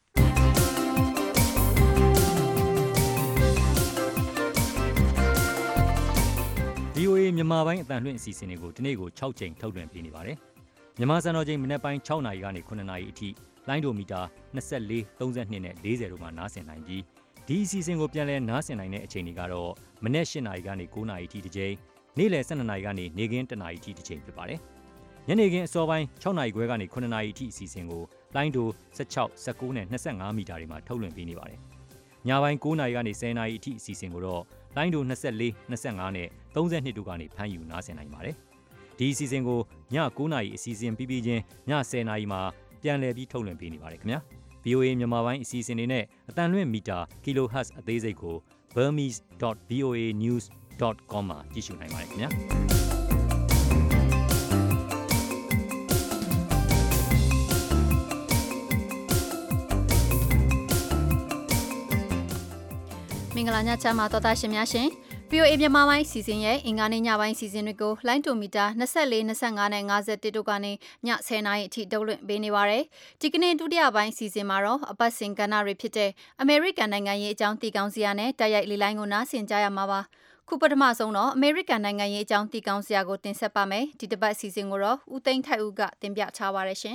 ဗီအိုအေ မြန်မာပိုင်းအတန်လွှင့်အစီအစဉ်တွေကိုဒီနေ့ကို၆ချိန်ထုတ်လွှင့်ပေးနေပါတယ်။မြန်မာစံတော်ချိန်မနက်ပိုင်း၆နာရီကနေခုနှစ်နာရီအထိလိုင်းတိုမီတာ၂၄ ၃၂နဲ့၄၀တို့မှာနားဆင်နိုင်ပြီးဒီအစီအစဉ်ကိုပြန်လည်နားဆင်နိုင်တဲ့အချိန်တွေကတော့မနက်၈နာရီကနေ၉နာရီထိတစ်ချိန်နေ့လယ်၁၂နာရီကနေနေ့ခင်း၁နာရီထိတစ်ချိန်ဖြစ်ပါတယ်ညနေခင်းအစောပိုင်း၆နာရီခွဲကနေ၉နာရီထိအစီအစဉ်ကိုလိုင်းဒို၁၆ ၁၉နဲ့၂၅မီတာတွေမှာထုတ်လွှင့်ပေးနေပါတယ်ညပိုင်း၉နာရီကနေ၁၀နာရီအထိအစီအစဉ်ကိုတော့လိုင်းဒို၂၄ ၂၅နဲ့၃၂တို့ကနေဖမ်းယူနားဆင်နိုင်ပါတယ်ဒီအစီအစဉ်ကိုည၉နာရီအစီအစဉ်ပြီးပြီးချင်းည၁၀နာရီမှာပြန်လည်ပြီးထုတ်လွှင့်ပေးနေပါတယ်ခင်ဗျာ ဗွီအိုအေ မြန်မာပိုင်းအစီအစဉ်တွေနဲ့အတန်လွင့်မီတာ kilohertz အသေးစိတ်ကို burmese dot v o a news dot com မှာကြည့်ရှုနိုင်ပါတယ်ခင်ဗျာမင်္ဂလာညချမ်းပါတော်သားရှင်များရှင် ဗွီအိုအေ မြန်မာပိုင်းစီစဉ်ရဲ့အင်္ဂါနေ့ညပိုင်းစီစဉ်တွေကိုလိုင်းတိုမီတာ၂၄ ၂၅နဲ့၅၁တို့ကနေည၁၀နာရီအထိထုတ်လွှင့်ပေးနေပါတယ်ဒီကနေ့ဒုတိယပိုင်းစီစဉ်မှာတော့အပတ်စဉ်ကဏ္ဍတွေဖြစ်တဲ့အမေရိကန်နိုင်ငံရေးအကြောင်းတည်ကောင်းစရာနဲ့တိုက်ရိုက်လေးလိုင်းကိုနားဆင်ကြရမှာပါခုပထမဆုံးတော့အမေရိကန်နိုင်ငံရေးအကြောင်းတည်ကောင်းစရာကိုတင်ဆက်ပါမယ်ဒီတစ်ပတ်စီစဉ်ကိုတော့ဦးသိန်းထိုက်ဦးကတင်ပြထားပါရရှင်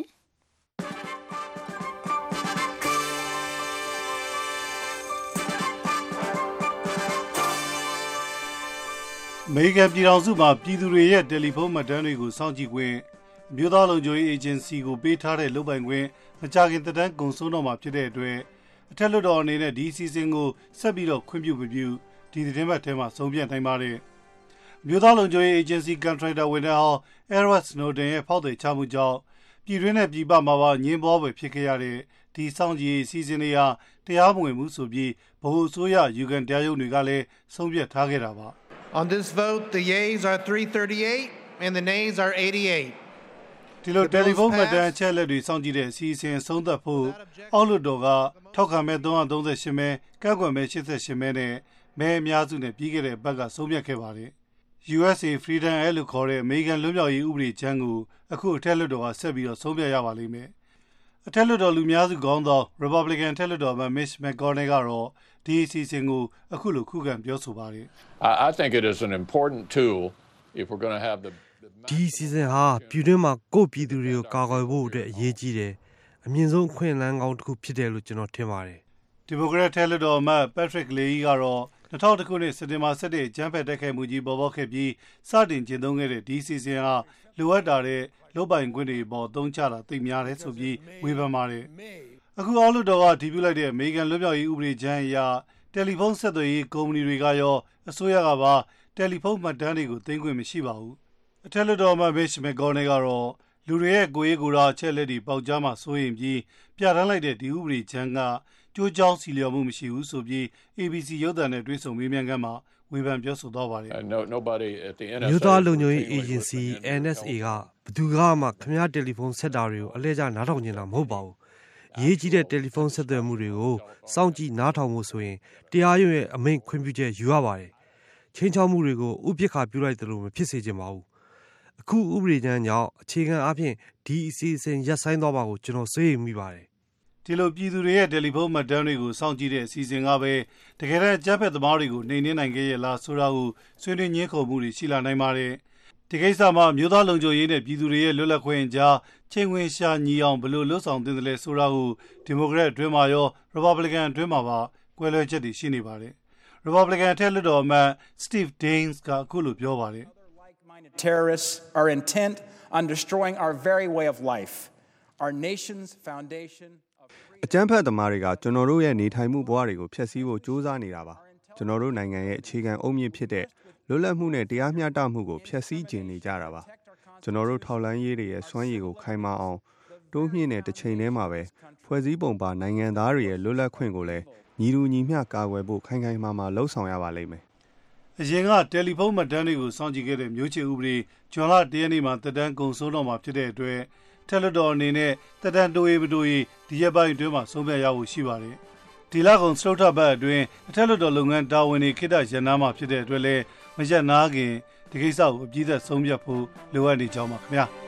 အမေရိကန်ပြည်ထောင်စုမှာပြည်သူတွေရဲ့တယ်လီဖုန်းမှတ်တမ်းတွေကိုစောင့်ကြည့်ခွင့်အမျိုးသားလုံခြုံရေးအေဂျင်စီကိုပေးထားတဲ့လုပ်ပိုင်ခွင့်မကြာခင်သက်တမ်းကုန်ဆုံးတော့မှာဖြစ်တဲ့အတွက်အထက်လွှတ်တော်အနေနဲ့ဒီအစီအစဉ်ကိုဆက်ပြီးတော့ခွင့်ပြုမပြုဒီသတင်းပတ်ထဲမှာဆုံးဖြတ်နိုင်ပါတယ်။အမျိုးသားလုံခြုံရေးအေဂျင်စီကန်ထရိုက်တာဝန်ထမ်းဟောင်း Edward Snowden ရဲ့ဖောက်သည်ချမှုကြောင့်ပြည်တွင်းနဲ့ပြည်ပမှာပါညှင်းပွားပွဲဖြစ်ခဲ့ရတဲ့ဒီစောင့်ကြည့်အစီအစဉ်တွေဟာတရားမဝင်မှုဆိုပြီးဗဟိုအစိုးရယူကန်တရားရုံးတွေကလည်းဆုံးဖြတ်ထားခဲ့တာပါ။ On this vote, the yeas are three thirty-eight and the nays are eighty-eight. ဒီလိုတယ်လီဖုန်းမှတ်တမ်းအချက်လက်တွေစောင့်ကြည့်တဲ့အစီအစဉ်ဆုံးသက်ဖို့အောက်လွှတ်တော်ကထောက်ခံမဲ့၃၃၈မဲကန့်ကွက်မဲ့၈၈မဲနဲ့မဲအများစုနဲ့ပြီးခဲ့တဲ့ဘက်ကဆုံးဖြတ်ခဲ့ပါတယ်။ U S A Freedom အဲလို့ခေါ်တဲ့အမေရိကန်လွတ်မြောက်ရေးဥပဒေချမ်းကိုအခုအထက်လွှတ်တော်ကဆက်ပြီးတော့ဆုံးဖြတ်ရပါလိမ့်မယ်။အထက်လွှတ်တော်လူများစုခေါင်းဆောင် Republican အထက်လွှတ်တော်အမတ် Mitch McConnell ကတော့ဒီအစီအစဉ်ကိုအခုလိုခုခံပြောဆိုပါတယ်။ I think it is an important tool if we're going to have the ဒီအစီအစဉ်ဟာပြည်တွင်းမှာကိုယ့်ပြည်သူတွေကိုကာကွယ်ဖို့အတွက်အရေးကြီးတယ်အမြင့်ဆုံးအခွင့်အလမ်းကောင်းတစ်ခုဖြစ်တယ်လို့ကျွန်တော်ထင်ပါတယ်ဒီမိုကရက်ထဲလွှတ်တော်အမတ် Patrick Leahy ကတော့၂၀၀၁ခုနှစ်စက်တင်ဘာ၁၁ကျန်းဖက်တိုက်ခိုက်မှုကြီးပေါ်ပေါက်ခဲ့ပြီးစတင်ကျင့်သုံးခဲ့တဲ့ဒီအစီအစဉ်ဟာလိုအပ်တာတဲ့လုပ်ပိုင်ခွင့်တွေပေါ်သုံးချတာသိများတယ်ဆိုပြီးဝေဖန်ပါတယ်အခုအောက်လွှတ်တော်ကတည်ပြုလိုက်တဲ့အမေရိကန်လွတ်မြောက်ရေးဥပဒေချမ်းအရတယ်လီဖုန်းဆက်သွယ်ရေးကုမ္ပဏီတွေကရောအစိုးရကပါတယ်လီဖုန်းမှတ်တမ်းတွေကိုသိမ်းခွင့်မရှိပါဘူးအထက်လွှတ်တော်အမတ် Mitch McConnell ကတော့လူတွေရဲ့ကိုယ်ရေးကိုယ်တာအချက်လက်တွေပေါက်ကြားမှစိုးရင်ပြီးပြဋ္ဌာန်းလိုက်တဲ့ဒီဥပဒေချမ်းကကြိုးကြောင်းစီလျော်မှုမရှိဘူးဆိုပြီး A B C ရုပ်သံနဲ့တွေ့ဆုံမေးမြန်းခန်းမှာဝေဖန်ပြောဆိုသွားပါတယ်မြို့သားလုံခြုံရေးအေဂျင်စီ N S A ကဘယ်သူကမှခင်ဗျားတယ်လီဖုန်းဆက်တာတွေကိုအလဲကျနားထောင်နေတာမဟုတ်ပါဘူးရေးကြီးတဲ့တယ်လီဖုန်းဆက်သွယ်မှုတွေကိုစောင့်ကြည့်နားထောင်ဖို့ဆိုရင်တရားရုံးရဲ့အမိန့်ခွင့်ပြုချက်ယူရပါတယ်ချင်းချောက်မှုတွေကိုဥပက္ခပြုလိုက်တယ်လို့မဖြစ်စေချင်ပါဘူးအခုဥပဒေချမ်းကြောင့်အခြေခံအဖြစ်ဒီအစီအစဉ်ရပ်ဆိုင်းသွားပါကိုကျွန်တော်စိုးရိမ်မိပါတယ်ဒီလိုပြည်သူတွေရဲ့တယ်လီဖုန်းမှတ်တမ်းတွေကိုစောင့်ကြည့်တဲ့အစီအစဉ်ကပဲတကယ်တမ်းကြမ်းဖက်သမားတွေကိုနှိမ်နင်းနိုင်ခဲ့ရလားဆိုတာကိုဆွေးနွေးညှင်းခုန်မှုတွေရှိလာနိုင်ပါတယ်ဒီကိစ္စမှာမြို့သားလုံခြုံရေးနဲ့ပြည်သူတွေရဲ့လွတ်လပ်ခွင့်ကြားချိန်ဝင်ရှာညီအောင်ဘယ်လိုလှုပ်ဆောင်သင့်တယ်လဲဆိုတာကိုဒီမိုကရက်အတွင်းမှာရော Republican အတွင်းမှာပါကွဲလွဲချက်တွေရှိနေပါတယ် Republican အထက်လွှတ်တော်အမတ် Steve Daines ကအခုလိုပြောပါတယ် Terrorists are intent on destroying our very way of life, our nation's foundation. အကြမ်းဖက်သမားတွေကကျွန်တော်တို့ရဲ့နေထိုင်မှုဘဝတွေကိုဖျက်ဆီးဖို့ကြိုးစားနေတာပါကျွန်တော်တို့နိုင်ငံရဲ့အခြေခံအုတ်မြစ်ဖြစ်တဲ့လွတ်လပ်မှုနဲ့တရားမျှတမှုကိုဖျက်ဆီးခြင်းနေကြတာပါကျွန်တော်တို့ထောက်လှမ်းရေးတွေရဲ့စွမ်းရည်ကိုခိုင်မာအောင်တိုးမြှင့်တဲ့တစ်ချိန်တည်းမှာပဲဖွဲ့စည်းပုံပါနိုင်ငံသားတွေရဲ့လွတ်လပ်ခွင့်ကိုလည်းညီတူညီမျှကာကွယ်ဖို့ခိုင်ခိုင်မာမာလှုံ့ဆော်ရပါလိမ့်မယ်အရင်ကတယ်လီဖုန်းမှတ်တမ်းတွေကိုစောင့်ကြည့်ခဲ့တဲ့မျိုးချစ်ဥပဒေဂျွန်လတရက်နေ့မှာတက်တန်းကုန်ဆုံးတော့မှာဖြစ်တဲ့အတွက်တယ်လီတော်အနေနဲ့တက်တန်းတိုးရေးမတိုးရေးဒီရက်ပိုင်းအတွင်းမှာဆုံးဖြတ်ရဖို့ရှိပါတယ်ဒီလကုန်စတုထဘတ်အတွင်းအထက်လွှတ်တော်လုပ်ငန်းတာဝန်တွေခိတ္တရန်နာမှာဖြစ်တဲ့အတွက်လည်းမရက်နာခင်ဒီကိစ္စကိုအပြည့်အစုံဆုံးဖြတ်ဖို့လိုအပ်နေကြောင်းပါခင်ဗျာ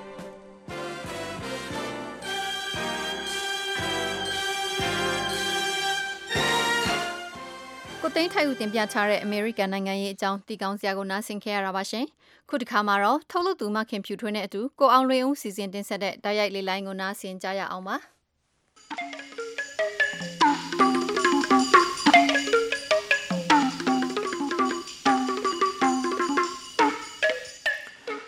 ကိုသိန်းထိုက်ဦးတင်ပြထားတဲ့အမေရိကန်နိုင်ငံရေးအကြောင်းတည်ကောင်းစရာကိုနားဆင်ခဲ့ရတာပါရှင်ခုဒီခါမှာတော့ထုတ်လုပ်သူမခင်ဖြူထွေးနဲ့အတူကိုအောင်လွင်ဦးစီစဉ်တင်ဆက်တဲ့တိုက်ရိုက်လေးလိုင်းကိုနားဆင်ကြရအောင်ပါ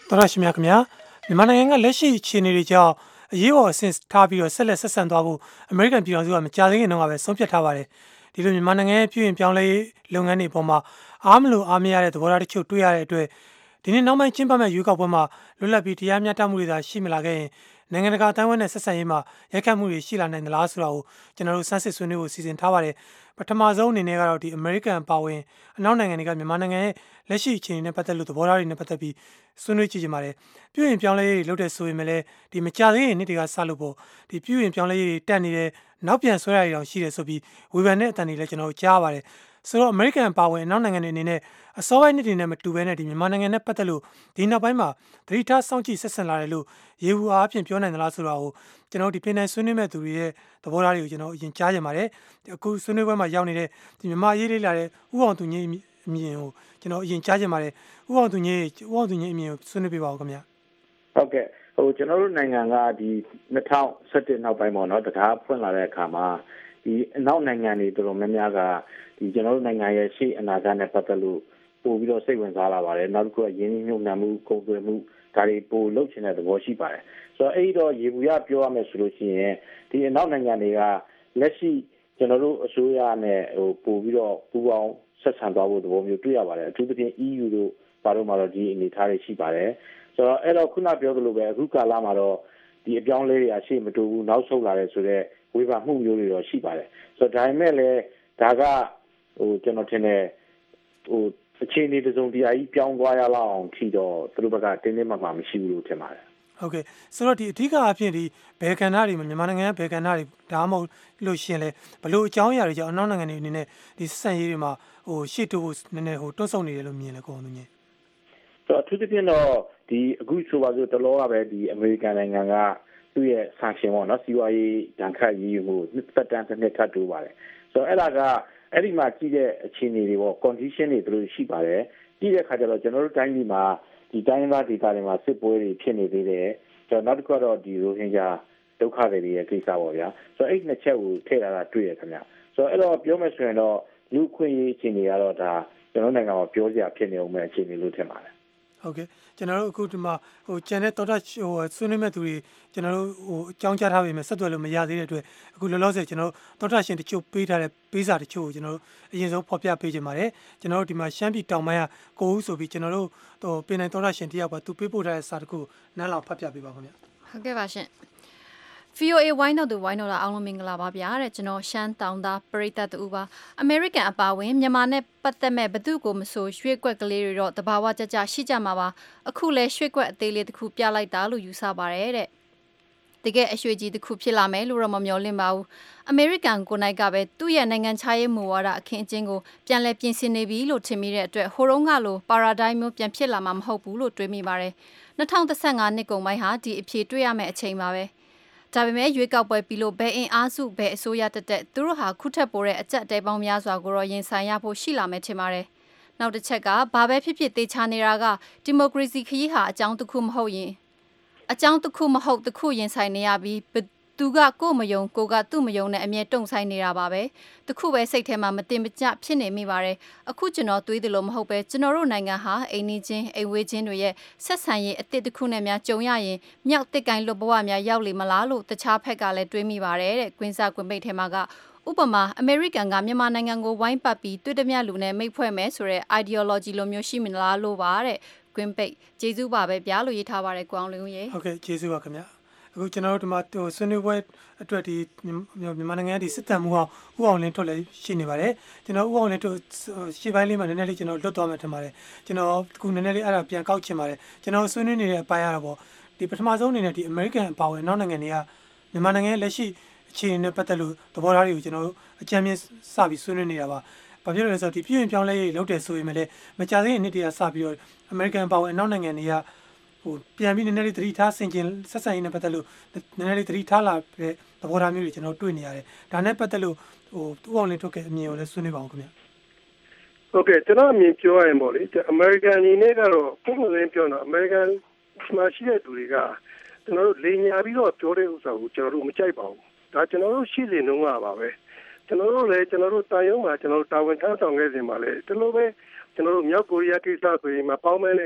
တော်ရရှိမြခင်ဗျာမြန်မာနိုင်ငံကလက်ရှိအခြေအနေတွေကြောင့်အရေးပေါ်အဆင့်ထားပြီးတော့ဆက်လက်ဆက်ဆံသွားဖို့အမေရိကန်ပြည်ထောင်စုကမကြာသေးခင်တုန်းကပဲဆုံးဖြတ်ထားပါတယ်ဒီလိုမြန်မာနိုင်ငံရဲ့ပြည်ရင်ပြောင်းလဲလုပ်ငန်းတွေပေါ်မှာအားမလို့အားမရတဲ့သဘောထားတချို့တွေ့ရတဲ့အတွက်ဒီနေ့နောက်ပိုင်းကျင်းပမဲ့ရွေးကောက်ပွဲမှာလွတ်လပ်ပြီးတရားမျှတမှုတွေသာရှိမလာခဲ့ရင်နိုင်ငံတကာအတိုင်းအဝန်းနဲ့ဆက်ဆံရေးမှာရိုက်ခတ်မှုတွေရှိလာနိုင်သလားဆိုတာကိုကျွန်တော်တို့စမ်းစစ်ဆွေးနွေးဖို့စီစဉ်ထားပါတယ်ပထမဆုံးအနေနဲ့ကတော့ဒီအမေရိကန်ပါဝင်အနောက်နိုင်ငံတွေကမြန်မာနိုင်ငံရဲ့လက်ရှိအခြေအနေနဲ့ပတ်သက်လို့သဘောထားတွေနဲ့ပတ်သက်ပြီးဆွေးနွေးကြည့်ကြပါတယ်ပြုရင်ပြောင်းလဲရေးတွေလုပ်တဲ့ဆိုရင်လည်းဒီမကြသေးရင်နေ့တွေကစလို့ပေါ့ဒီပြုရင်ပြောင်းလဲရေးတွေတက်နေတယ်နောက်ပြန်ဆွဲရတွေတောင်ရှိတယ်ဆိုပြီးဝေဖန်တဲ့အတန်တွေလည်းကျွန်တော်တို့ကြားပါတယ်ဆိုတော့အမေရိကန်ပါဝင်အနောက်နိုင်ငံတွေအနေနဲ့အစောပိုင်းနှစ်တွေနဲ့မတူဘဲနဲ့ဒီမြန်မာနိုင်ငံနဲ့ပတ်သက်လို့ဒီနောက်ပိုင်းမှာသတိထားစောင့်ကြည့်ဆက်ဆံလာတယ်လို့ရေဘူးအားဖြင့်ပြောနိုင်သလားဆိုတာကိုကျွန်တော်ဒီပင်တိုင်းဆွေးနွေးမဲ့သူတွေရဲ့သဘောထားတွေကိုကျွန်တော်အရင်ကြားကြပါတယ်အခုဆွေးနွေးပွဲမှာရောက်နေတဲ့ဒီမြန်မာရေးလေးလာတဲ့ဥအောင်သူငိမ့်အမြင်ကိုကျွန်တော်အရင်ကြားကြပါတယ်ဥအောင်သူငိမ့်ဥအောင်သူငိမ့်အမြင်ကိုဆွေးနွေးပြပါဦးခင်ဗျာဟုတ်ကဲ့ဟိုကျွန်တော်တို့နိုင်ငံကဒီ၂၀၁၁နောက်ပိုင်းပေါ့နော်တကားဖွင့်လာတဲ့အခါမှာဒီအနောက်နိုင်ငံတွေတော်တော်များများကဒီကျွန်တော်တို့နိုင်ငံရဲ့ရှေ့အနာဂတ်နဲ့ပတ်သက်လို့ပို့ပြီးတော့စိတ်ဝင်စားလာပါတယ်နောက်တစ်ခုကရင်းနှီးမြှုပ်နှံမှုကုန်သွယ်မှုဒါတွေပို့လုပ်ချင်တဲ့သဘောရှိပါတယ်ဆိုတော့အဲ့ဒီတော့ရေဘူးရပြောရမယ်ဆိုလို့ရှိရင်ဒီအနောက်နိုင်ငံတွေကလက်ရှိကျွန်တော်တို့အစိုးရနဲ့ဟိုပို့ပြီးတော့ပူးပေါင်းဆက်ဆံသွားဖို့သဘောမျိုးတွေ့ရပါတယ်အထူးသဖြင့် E U တို့ဘာလို့မှတော့ဒီအနေထားတွေရှိပါတယ်ဆိုတော့အဲ့တော့ခုနပြောသလိုပဲအခုကာလမှာတော့ဒီအပြောင်းလဲတွေအရှိမတူဘူးနောက်ဆုတ်လာတယ်ဆိုတော့ဝေဖန်မှုမျိုးတွေတော့ရှိပါတယ်ဆိုတော့ဒါပေမဲ့လည်းဒါကဟိုကျွန်တော်ထင်တယ်ဟိုအခြေအနေတစ်စုံတရာကြီးပြောင်းသွားရလောက်အောင်ထီတော့သူတို့ဘက်ကတင်းတင်းမာမာမရှိဘူးလို့ထင်ပါတယ်ဟုတ်ကဲ့ဆိုတော့ဒီအဓိကအဖြစ်ဒီဘယ်ကဏ္ဍတွေမှာမြန်မာနိုင်ငံရဲ့ဘယ်ကဏ္ဍတွေဒါမှမဟုတ်လို့ရှင်လဲဘလို့အကြောင်းအရာတွေကြောင့်အနောက်နိုင်ငံတွေအနေနဲ့ဒီစံရေးတွေမှာဟိုရှေ့တိုးနည်းနည်းဟိုတွန့်ဆုတ်နေတယ်လို့မြင်လဲကိုအောင်သူညင်ဆိုတော့အထူးသဖြင့်တော့ဒီအခုဆိုပါစို့တလောကပဲဒီအမေရိကန်နိုင်ငံကသူ့ရဲ့ sanction ပေါ့နော်စီးပွားရေးဒဏ်ခတ်ရေးယူမှုသက်တမ်းတစ်နှစ်ထပ်တိုးပါတယ်ဆိုတော့အဲ့ဒါကအဲ့ဒီမှာကြည့်တဲ့အခြေအနေတွေပေါ့ condition တွေတို့ရှိပါတယ်ကြည့်တဲ့အခါကျတော့ကျွန်တော်တို့တိုင်းပြည်မှာဒီတိုင်းသားဒေသတွေမှာစစ်ပွဲတွေဖြစ်နေသေးတယ်ဆိုတော့နောက်တစ်ခုကတော့ဒီရိုဟင်ဂျာဒုက္ခတွေရဲ့ကိစ္စပေါ့ဗျာဆိုတော့အဲ့နှစ်ချက်ကိုထည့်လာတာတွေ့ရခင်ဗျဆိုတော့အဲ့တော့ပြောမယ်ဆိုရင်တော့လူခွင့်ရေးအခြေအနေကတော့ဒါကျွန်တော်နိုင်ငံမှာပြောစရာဖြစ်နေအောင်ပဲအခြေအနေလို့ထင်ပါတယ်ဟုတ်ကဲ့ကျွန်တော်တို့အခုဒီမှာဟိုကျန်တဲ့တော်တာဟိုဆွေးနွေးမဲ့သူတွေကျွန်တော်တို့ဟိုအကြောင်းကြားထားပေမဲ့ဆက်သွယ်လို့မရသေးတဲ့အတွက်အခုလောလောဆယ်ကျွန်တော်တော်တာရှင်တချို့ပေးထားတဲ့ပေးစာတချို့ကိုကျွန်တော်တို့အရင်ဆုံးဖော်ပြပေးခြင်းပါတယ်ကျွန်တော်တို့ဒီမှာရှမ်းပြည်တောင်ပိုင်းကကိုဦးဆိုပြီးကျွန်တော်တို့ဟိုပင်နိုင်တော်တာရှင်တယောက်ပါသူပေးပို့ထားတဲ့စာတခုနန်းလောင်ဖတ်ပြပေးပါခင်ဗျဟုတ်ကဲ့ပါရှင်ဗီအိုအေဝိုင်းတော့သူဝိုင်းတော့လာအောင်လို့မင်္ဂလာပါဗျာတဲ့ကျွန်တော်ရှမ်းတောင်သားပရိသတ်တူပါအမေရိကန်အပါဝင်မြန်မာနဲ့ပတ်သက်မဲ့ဘသူကိုမဆိုရွှေ့ကွက်ကလေးတွေတော့တဘာဝကြကြရှိကြမှာပါအခုလဲရွှေ့ကွက်အသေးလေးတစ်ခုပြလိုက်တာလို့ယူဆပါတယ်တဲ့တကယ်အရွှေကြီးတစ်ခုဖြစ်လာမယ်လို့တော့မမျှော်လင့်ပါဘူးအမေရိကန်ကိုနိုင်ကပဲသူ့ရဲ့နိုင်ငံခြားရေးမူဝါဒအခင်းအကျင်းကိုပြန်လည်ပြင်ဆင်နေပြီလို့ထင်မိတဲ့အတွက်ဟိုတုန်းကလိုပါရာဒိုင်းမျိုးပြန်ဖြစ်လာမှာမဟုတ်ဘူးလို့တွေးမိပါတယ်၂၀၁၅နှစ်ကုန်ပိုင်းဟာဒီအဖြစ်တွေ့ရမယ့်အချိန်ပါပဲဒါပေမဲ့ရွေးကောက်ပွဲပြီးလို့ဘယ်အင်အားစုဘယ်အစိုးရတက်တက်သူတို့ဟာခုထက်ပိုတဲ့အကြက်တဲပေါင်းများစွာကိုတော့ရင်ဆိုင်ရဖို့ရှိလာမယ်ထင်ပါတယ်။နောက်တစ်ချက်ကဘာပဲဖြစ်ဖြစ်သေချာနေတာကဒီမိုကရေစီခရီးဟာအကြောင်းတစ်ခုမဟုတ်ရင်အကြောင်းတစ်ခုမဟုတ်တစ်ခုရင်ဆိုင်နေရပြီးသူကကို့မယုံကိုကသူ့မယုံနဲ့အမြဲတုံဆိုင်နေတာပါပဲ။တစ်ခုပဲစိတ်ထဲမှာမတင်မကျဖြစ်နေမိပါတယ်။အခုကျွန်တော်တွေးသလိုမဟုတ်ပဲကျွန်တော်တို့နိုင်ငံဟာအိမ်နီးချင်းအိမ်ဝေးချင်းတွေရဲ့ဆက်ဆံရေးအသစ်တစ်ခုနဲ့များကြုံရရင်မြောက်တစ်ကိုင်းလွတ်ဘဝများရောက်လေမလားလို့တခြားဖက်ကလည်းတွေးမိပါတယ်တဲ့။ကွင်းစားကွင်းပိတ်ထဲမှာကဥပမာအမေရိကန်ကမြန်မာနိုင်ငံကိုဝိုင်းပတ်ပြီးတွေ့တမျှလူနဲ့မိတ်ဖွဲ့မယ်ဆိုတဲ့ ideology လိုမျိုးရှိမလားလို့ပါတဲ့။ကွင်းပိတ်ကျေးဇူးပါပဲဗျာလို့ရေးထားပါတယ်ကွအောင်လင်းဦးရေဟုတ်ကဲ့ကျေးဇူးပါခင်ဗျာအခုကျွန်တော်တို့ဒီမှာဟိုဆွေးနွေးပွဲအတွက်ဒီမြန်မာနိုင်ငံရဲ့ဒီစစ်တမ်းမှုအောင်ဥအောင်လင်းထွက်လည်းရှိနေပါတယ်ကျွန်တော်ဥအောင်လင်းတို့ရှေ့ပိုင်းလေးမှာနည်းနည်းလေးကျွန်တော်လွတ်သွားမှထင်ပါတယ်ကျွန်တော်အခုနည်းနည်းလေးအဲ့ဒါပြန်ကောက်ချင်ပါတယ်ကျွန်တော်ဆွေးနွေးနေတဲ့အပိုင်းရတော့ပေါ့ဒီပထမဆုံးအနေနဲ့ဒီအမေရိကန်အပါအဝင်နောက်နိုင်ငံတွေကမြန်မာနိုင်ငံရဲ့လက်ရှိအခြေအနေနဲ့ပတ်သက်လို့သဘောထားတွေကိုကျွန်တော်တို့အကြံဉာဏ်စပြီးဆွေးနွေးနေတာပါဘာဖြစ်လို့လဲဆိုတော့ဒီပြည်ရင်ပြောင်းလဲရေးလုပ်တယ်ဆိုရင်လည်းမကြသေးတဲ့နှစ်တည်းကစပြီးတော့အမေရိကန်အပါအဝင်နောက်နိုင်ငံတွေကဟိုပြန်ပြီးနည်းနည်းလေးသတိထားဆင်ခြင်ဆက်ဆံရေးနဲ့ပတ်သက်လို့နည်းနည်းလေးသတိထားလာတဲ့သဘောထားမျိုးတွေကျွန်တော်တွေ့နေရတယ်။ဒါနဲ့ပတ်သက်လို့ဟိုသူ့အောင်လင်းထုတ်ခဲ့အမြင်ကိုလည်းဆွေးနွေးပါအောင်ခင်ဗျ။ Okay ကျွန်တော်အမြင်ပြောရရင်ပေါ့လေအမေရိကန်အနေနဲ့ကတော့ပုံမှန်ပြောတော့အမေရိကန်မှာရှိတဲ့သူတွေကကျွန်တော်တို့လေညာပြီးတော့ပြောတဲ့ဥစ္စာကိုကျွန်တော်တို့မကြိုက်ပါဘူး။ဒါကျွန်တော်တို့ရှိနေတော့ပါပဲ။ကျွန်တော်တို့လည်းကျွန်တော်တို့တာယုံမှာကျွန်တော်တို့တာဝန်ထမ်းဆောင်ခဲ့စဉ်မှာလည်းဒီလိုပဲကျွန်တော်တို့မြောက်ကိုရီးယားကိစ္စဆိုရင်မပေါင်းမဲနဲ့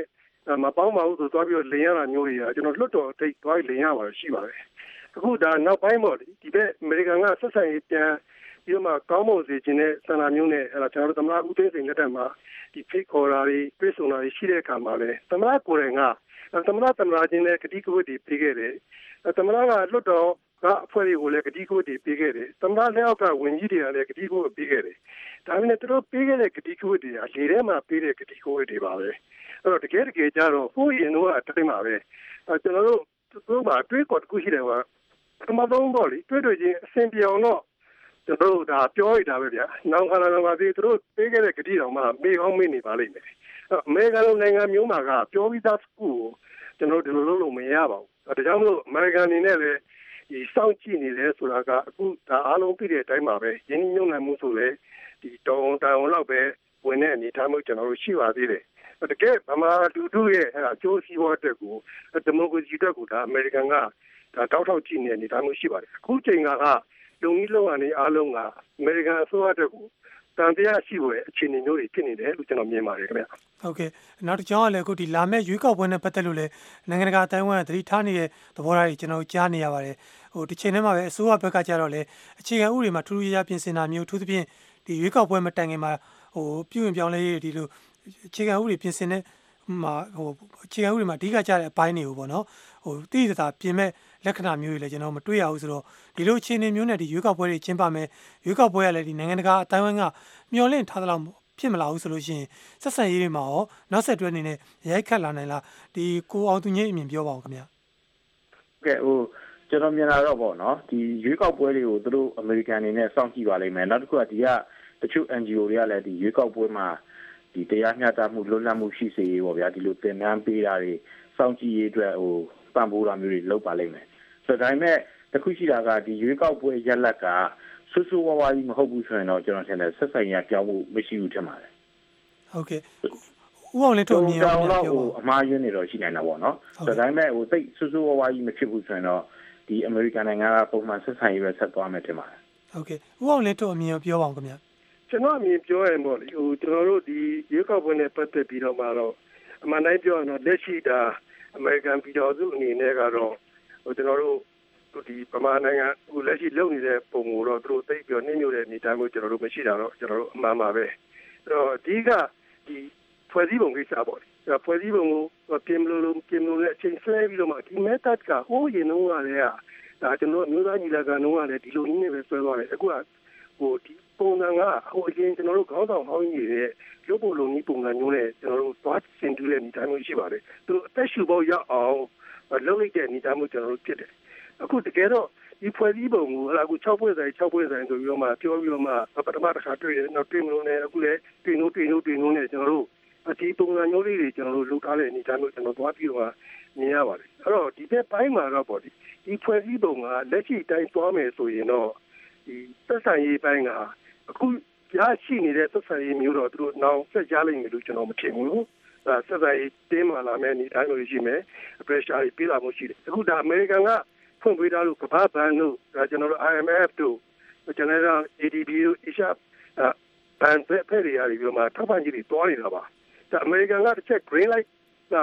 မပေါင်းပါဘူးဆိုသွားပြီးလင်ရတာမျိုးတွေကကျွန်တော်လွတ်တော်ထိတ်သွားလင်ရပါရှိပါတယ်အခုဒါနောက်ပိုင်းပေါ့ဒီဘက်အမေရိကန်ကဆက်ဆံရေးပြန်ပြီးတော့မှကောင်းမွန်စေခြင်းနဲ့ဆန္ဒမျိုးနဲ့အဲ့ဒါကျွန်တော်တို့သမ္မတဦးသိန်းစိန်လက်ထက်မှာဒီဖိတ်ခေါ်တာတွေပြေဆုံးတာတွေရှိတဲ့အခါမှာလေသမ္မတကိုယ်တိုင်ကသမ္မတသမ္မတချင်းနဲ့ကတိကဝတ်တွေပေးခဲ့တယ်သမ္မတကလွတ်တော်ကအဖွဲ့တွေကိုလည်းကတိကဝတ်တွေပေးခဲ့တယ်သမ္မတလက်အောက်ကဝန်ကြီးတွေကလည်းကတိကဝတ်ပေးခဲ့တယ်ဒါပေမဲ့သူတို့ပေးခဲ့တဲ့ကတိကဝတ်တွေကလေထဲမှာပေးတဲ့ကတိကဝတ်တွေပါပဲအဲ့တော့တကယ်တကယ်ကြတော့ဟိုရင်တော့အတိုင်းပါပဲကျွန်တော်တို့တို့မှာတွေးခေါ်တခုရှိတယ်ကပထမဆုံးတော့လေတွေးတွေ့ချင်းအဆင်ပြေအောင်တော့ကျွန်တော်တို့ဒါပြောရတာပဲဗျာနောက်ခါလာတော့ဒီသူတို့ပေးခဲ့တဲ့ကတိတော်မှမေးကောင်းမေးနေပါလိမ့်မယ်အမေရိကန်နိုင်ငံမျိုးမှာကပြောပြီးသားခုကိုကျွန်တော်တို့ဒီလိုလုပ်လို့မရပါဘူးဒါကြောင့်မို့အမေရိကန်အနေနဲ့လည်းဒီစောင့်ကြည့်နေတယ်ဆိုတာကအခုဒါအားလုံးပြည့်တဲ့အတိုင်းပါပဲရင်းနှီးမြှုပ်နှံမှုဆိုလေဒီတောင်းတအောင်လောက်ပဲဝင်တဲ့အနေထားမျိုးကျွန်တော်တို့ရှိပါသေးတယ်တကယ်ဗမာလူထုရဲ့အဲအကျိုးစီးပွားအတွက်ကိုဒီမိုကရေစီအတွက်ကိုဒါအမေရိကန်ကဒါတောက်ထောက်ကြည့်နေတဲ့အနေအထားမျိုးရှိပါတယ်အခုချိန်ကလုံကြီးလုံအနေအားလုံးကအမေရိကန်အစိုးရအတွက်ကိုတန်တရားရှိဖို့အခြေအနေမျိုးတွေဖြစ်နေတယ်လို့ကျွန်တော်မြင်ပါတယ်ခင်ဗျဟုတ်ကဲ့နောက်တစ်ကြောင်းကလည်းအခုဒီလာမဲ့ရွေးကောက်ပွဲနဲ့ပတ်သက်လို့လည်းနိုင်ငံတကာအတိုင်းအဝိုင်းကသတိထားနေတဲ့သဘောထားတွေကျွန်တော်ကြားနေရပါတယ်ဟိုဒီချိန်ထဲမှာပဲအစိုးရဘက်ကကြတော့လေအခြေခံဥပဒေမှာထူးထူးခြားခြားပြင်ဆင်တာမျိုးထူးသဖြင့်ဒီရွေးကောက်ပွဲမတိုင်ခင်မှာဟိုပြုရင်ပြောင်းလဲရေးဒီလိုအခြေခံဥပဒေပြင်ဆင်တဲ့မှာဟိုအခြေခံဥပဒေမှာအဓိကကျတဲ့အပိုင်းတွေကိုပေါ့နော်ဟိုတိတိကျကျပြင်မဲ့လက္ခဏာမျိုးတွေလည်းကျွန်တော်မတွေ့ရဘူးဆိုတော့ဒီလိုအခြေအနေမျိုးနဲ့ဒီရွေးကောက်ပွဲတွေကျင်းပမယ်ရွေးကောက်ပွဲကလည်းဒီနိုင်ငံတကာအတိုင်းအဝိုင်းကမျှော်လင့်ထားသလောက်ဖြစ်မလာဘူးဆိုလို့ရှိရင်ဆက်ဆံရေးတွေမှာရောနောက်ဆက်တွဲအနေနဲ့ရိုက်ခတ်လာနိုင်လားဒီကိုအောင်သူငိမ့်အမြင်ပြောပါဦးခင်ဗျာကဲဟိုကျွန်တော်မြင်လာတော့ပေါ့နော်ဒီရွေးကောက်ပွဲတွေကိုသူတို့အမေရိကန်အနေနဲ့စောင့်ကြည့်ပါလိမ့်မယ်နောက်တစ်ခုကဒီကတချို့ N G O တွေကလည်းဒီရွေးကောက်ပွဲမှာဒီတရားမျှတမှုလွတ်လပ်မှုရှိစေပေါ့ဗျာဒီလိုသင်တန်းပေးတာတွေစောင့်ကြည့်ရေးအတွက်ဟိုပံ့ပိုးတာမျိုးတွေလုပ်ပါလိမ့်မယ်ဆိုတော့ဒါပေမဲ့တခုရှိတာကဒီရွေးကောက်ပွဲရက်လက်ကဆူဆူဝါဝါကြီးမဟုတ်ဘူးဆိုရင်တော့ကျွန်တော်ထင်တယ်ဆက်ဆိုင်ရပြောင်းမှုမရှိဘူးထင်ပါတယ်ဟုတ်ကဲ့ဥအောင်လေးတို့မြင်အောင်ပြောဟိုအမှားယွင်းနေတော့ရှိနေတာပေါ့နော်ဆိုတော့ဒါပေမဲ့ဟိုသိဆူဆူဝါဝါကြီးမဖြစ်ဘူးဆိုရင်တော့ဒီအမေရိကန်နိုင်ငံကပုံမှန်ဆက်ဆိုင်ရေးပဲဆက်သွားမယ်ထင်ပါတယ်ဟုတ်ကဲ့ဥအောင်လေးတို့အမြင်ကိုပြောပါဦးခင်ဗျာကျွန်တော်အမြင်ပြောရင်ပေါ့လေဟိုကျွန်တော်တို့ဒီရွေးကောက်ပွဲနဲ့ပတ်သက်ပြီးတော့မှတော့အမှန်တိုင်းပြောရင်တော့လက်ရှိတာအမေရိကန်ပြည်တော်စုအနေနဲ့ကတော့ဟိုကျွန်တော်တို့ဒီပမာနိုင်ငံဟိုလက်ရှိလုပ်နေတဲ့ပုံကိုတော့သူတို့သိပြီးနှိမ့်ညွတ်တဲ့အနေအထားမျိုးကျွန်တော်တို့မရှိတာတော့ကျွန်တော်တို့အမှန်ပါပဲအဲ့တော့အဓိကဒီဖွဲ့စည်းပုံကိစ္စပေါ့လေဖွဲ့စည်းပုံကိုပြင်လို့လို့ပြင်လို့လည်းအချိန်ဆွဲပြီးတော့မှဒီ method ကဟိုးရင်တော့လည်းဒါကျွန်တော်မျိုးသားညီလာခံတော့လည်းဒီလိုနည်းနဲ့ပဲဆွဲသွားတယ်အခုကဟိုဒီပုံစံကဟိုအရင်ကျွန်တော်တို့ခေါင်းဆောင်ဟောင်းကြီးရဲ့ရုပ်ပုံလုံးကြီးပုံစံမျိုးနဲ့ကျွန်တော်တို့သွားဆင်တူတဲ့အနေအထားမျိုးရှိပါတယ်သူတို့အသက်ရှူဖို့ရအောင်လုပ်လိုက်တဲ့အနေအထားမျိုးကျွန်တော်တို့ဖြစ်တယ်အခုတကယ်တော့ဒီဖွဲ့စည်းပုံကိုအဲ့ဒါအခု၆ဖွဲ့ဆိုင်၆ဖွဲ့ဆိုင်ဆိုပြီးတော့မှပြောပြီးတော့မှပထမတစ်ခါတွေ့တယ်နောက်တွေ့မလို့နဲ့အခုလည်းတွေ့လို့တွေ့လို့တွေ့လို့နဲ့ကျွန်တော်တို့ဒီပုံစံမျိုးလေးတွေကျွန်တော်တို့လုပ်ထားတဲ့အနေအထားမျိုးကျွန်တော်သွားပြီးတော့မြင်ရပါတယ်အဲ့တော့ဒီဘက်ပိုင်းမှာတော့ပေါ့ဒီဖွဲ့စည်းပုံကလက်ရှိတိုင်းသွားမယ်ဆိုရင်တော့ဒီသက်ဆိုင်ရေးပိုင်းကအခုရရှိနေတဲ့သက်ဆိုင်ရေးမျိုးတော့သူတို့နောက်ဆက်ကြားလိမ့်မယ်လို့ကျွန်တော်မထင်ဘူးအဲဆက်ဆိုင်ရေးတင်းမာလာမယ်ဒီတိုင်းလို့ရှိမယ် pressure တွေပေးလာမှုရှိတယ်အခုဒါအမေရိကန်ကဖွင့်ပေးထားလို့ကမ္ဘာဘဏ်တို့ဒါကျွန်တော်တို့ I M F တို့ကျွန်တော်တို့ A D B တို့ Asia ဘဏ်ဖက်ဖက်တွေရာပြီးတော့မှထောက်ပံ့ကြီးတွေတွားနေတာပါဒါအမေရိကန်ကတစ်ချက် green light ဒါ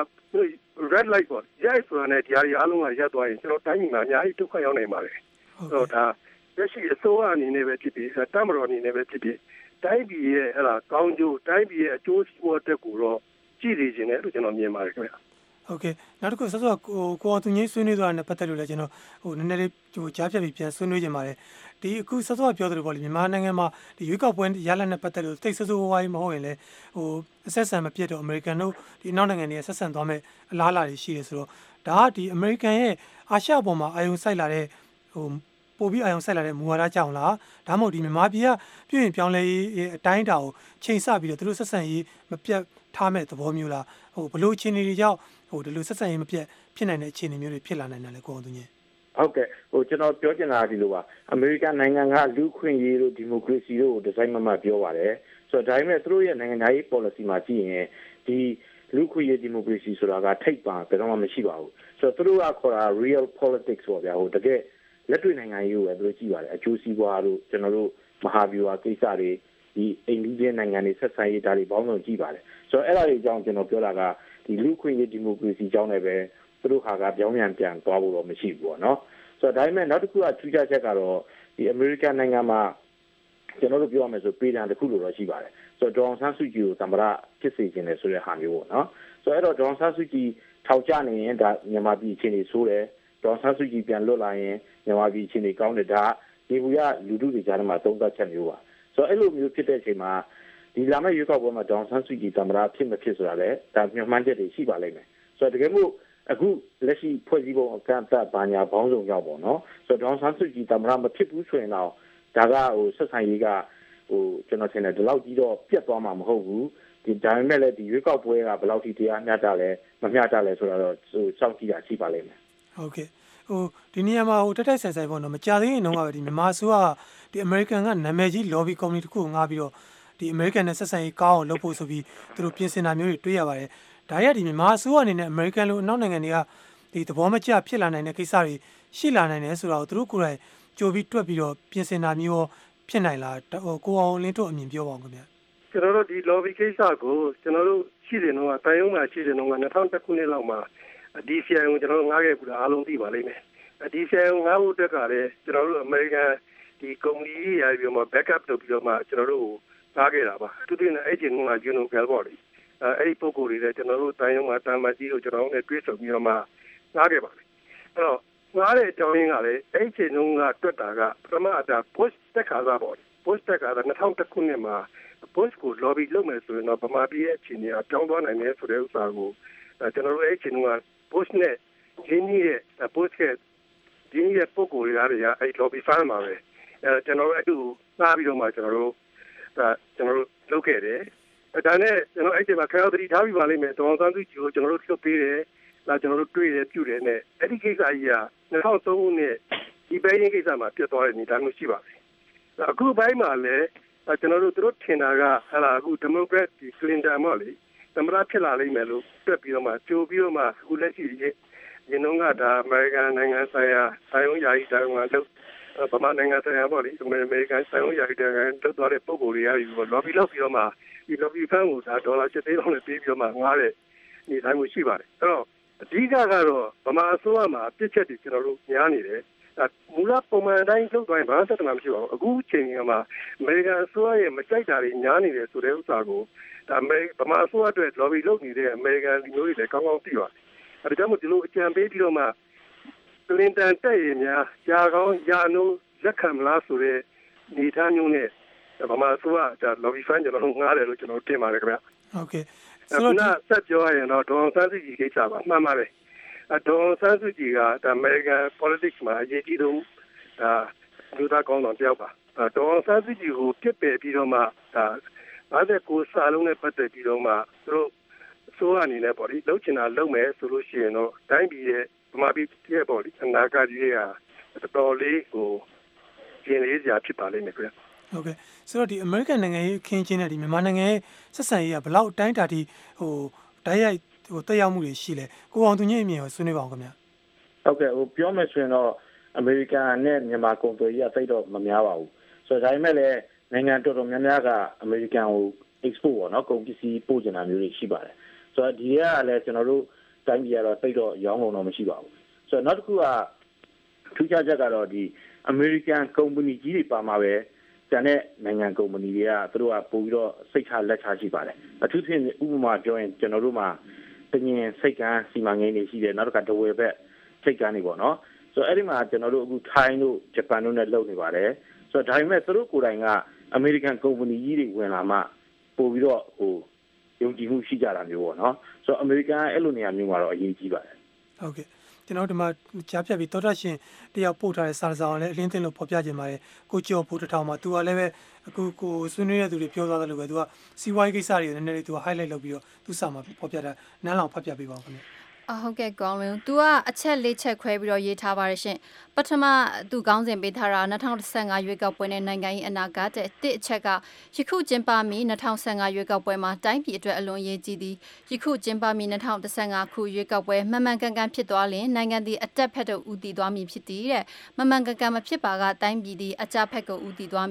red light ပေါ့ yes ဆိုတာနဲ့ဒီဟာတွေအားလုံးကရပ်သွားရင်ကျွန်တော်တိုင်းပြည်မှာအများကြီးဒုက္ခရောက်နိုင်ပါတယ်အဲ့တော့ဒါလက်ရှိအစိုးရအနေနဲ့ပဲဖြစ်ဖြစ်တပ်မတော်အနေနဲ့ပဲဖြစ်ဖြစ်တိုင်းပြည်ရဲ့အဲ့ဒါကောင်းကျိုးတိုင်းပြည်ရဲ့အကျိုးစီးပွားတက်ကိုတော့ကြည့်နေခြင်းနဲ့လို့ကျွန်တော်မြင်ပါတယ်ခင်ဗျာဟုတ်ကဲ့နောက်တစ်ခုဆက်စောကိုကိုအောင်သူငိမ့်ဆွေးနွေးသွားတဲ့ပတ်သက်လို့လည်းကျွန်တော်ဟိုနည်းနည်းလေးဟိုကြားဖြတ်ပြီးပြန်ဆွေးနွေးကြပါတယ်ဒီအခုဆက်စောပြောသလိုပေါ့လေမြန်မာနိုင်ငံမှာဒီရွေးကောက်ပွဲရလဒ်နဲ့ပတ်သက်လို့တိတ်ဆဆဝါးကြီးမဟုတ်ရင်လည်းဟိုအဆက်ဆံမပြတ်တော့အမေရိကန်တို့ဒီနောက်နိုင်ငံတွေဆက်ဆံသွားမဲ့အလားအလာတွေရှိတယ်ဆိုတော့ဒါကဒီအမေရိကန်ရဲ့အာရှပေါ်မှာအာယုံစိုက်လာတဲ့ဟိုပို့ပြီးအာယုံစိုက်လာတဲ့မူဝါဒကြောင့်လားဒါမှမဟုတ်ဒီမြန်မာပြည်ကပြည်ရင်ပြောင်းလဲရေးအတိုင်းအတာကိုချိန်ဆပြီးတော့သူတို့ဆက်ဆံရေးမပြတ်ထားမဲ့သဘောမျိုးလားဟိုဘလို့အခြေအနေတွေကြောင့်ဟိုဒီလိုဆက်ဆံရေးမပြတ်ဖြစ်နိုင်တဲ့အခြေအနေမျိုးတွေဖြစ်လာနိုင်တယ်လေကိုအောင်သူညဟုတ်ကဲ့ဟိုကျွန်တော်ပြောချင်တာဒီလိုပါအမေရိကန်နိုင်ငံကလူခွင့်ရေးတို့ဒီမိုကရေစီတို့ဒီဇိုင်းမမပြောပါတယ်ဆိုတော့ဒါပေမဲ့သူတို့ရဲ့နိုင်ငံသားရေး policy မှာကြည့်ရင်ဒီလူခွင့်ရေးဒီမိုကရေစီဆိုတာကထိပ်ပါဘယ်တော့မှမရှိပါဘူးဆိုတော့သူတို့ကခေါ်တာ real politics ပေါ့ဗျာဟိုတကယ်လက်တွေ့နိုင်ငံရေးကိုပဲသူတို့ကြည့်ပါတယ်အကျိုးစီးပွားတို့ကျွန်တော်တို့မဟာဗျူဟာကိစ္စတွေဒီအိန္ဒိယနိုင်ငံတွေဆက်ဆံရေးဒါတွေပေါင်းစုံကြည့်ပါတယ်ဆိုတော့အဲ့ဒါတွေအကြောင်းကျွန်တော်ပြောတာကဒီဒီလူခွင့်ရေးဒီမိုကရေစီကြောင်းနဲ့ပဲသူတို့ဟာကပြောင်းပြန်ပြန်သွားဖို့တော့မရှိဘူးပေါ့နော်ဆိုတော့ဒါပေမဲ့နောက်တစ်ခုကထူးခြားချက်ကတော့ဒီအမေရိကန်နိုင်ငံမှာကျွန်တော်တို့ပြောရမယ်ဆိုပေဒံတစ်ခုလိုတော့ရှိပါတယ်ဆိုတော့ဒေါ်အောင်ဆန်းစုကြည်ကိုသမ္မတဖြစ်စေခြင်းလေဆိုတဲ့ဟာမျိုးပေါ့နော်ဆိုတော့အဲ့တော့ဒေါ်အောင်ဆန်းစုကြည်ထောက်ကြနေရင်ဒါမြန်မာပြည်အခြေအနေဆိုးတယ်ဒေါ်အောင်ဆန်းစုကြည်ပြန်လွတ်လာရင်မြန်မာပြည်အခြေအနေကောင်းတယ်ဒါဒီဘူရလူထုတွေကြားထဲမှာသုံးသပ်ချက်မျိုးပါဆိုတော့အဲ့လိုမျိုးဖြစ်တဲ့အချိန်မှာဒီလာမယ့်ရွေးကောက်ပွဲမှာဒေါ်အောင်ဆန်းစုကြည်သမ္မတဖြစ်မဖြစ်ဆိုတာလည်းဒါမျှော်မှန်းချက်တွေရှိပါလိမ့်မယ်ဆိုတော့တကယ်လို့အခုလက်ရှိဖွဲ့စည်းပုံအကန့်အသတ်ဘာညာဘောင်းဆောင်ရောက်ပေါ့နော်ဆိုတော့ဒေါ်အောင်ဆန်းစုကြည်သမ္မတမဖြစ်ဘူးဆိုရင်တော့ဒါကဟိုဆက်ဆံရေးကဟိုကျွန်တော်ထင်တယ်ဒီလောက်ကြီးတော့ပြတ်သွားမှာမဟုတ်ဘူးဒီဒါပေမဲ့လည်းဒီရွေးကောက်ပွဲကဘယ်လောက်ထိတရားမျှတလဲမမျှတလဲဆိုတာတော့ဟိုစောင့်ကြည့်တာရှိပါလိမ့်မယ်ဟုတ်ကဲ့ဟိုဒီနေရာမှာဟိုတက်တက်ဆန်ဆန်ပေါ့နော်မကြသေးရင်တော့ကပဲဒီမြန်မာအစိုးရဒီ American ကနာမည်ကြီး lobby company တခုကိုငှားပြီးတော့ဒီ American နဲ့ဆက်ဆံရေးကောင်းအောင်လုပ်ဖို့ဆိုပြီးသူတို့ပြင်ဆင်တာမျိုးတွေတွေ့ရပါတယ်ဒါရဒီမြန်မာအစိုးရအနေနဲ့ American လိုအနောက်နိုင်ငံတွေကဒီသဘောမကျဖြစ်လာနိုင်တဲ့ကိစ္စတွေရှိလာနိုင်တယ်ဆိုတော့သူတို့ကိုယ်တိုင်ကြိုပြီးတွက်ပြီးတော့ပြင်ဆင်တာမျိုးဖြစ်နိုင်လားဟိုကိုအောင်လင်းတို့အမြင်ပြောပါဦးခင်ဗျကျွန်တော်တို့ဒီ lobby ကိစ္စကိုကျွန်တော်တို့ရှိတယ်နော်တိုင်ယုံမှာရှိတယ်နော်၂၀၁၁ခုနှစ်လောက်မှာဒီ စီ အိုင် ကိုကျွန်တော်တို့ငှားခဲ့ပူတာအားလုံးသိပါလိမ့်မယ်ဒီ စီ အိုင် ကိုငှားဖို့အတွက်ကလည်းကျွန်တော်တို့ American ဒီ company ရာပြီးတော့ backup လုပ်ပြီးတော့မှကျွန်တော်တို့ငှားခဲ့တာပါသူတို့နဲ့အဲ့ဒီကဂျူနိုဘယ်ဘော်လီအဲ့ဒီပုံကိုယ်တွေလည်းကျွန်တော်တို့တိုင်ယုံမှာတာမတ်ကြီးကိုကျွန်တော်တို့နဲ့တွေ့ဆုံပြီးတော့မှငှားခဲ့ပါတယ်အဲ့တော့ငှားတဲ့အကြောင်းရင်းကလည်းအဲ့ဒီချိန်တုန်းကတွက်တာကပထမအတာ post တက်ခါစားပေါ့ post တက်က၂၀၀၁ခုနှစ်မှာ post ကို lobby လုပ်မယ်ဆိုရင်တော့ဗမာပြည်ရဲ့အခြေအနေအပြောင်းသွားနိုင်တယ်ဆိုတဲ့ဥစ္စာကိုကျွန်တော်တို့အဲ့ဒီချိန်က post နဲ့ဂျင်းကြီးရဲ့ post ရဲ့ဂျင်းကြီးရဲ့ပုံကိုယ်တွေကအဲ့ lobby farm မှာပဲအဲကျွန်တော်တို့အဲ့ဒီငှားပြီးတော့မှကျွန်တော်တို့ဒါကျွန်တော်တို့လုပ်ခဲ့တယ်ဒါနဲ့ကျွန်တော်အဲ့ဒီမှာခရောက်တတိထားပြီးပါလိမ့်မယ်ဒေါ်အောင်ဆန်းစုကြည်ကိုကျွန်တော်တို့လွှတ်ပေးတယ်လာကျွန်တော်တို့တွေ့တယ်ပြုတယ်နဲ့အဲ့ဒီကိစ္စကြီးက၂၀၀၃ခုနှစ်ဒီပဲရင်ကိစ္စမှာပြတ်သွားတဲ့အနေအထားမျိုးရှိပါတယ်အခုပိုင်းမှာလည်းကျွန်တော်တို့တို့ထင်တာကဟလာအခုဒီမိုကရက်ဒီကလင်တန်မော်လေသမ္မတဖြစ်လာလိမ့်မယ်လို့တွက်ပြီးတော့မှကြိုပြီးတော့မှအခုလက်ရှိရင်တော့ကဒါအမေရိကန်နိုင်ငံဆိုင်ရာဆိုင်ုံယာယီတောင်ကလို့ဗမာနိုင်ငံဆိုင်ရာပေါ့လေအမေရိကန်ဆိုင်ုံယာယီတောင်ကလုပ်သွားတဲ့ပုံကိုယ်တွေရပြီးတော့ lobby လုပ်ပြီးတော့မှဒီ lobby fund ကိုဒါဒေါ်လာရှစ်သိန်းလောက်နဲ့ပေးပြီးတော့မှငှားတဲ့နေတိုင်းမျိုးရှိပါတယ်အဲ့တော့အဓိကကတော့ဗမာအစိုးရမှာပြစ်ချက်တွေကျွန်တော်တို့ညားနေတယ်မူလပုံမှန်အတိုင်းလုပ်သွားရင်ဘာမှသက်သာမရှိပါဘူးအခုချိန်ကမှအမေရိကန်အစိုးရရဲ့မကြိုက်တာတွေညားနေတယ်ဆိုတဲ့ဥစ္စာကိုဒါအမေဗမာအစိုးရအတွက် lobby လုပ်နေတဲ့အမေရိကန်လူမျိုးတွေလည်းကောင်းကောင်းသိပါတယ်အဲဒါကြောင့်မို့ဒီလိုအကြံပေးပြီးတော့မှကလင်တန်တက်ရင်များကြာကောင်းယာနိုးလက်ခံမလားဆိုတဲ့နေသားမျိုးနဲ့ဗမာအစိုးရဒါ lobby fund ကျွန်တော်ငှားတယ်လို့ကျွန်တော်တင်ပါတယ်ခင်ဗျဟုတ်ကဲ့ဆိုတော့ဆက်ပြောရရင်တော့ဒေါ်အောင်ဆန်းစုကြည်ကိစ္စပါမှန်ပါတယ်ဒေါ်အောင်ဆန်းစုကြည်ကဒါ American politics မှာအရေးကြီးဆုံးဒါလူသားကောင်းဆောင်တယောက်ပါဒေါ်အောင်ဆန်းစုကြည်ကိုပြစ်ပယ်ပြီးတော့မှဒါ၅၉စာလုံးနဲ့ပတ်သက်ပြီးတော့မှသူတို့အစိုးရအနေနဲ့ပေါ့လေလှုပ်ချင်တာလှုပ်မယ်ဆိုလို့ရှိရင်တော့တိုင်းပြည်ရဲ့ဗမာပြည်ရဲ့ပေါ့လေအနာဂတ်ကြီးကတော်တော်လေးကိုကျင်းလေးစရာဖြစ်ပါလိမ့်မယ်ခင်ဗျဟုတ်ကဲ့ဆိုတော့ဒီ American နိုင်ငံရဲ့အခင်းချင်းနဲ့ဒီမြန်မာနိုင်ငံရဲ့ဆက်ဆံရေးကဘယ်လောက်အတိုင်းအတာထိဟိုတိုက်ရိုက်ဟိုတက်ရောက်မှုတွေရှိလဲကိုအောင်သူညိအမြင်ကိုဆွေးနွေးပါအောင်ခင်ဗျဟုတ်ကဲ့ဟိုပြောမယ်ဆိုရင်တော့ American နဲ့မြန်မာကုန်သွယ်ရေးအသိတော့မများပါဘူးဆိုတော့ဒါပေမဲ့လည်းနိုင်ငံတော်တော်များများက American ကို export ပေါ့နော်ကုန်ပစ္စည်းပို့ချင်တာမျိုးတွေရှိပါတယ်ဆိုတော့ဒီကလည်းကျွန်တော်တို့တိုင်းပြည်ကတော့သိတော့ရောင်းကုန်တော့မရှိပါဘူးဆိုတော့နောက်တစ်ခုကထူးခြားချက်ကတော့ဒီ American company ကြီးတွေပါမှာပဲကျန်တဲ့နိုင်ငံကုမ္ပဏီတွေကသူတို့ကပို့ပြီးတော့စိတ်ချလက်ချရှိပါတယ်အထူးသဖြင့်ဥပမာပြောရင်ကျွန်တော်တို့မှာတငင်စိတ်ကန်းစီမံကိန်းတွေရှိတယ်နောက်တစ်ခါဒဝယ်ဘက်စိတ်ကန်းတွေပေါ့နော်ဆိုတော့အဲ့ဒီမှာကျွန်တော်တို့အခုထိုင်းတို့ဂျပန်တို့နဲ့လုပ်နေပါတယ်ဆိုတော့ဒါပေမဲ့သူတို့ကိုယ်တိုင်ကအမေရိကန်ကုမ္ပဏီကြီးတွေဝင်လာမှပို့ပြီးတော့ဟိုယုံကြည်မှုရှိကြတာမျိုးပေါ့နော်ဆိုတော့အမေရိကန်အဲ့လိုနေရာမျိုးမှာတော့အရေးကြီးပါတယ်ဟုတ်ကဲ့ကျွန်တော်ဒီမှာကြားဖြတ်ပြီးတော်တော်ရှင်တယောက်ပို့ထားတဲ့စာစာလည်းအလင်းသိလို့ဖော်ပြခြင်းပါတယ်ကိုကျော်ဖို့တထောင်မှာသူကလည်းပဲအခုကိုဆွေးနွေးတဲ့သူတွေပြောသွားတယ်လို့ပဲသူကစီးပွားရေးကိစ္စတွေနည်းနည်းလေးသူက highlight လုပ်ပြီးတော့သူစာမှာဖော်ပြတာနန်းလောင်ဖတ်ပြပေးပါဦးခင်ဗျအဟုတ်ကဲ့ကောင်းလင်း तू ကအချက်လေးချက်ခွဲပြီးတော့ရေးထားပါတယ်ရှင်ပထမ तू ခေါင်းစဉ်ပေးထားတာ၂၀၁၅ရွေးကောက်ပွဲနဲ့နိုင်ငံရေးအနာဂတ်တဲ့တစ်အချက်ကယခုကျင်းပမီ၂၀၁၅ရွေးကောက်ပွဲမှာတိုင်းပြည်အတွက်အလွန်ရေးကြီးသည်ယခုကျင်းပမီ၂၀၁၅ခုရွေးကောက်ပွဲမှန်မှန်ကန်ကန်ဖြစ်သွားလျင်နိုင်ငံသည်အတက်ဖက်သို့ဦးတည်သွားမည်ဖြစ်သည်တဲ့မှန်မှန်ကန်ကန်မဖြစ်ပါကတိုင်းပြည်သည်အကြဖက်ကိုဦးတည်သွားမည်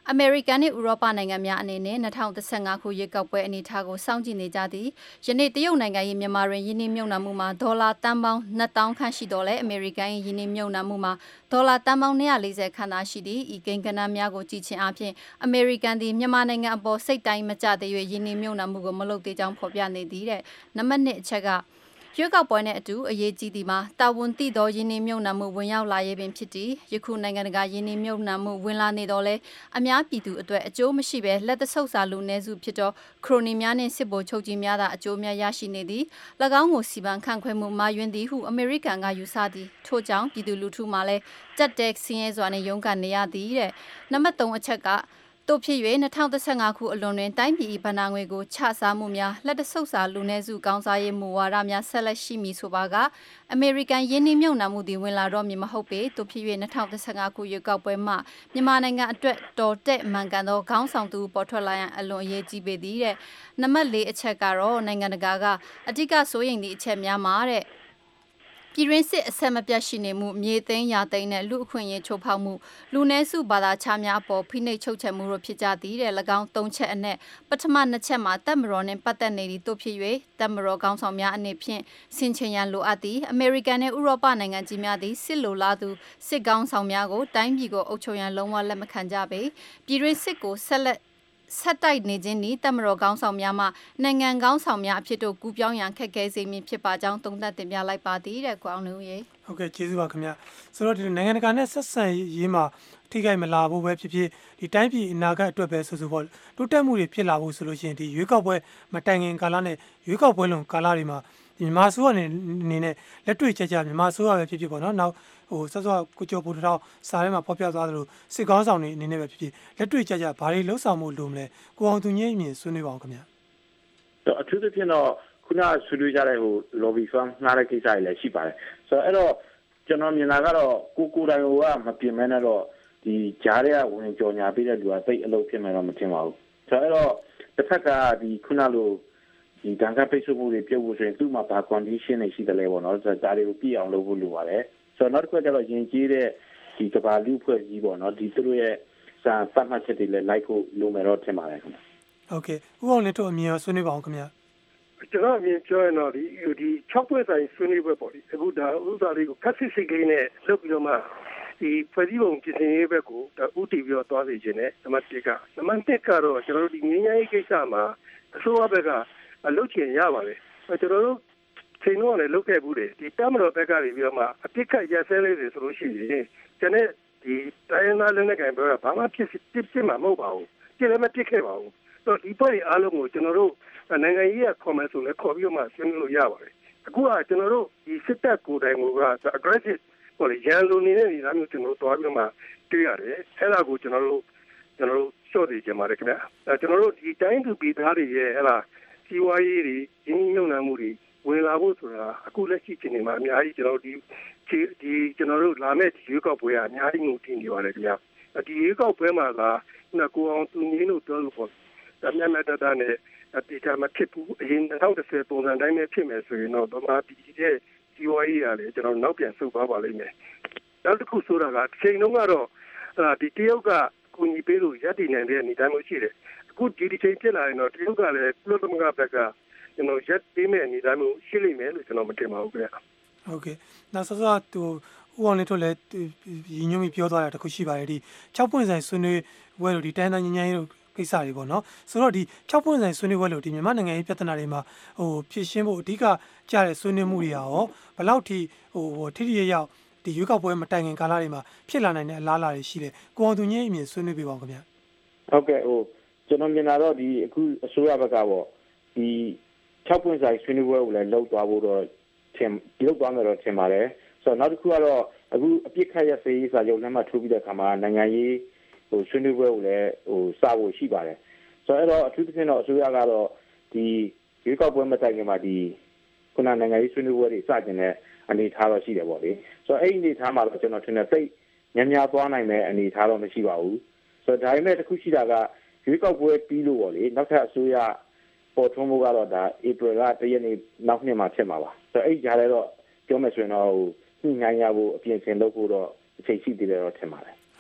အမေရိကန်နဲ့ဥရောပနိုင်ငံများအနေနဲ့၂၀၁၅ခုရွေးကောက်ပွဲအနေအထားကိုစောင့်ကြည့်နေကြသည်ယနေ့တရုတ်နိုင်ငံ၏မြန်မာတွင်ယင်းနှမြုံနှံမှုမှာဒေါ်လာတန်ပေါင်းနှစ်သောင်းခန့်ရှိတော်လဲအမေရိကန်၏ယင်းနှမြုံနှံမှုမှာဒေါ်လာတန်ပေါင်း၂၄၀ခန့်သာရှိသည်ဤကိန်းဂဏန်းများကိုကြည့်ခြင်းအပြင်အမေရိကန်သည်မြန်မာနိုင်ငံအပေါ်စိတ်တိုင်းမကျသေး၍ယင်းနှမြုံနှံမှုကိုမလုပ်သေးကြောင်းဖော်ပြနေသည်တဲ့နံပါတ်၂အချက်ကရွေးကောက်ပွဲနဲ့အတူအရေးကြီးသည်မှာတာဝန်သိသောယင်းနှမြုံနှံမှုဝင်ရောက်လာရေးပင်ဖြစ်သည်ယခုနိုင်ငံတကာယင်းနှမြုံနှံမှုဝင်လာနေတော့လဲအများပြည်သူအတွက်အကျိုးမရှိဘဲလက်တဆုပ်စာလူနည်းစုဖြစ်သောခရိုနီများနှင့်စစ်ဗိုလ်ချုပ်ကြီးများသာအကျိုးများရရှိနေသည်၎င်းကိုစီပန်ခန့်ခွဲမှုမာယွင်းသည်ဟုအမေရိကန်ကယူဆသည်ထို့ကြောင့်ပြည်သူလူထုမှလည်းကြက်တက်ဆင်းရဲစွာနဲ့ရုန်းကန်နေရသည်တဲ့နံပါတ်၃အချက်ကတို့ဖြစ်၍၂၀၁၅ခုအလွန်တွင်တိုင်းပြည်၏ဗဏ္ဍာငွေကိုချစားမှုများလက်တဆုပ်စာလူနည်းစုကောင်းစားရေးမူဝါဒများဆက်လက်ရှိမည်ဆိုပါကအမေရိကန်ယင်းနှမြုံနှံမှုသည်ဝင်လာတော့မည်မဟုတ်ပေတို့ဖြစ်၍၂၀၁၅ခုရွေးကောက်ပွဲမှမြန်မာနိုင်ငံအတွက်တော်တဲ့မှန်ကန်သောခေါင်းဆောင်သူပေါ်ထွက်လာရန်အလွန်အရေးကြီးပေသည်တဲ့နံပါတ်၄အချက်ကတော့နိုင်ငံတကာကအဓိကစိုးရိမ်သည့်အချက်များမှာတဲ့ပြည်ရင်းစစ်အဆက်မပြတ်ရှိနေမှုမြေသိမ်းရာသိမ်းနဲ့လူအခွင့်အရေးချိုးဖောက်မှုလူနည်းစုဘာသာခြားများအပေါ်ဖိနှိပ်ချုပ်ချယ်မှုတို့ဖြစ်ကြသည်တဲ့၎င်း၃ချက်အနက်ပထမနှစ်ချက်မှာတပ်မတော်နှင့်ပတ်သက်နေသည့်တို့ဖြစ်၍တပ်မတော်ကောင်းဆောင်များအနေဖြင့်ဆင်ခြင်ရန်လိုအပ်သည်အမေရိကန်နဲ့ဥရောပနိုင်ငံကြီးများသည်စစ်လိုလားသူစစ်ကောင်းဆောင်များကိုတိုင်းပြည်ကိုအုပ်ချုပ်ရန်လုံးဝလက်မခံကြပေပြည်ရင်းစစ်ကိုဆက်လက်ဆက်တိုက်နေခြင်းဤတမတော်ကောင်းဆောင်များမှနိုင်ငံကောင်းဆောင်များအဖြစ်တို့ကူးပြောင်းရန်ခက်ခဲစေမည်ဖြစ်ပါကြောင်းသုံးသပ်တင်ပြလိုက်ပါသည်တဲ့ကွအောင်လူရေဟုတ်ကဲ့ကျေးဇူးပါခင်ဗျဆိုတော့ဒီနိုင်ငံတကာနဲ့ဆက်ဆံရေးမှာထိခိုက်မလာဘူးပဲဖြစ်ဖြစ်ဒီတိုင်းပြည်အနာဂတ်အတွက်ပဲဆိုဆိုပေါ့တိုးတက်မှုတွေဖြစ်လာဖို့ဆိုလို့ရှိရင်ဒီရွေးကောက်ပွဲမတိုင်ခင်ကာလနဲ့ရွေးကောက်ပွဲလွန်ကာလတွေမှာဒီမြန်မာဆိုးအနေနဲ့လက်တွေ့ကြကြမြန်မာဆိုးရပဲဖြစ်ဖြစ်ပေါ့နော်နောက်ဟိုဆက်စောကိုကျော်ပူထောင်စာထဲမှာဖော်ပြသွားသလိုစစ်ကောင်းဆောင်တွေအနေနဲ့ပဲဖြစ်ဖြစ်လက်တွေ့ကြကြဘာတွေလှုပ်ဆောင်မှုလိုမလဲကိုအောင်သူညင်းမြင်ဆွေးနွေးပါအောင်ခင်ဗျာအထူးသဖြင့်တော့ခုနဆွေးနွေးကြတဲ့ဟို lobby firm ငှားတဲ့ကိစ္စတွေလည်းရှိပါတယ်ဆိုတော့အဲ့တော့ကျွန်တော်မြင်တာကတော့ကိုကိုတိုင်ကမပြင်မဲနဲ့တော့ဒီကြားထဲကဝင်ကြော်ညာပေးတဲ့လူကသိအလုပ်ဖြစ်မယ်တော့မထင်ပါဘူးဆိုတော့အဲ့တော့တစ်ဖက်ကဒီခုနလိုဒီတန်ခါပိတ်ဆို့မှုတွေပြုတ်ဖို့ဆိုရင်သူ့မှာဘာ condition တွေရှိတယ်လဲပေါ့နော်ဆိုတော့ဒါတွေကိုပြည့်အောင်လုပ်ဖို့လိုပါတယ်ဆိုတော့နောက်တစ်ခုကျတော့ယဉ်ကျေးတဲ့ဒီကဘာလူဖွဲ့ကြီးပေါ့နော်ဒီသူတို့ရဲ့စာပတ်မှတ်ချက်တွေလည်းလိုက်ဖို့လိုမယ်တော့ထင်ပါတယ်ခင်ဗျဟုတ်ကဲ့ဥအောင်လေးတို့အမြင်ရောဆွေးနွေးပါအောင်ခင်ဗျကျွန်တော်အမြင်ပြောရင်တော့ဒီဒီ၆ပွဲဆိုင်ဆွေးနွေးပွဲပေါ့ဒီအခုဒါဥစားလေးကိုခက်စစ်စစ်လေးနဲ့လုပ်ပြီးတော့မှဒီဖွဲ့စည်းပုံပြင်ဆင်ရေးဘက်ကိုဒါဥတည်ပြီးတော့သွားစေခြင်းနဲ့နံပါတ်၁ကနံပါတ်၂ကတော့ကျွန်တော်တို့ဒီငင်းငယ်ရေးကိစ္စမှာအစိုးရဘက်ကအလုပ်ချင်ရပါတယ်ကျွန်တော်တို့ချိန်တော့လည်းလုပ်ခဲ့ဘူးတယ်ဒီတမတော်ဘက်ကနေပြီးတော့မှအပြစ်ခတ်ရဆဲလေးတွေဆိုလို့ရှိရင်ကျန်တဲ့ဒီတိုင်းသားလက်နက်ကိုင်ဘက်ကဘာမှဖြစ်ဖြစ်ဖြစ်မှာမဟုတ်ပါဘူးကြည့်လည်းမပြစ်ခဲ့ပါဘူးဆိုတော့ဒီပွဲအားလုံးကိုကျွန်တော်တို့နိုင်ငံရေးကခေါ်မယ်ဆိုလည်းခေါ်ပြီးတော့မှဆွေးနွေးလို့ရပါတယ်အခုကကျွန်တော်တို့ဒီစစ်တပ်ကိုယ်တိုင်က aggressive ဟိုလေရန်လိုနေတဲ့နေရာမျိုးကျွန်တော်တို့တွားပြီးတော့မှတွေ့ရတယ်အဲ့ဒါကိုကျွန်တော်တို့ကျွန်တော်တို့ရှော့သေးကြပါတယ်ခင်ဗျအဲကျွန်တော်တို့ဒီတိုင်းသူပြည်သားတွေရဲ့ဟဲ့လားစီဝါရေးတွေရင်းနှီးမြှုပ်နှံမှုတွေဝင်လာဖို့ဆိုတာအခုလက်ရှိချိန်မှာအများကြီးကျွန်တော်တို့ဒီဒီကျွန်တော်တို့လာမယ့်ရွေးကောက်ပွဲကအများကြီးငုံတင်နေပါတယ်ခင်ဗျဒီရွေးကောက်ပွဲမှာကခုနကိုအောင်သူငင်းတို့ပြောလို့ပေါ့ဒါမြတ်မြတ်တတ်နဲ့ဒီကမှာဖြစ်ဘူးအရင်၂၀၁၀ပုံစံတိုင်းပဲဖြစ်မယ်ဆိုရင်တော့ဗမာပြည်ရဲ့စီဝါရေးရတယ်ကျွန်တော်နောက်ပြန်ဆုတ်သွားပါလိမ့်မယ်နောက်တစ်ခုဆိုတာကချိန်လုံးကတော့ဒီတရုတ်ကကိုညီပေးလို့ရပ်တည်နိုင်တဲ့အနေအထားမျိုးရှိတယ်အခုဒီဒီချိန်ဖြစ်လာရင်တော့တရုတ်ကလည်းကုလသမဂ္ဂဘက်ကကျွန်တော်ရပ်ပေးမယ့်အနေအထားမျိုးရှိလိမ့်မယ်လို့ကျွန်တော်မထင်ပါဘူးခင်ဗျဟုတ်ကဲ့နောက်ဆောဆောသူဦးအောင်လေးတို့လည်းညီညွတ်ပြီးပြောသွားတာတခုရှိပါတယ်ဒီ၆ပွင့်ဆိုင်ဆွေးနွေးဝဲလို့ဒီတိုင်းတိုင်းညဉ့်ညဉ့်တို့ကိစ္စတွေပေါ့နော်ဆိုတော့ဒီ၆ပွင့်ဆိုင်ဆွေးနွေးဝဲလို့ဒီမြန်မာနိုင်ငံရေးပြဿနာတွေမှာဟိုဖြည့်ရှင်းဖို့အဓိကကြားတဲ့ဆွေးနွေးမှုတွေရောဘယ်လောက်ထိဟိုထိထိရရောက်ဒီရွေးကောက်ပွဲမတိုင်ခင်ကာလတွေမှာဖြစ်လာနိုင်တဲ့အလားအလာတွေရှိတယ်ကိုအောင်သူညင်းအမြင်ဆွေးနွေးပြပါဦးခင်ဗျဟုတ်ကဲ့ဟိုကျွန်တော်မြင်တာတော့ဒီအခုအစိုးရဘက်ကပေါ့ဒီ၆ပွင့်ဆိုင်ဆွေးနွေးပွဲကိုလည်းလှုပ်သွားဖို့တော့ထင်လှုပ်သွားမယ်တော့ထင်ပါတယ်ဆိုတော့နောက်တစ်ခုကတော့အခုအပြစ်ခတ်ရစေးစာချုပ်လက်မှတ်ထိုးပြီးတဲ့အခါမှာနိုင်ငံရေးဟိုဆွေးနွေးပွဲကိုလည်းဟိုစဖို့ရှိပါတယ်ဆိုတော့အဲ့တော့အထူးသဖြင့်တော့အစိုးရကတော့ဒီရွေးကောက်ပွဲမတိုင်ခင်မှာဒီခုနနိုင်ငံရေးဆွေးနွေးပွဲတွေစတင်တဲ့အနေအထားတော့ရှိတယ်ပေါ့လေဆိုတော့အဲ့ဒီအနေအထားမှာတော့ကျွန်တော်ထင်တယ်သိညံ့ညားသွားနိုင်တဲ့အနေအထားတော့မရှိပါဘူးဆိုတော့ဒါပေမဲ့တစ်ခုရှိတာကရွေးကောက်ပွဲပြီးလို့ပေါ့လေနောက်ထပ်အစိုးရပေါ်ထွန်းမှုကတော့ဒါဧပြီလတရက်နေ့နောက်နှစ်မှာဖြစ်မှာပါဆိုတော့အဲ့ဒီကြားထဲတော့ပြောမယ်ဆိုရင်တော့ညှိနှိုင်းရဖို့အပြင်ဆင်လုပ်ဖို့တော့အချိန်ရှိသေးတယ်တော့ထင်ပါတယ်ဟ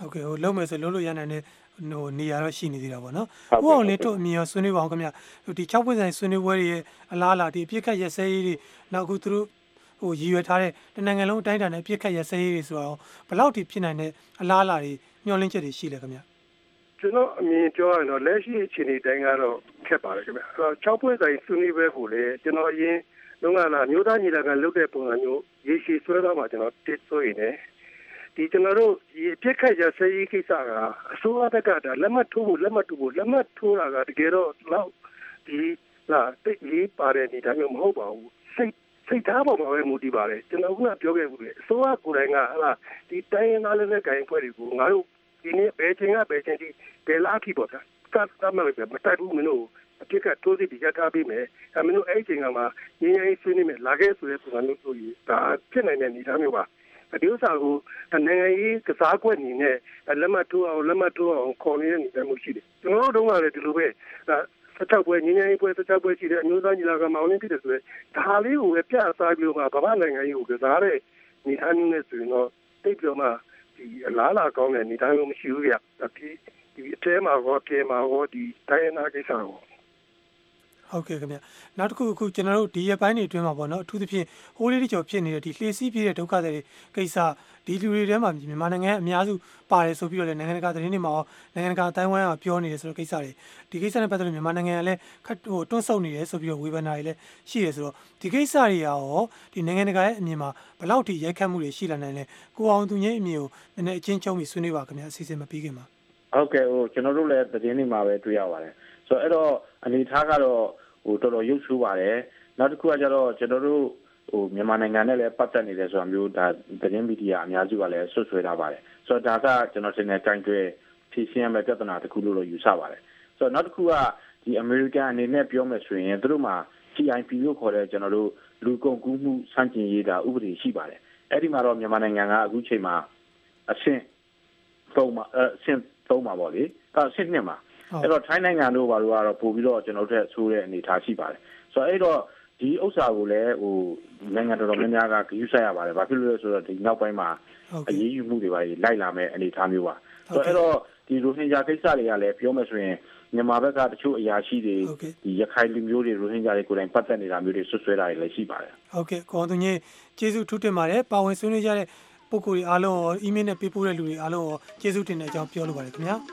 ဟုတ်ကဲ့ဟိုလုံးမယ်ဆိုလုံးလို့ရနိုင်တဲ့ဟိုနေရာတော့ရှိနေသေးတာပေါ့နော်ဟိုအောင်လေးတို့အမြင်ရောဆွေးနွေးပါအောင်ခင်ဗျဒီ၆ပွင့်ဆိုင်ဆွေးနွေးပွဲတွေရဲ့အလားအလာဒီအပြစ်ခတ်ရစဲရေးတွေနောက်အခုသူတို့ဟိုရည်ရွယ်ထားတဲ့တနင်္ဂနွေလုံးအတိုင်းအတာနဲ့အပြစ်ခတ်ရစဲရေးတွေဆိုတော့ဘယ်လောက်ထိဖြစ်နိုင်တဲ့အလားအလာတွေမျှော်လင့်ချက်တွေရှိလဲခင်ဗျကျွန်တော်အမြင်ပြောရရင်တော့လက်ရှိအခြေအနေတိုင်းကတော့ခက်ပါတယ်ခင်ဗျအဲ့တော့၆ပွင့်ဆိုင်ဆွေးနွေးပွဲကိုလေကျွန်တော်အရင်လုံးကလာမျိုးသားညီလာခံလုပ်တဲ့ပုံစံမျိုးရေရှည်ဆွဲသွားမှကျွန်တော်တစ်ဆိုရင်လည်းဒီကျွန်တော်တို့ဒီပြက်ခတ်ရစရေးကိစ္စကအစိုးရဘက်ကဒါလက်မှတ်ထိုးဖို့လက်မှတ်ထိုးဖို့လက်မှတ်ထိုးတာကတကယ်တော့တော့ဒီလာတိတ်လေးပါတဲ့ဒီဒါမျိုးမဟုတ်ပါဘူးစိတ်စိတ်ထားပေါ်မှာပဲမူတည်ပါတယ်ကျွန်တော်ကပြောခဲ့ဘူးလေအစိုးရကိုယ်တိုင်ကဟလာဒီတိုင်းရင်းသားလက်ကိုင်ဖွဲ့တွေကိုငါတို့ဒီနေ့ဘယ်ချိန်ကဘယ်ချိန်ဒီဘယ်လားဖြစ်ပေါ်တာကတ်တမ်းလည်းမတိုက်ဘူးမင်းတို့အပြစ်ကတိုးစီဒီရထားပြီးမယ်အမင်းတို့အဲ့ချိန်ကမှရင်းရင်းဆွေးနေမယ်လာခဲ့ဆိုတဲ့ပုံစံမျိုးဆိုရင်ဒါဖြစ်နိုင်တဲ့အနေအထားမျိုးပါဒီဥစ္စာကိုနိုင်ငံရေးကစားကွက်နေနဲ့လက်မှတ်ထိုးအောင်လက်မှတ်ထိုးအောင်ခေါ်နေတဲ့နေရာမျိုးရှိတယ်ကျွန်တော်တို့တုန်းကလည်းဒီလိုပဲဆက်ချောက်ပွဲငင်းငင်းပွဲဆက်ချောက်ပွဲရှိတဲ့အမျိုးသားညီလာခံမှာအောင်ဖြစ်တယ်ဆိုတော့ဒါလေးကိုပဲပြအစားပြီးတော့မှဗမာနိုင်ငံရေးကိုကစားတဲ့နေထိုင်နေဆိုရင်တော့တိတ်ပြီးတော့မှဒီအလားလာကောင်းတဲ့နေထိုင်လို့မရှိဘူးဗျဒီဒီအထဲမှာရောပြေမှာရောဒီတိုင်းနာကိစ္စရောဟုတ်ကဲ့ခင်ဗျနောက်တစ်ခုအခုကျွန်တော်တို့ဒီရက်ပိုင်းတွေအတွင်းမှာပေါ့နော်အထူးသဖြင့်ဟိုးလေးတကြော်ဖြစ်နေတဲ့ဒီလှေစီးပြည့်တဲ့ဒုက္ခတွေကိစ္စဒီလူတွေထဲမှာမြန်မာနိုင်ငံအများစုပါတယ်ဆိုပြီးတော့လည်းနိုင်ငံတကာသတင်းတွေမှာနိုင်ငံတကာအတိုင်းဝိုင်းကပြောနေတယ်ဆိုတော့ကိစ္စတွေဒီကိစ္စနဲ့ပတ်သက်လို့မြန်မာနိုင်ငံကလည်းခတ်ဟိုတွန်းဆုတ်နေတယ်ဆိုပြီးတော့ဝေဖန်တာတွေလည်းရှိတယ်ဆိုတော့ဒီကိစ္စတွေရောဒီနိုင်ငံတကာရဲ့အမြင်မှာဘယ်လောက်ထိရိုက်ခတ်မှုတွေရှိလာနိုင်လဲကိုအောင်သူငယ်အမြင်ကိုနည်းနည်းအချင်းချင်းပြီးဆွေးနွေးပါခင်ဗျအစီအစဉ်မပြီးခင်မှာဟုတ်ကဲ့ဟိုကျွန်တော်တို့လည်းသတင်းတွေမှာပဲတွေ့ရပါတယ်ဆိုတော့အဲ့တော့အနေထားကတော့ဟိုတော်တော်ရုပ်ဆိုးပါတယ်နောက်တစ်ခုကကျတော့ကျွန်တော်တို့ဟိုမြန်မာနိုင်ငံနဲ့လည်းပတ်သက်နေတယ်ဆိုတာမျိုးဒါသတင်းမီဒီယာအများစုကလည်းဆွဆွဲထားပါတယ်ဆိုတော့ဒါကကျွန်တော်တင်တဲ့တိုင်တွေဖြည့်ရှင်းရမယ့်ပြဿနာတစ်ခုလို့လို့ယူဆပါတယ်ဆိုတော့နောက်တစ်ခုကဒီ American အနေနဲ့ပြောမယ်ဆိုရင်သူတို့မှာ T I P လို့ခေါ်တဲ့ကျွန်တော်တို့လူကုန်ကူးမှုစန့်ကျင်ရေးတာဥပဒေရှိပါတယ်အဲ့ဒီမှာတော့မြန်မာနိုင်ငံကအခုချိန်မှာအဆင့်သုံးမှာအဆင့်သုံးမှာပေါ့လေအဲ့အဆင့်နှစ်မှာအဲ့တော့ထိုင်းနိုင်ငံတို့ဘာလို့ကတော့ပို့ပြီးတော့ကျွန်တော်တို့ထက်ဆိုးတဲ့အနေအထားရှိပါတယ်ဆိုတော့အဲ့တော့ဒီဥစ္စာကိုလည်းဟိုနိုင်ငံတော်တော်များများကဂရုစိုက်ရပါတယ်ဘာဖြစ်လို့လဲဆိုတော့ဒီနောက်ပိုင်းမှာအရေးယူမှုတွေပါလိုက်လာမဲ့အနေအထားမျိုးပါဆိုတော့အဲ့တော့ဒီရိုဟင်ဂျာကိစ္စတွေကလည်းပြောမယ်ဆိုရင်မြန်မာဘက်ကတချို့အရာရှိတွေဒီရခိုင်လူမျိုးတွေရိုဟင်ဂျာတွေကိုယ်တိုင်ပတ်သက်နေတာမျိုးတွေဆွဆွဲတာတွေလည်းရှိပါတယ်ဟုတ်ကဲ့ကိုအောင်သူကြီးကျေးဇူးထူးတင်ပါတယ်ပါဝင်ဆွေးနွေးကြတဲ့ပုဂ္ဂိုလ်တွေအားလုံးရောအီးမေးလ်နဲ့ပေးပို့တဲ့လူတွေအားလုံးရောကျေးဇူးတင်တဲ့အကြောင်းပြောလိုပါတယ်ခင်ဗျာ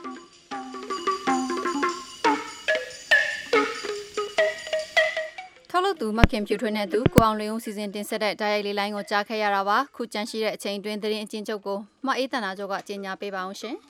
ထုတ်လုပ်သူမခင်ဖြူထွေးနဲ့သူကိုအောင်လင်းဦးစီစဉ်တင်ဆက်တဲ့တိုက်ရိုက်လေးလိုင်းကိုကြားခဲ့ရတာပါခုကြန့်ရှိတဲ့အချိန်တွင်သတင်းအကျဉ်းချုပ်ကိုမအေးတနာကျော်ကကြေညာပေးပါအောင်ရှင်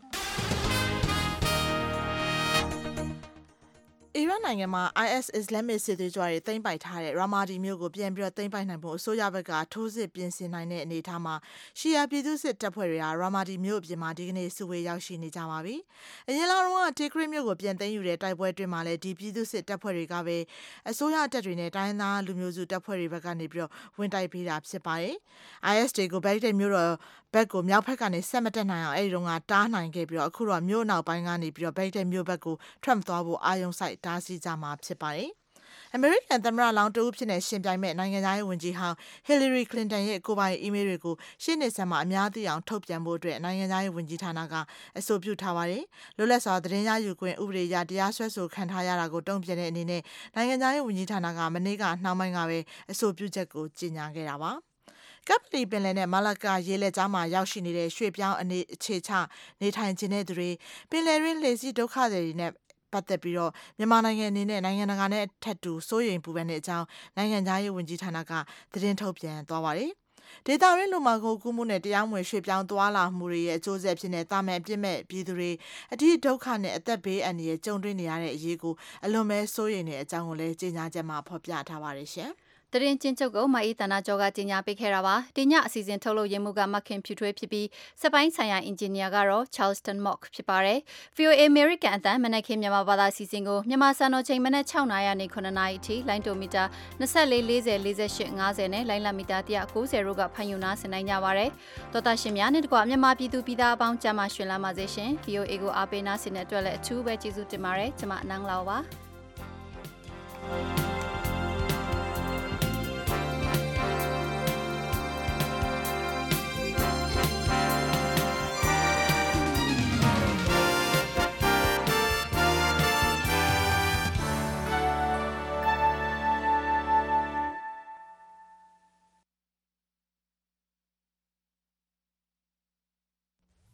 အီရန်နိုင်ငံမှာ I S Islamic စစ်သွေးကြွတွေသိမ်းပိုက်ထားတဲ့ရာမာဒီမြို့ကိုပြန်ပြီးတော့သိမ်းပိုက်နိုင်ဖို့အစိုးရဘက်ကထိုးစစ်ပြင်ဆင်နိုင်တဲ့အနေအထားမှာရှီယာပြည်သူစစ်တပ်ဖွဲ့တွေကရာမာဒီမြို့အပြင်မှာဒီကနေ့စုဝေးရောက်ရှိနေကြပါပြီ။အရင်လတော့တေခရစ်မြို့ကိုပြန်သိမ်းယူတဲ့တိုက်ပွဲအတွင်းမှာလည်းဒီပြည်သူစစ်တပ်ဖွဲ့တွေကပဲအစိုးရတပ်တွေနဲ့တိုင်းသားလူမျိုးစုတပ်ဖွဲ့တွေဘက်ကနေပြီးတော့ဝင်တိုက်ပေးတာဖြစ်ပါတယ်။ I S တွေကိုဘက်တဲ့မြို့တော်ဘက်ကိုမြောက်ဘက်ကနေဆက်မတက်နိုင်အောင်အဲဒီတော့ကတားနိုင်ခဲ့ပြီးတော့အခုတော့မြို့နောက်ပိုင်းကနေပြီးတော့ဘက်တဲ့မြို့ဘက်ကိုထွက်မသွားဖို့အာရုံစိုက်တားဆီးကြမှာဖြစ်ပါတယ်။ အမေရိကန်သမ္မတလောင်းတဦးဖြစ်နေရှင်ပြိုင်မဲ့နိုင်ငံသားရေးဝန်ကြီးဟောင်း Hillary Clinton ရဲ့ကိုယ်ပိုင်အီးမေးလ်တွေကိုရှင်းနေဆက်မှာအများသိအောင်ထုတ်ပြန်ဖို့အတွက်နိုင်ငံသားရေးဝန်ကြီးဌာနကအဆိုပြုထားပါတယ်။လွတ်လပ်စွာသတင်းရယူခွင့်ဥပဒေအရတရားစွဲဆိုခံထားရတာကိုတုံ့ပြန်တဲ့အနေနဲ့နိုင်ငံသားရေးဝန်ကြီးဌာနကမနေ့ကနှောင်းပိုင်းကပဲအဆိုပြုချက်ကိုကြေညာခဲ့တာပါ။ကပ်ပလီပင်လယ်နဲ့မလာကာရေလက်ကြားမှာရောက်ရှိနေတဲ့ရွှေပြောင်းအနေအခြေချနေထိုင်ခြင်းတဲ့သူတွေပင်လယ်ရင်းလှေစီးဒုက္ခတွေနဲ့ပတ်သက်ပြီးတော့မြန်မာနိုင်ငံအနေနဲ့နိုင်ငံတကာနဲ့ထပ်တူစိုးရိမ်ပူပန်တဲ့အကြောင်းနိုင်ငံသားရေးဝန်ကြီးဌာနကသတင်းထုတ်ပြန်သွားပါတယ်။ဒေတာရင်းလူမှကိုကူးမှုနဲ့တရားမဝင်ရွှေ့ပြောင်းသွားလာမှုတွေရဲ့အကျိုးဆက်ဖြစ်နေတာမဲ့အပြစ်မဲ့ပြည်သူတွေအထူးဒုက္ခနဲ့အသက်ဘေးအန္တရာယ်ကြုံတွေ့နေရတဲ့အရေးကိုအလွန်ပဲစိုးရိမ်နေတဲ့အကြောင်းကိုလည်းကြေညာချက်မှာဖော်ပြထားပါတယ်ရှင်။တရင်ချင်းချုပ်ကိုမအေးတနာကျော်ကကြီးညာပေးခဲ့တာပါဒီညအစီအစဉ်ထုတ်လို့ရမှုကမခင်ဖြူထွေးဖြစ်ပြီးစက်ပိုင်းဆိုင်ရာအင်ဂျင်နီယာကတော့ Charleston Mock ဖြစ်ပါတယ် V O A American အသံမနက်ခင်းမြန်မာဘာသာအစီအစဉ်ကိုမြန်မာစံတော်ချိန်မနက်၆နာရီကနေ၉နာရီအထိလိုင်းတိုမီတာ၂၄ ၄၀ ၄၈ ၅၀နဲ့လိုင်းလမီတာ၁၉၀တို့ကဖန်ယူနာဆင်နိုင်ကြပါတယ်တော်တာရှင်များနဲ့တကွမြန်မာပြည်သူပြည်သားအပေါင်းကြမှာရှင်လာပါစေရှင် V O A ကိုအားပေးနာဆင်တဲ့အတွက်လည်းအထူးပဲကျေးဇူးတင်ပါတယ်ကျွန်မအနန်းလောက်ပါ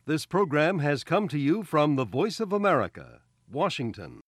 This program has come to you from the Voice of America, Washington.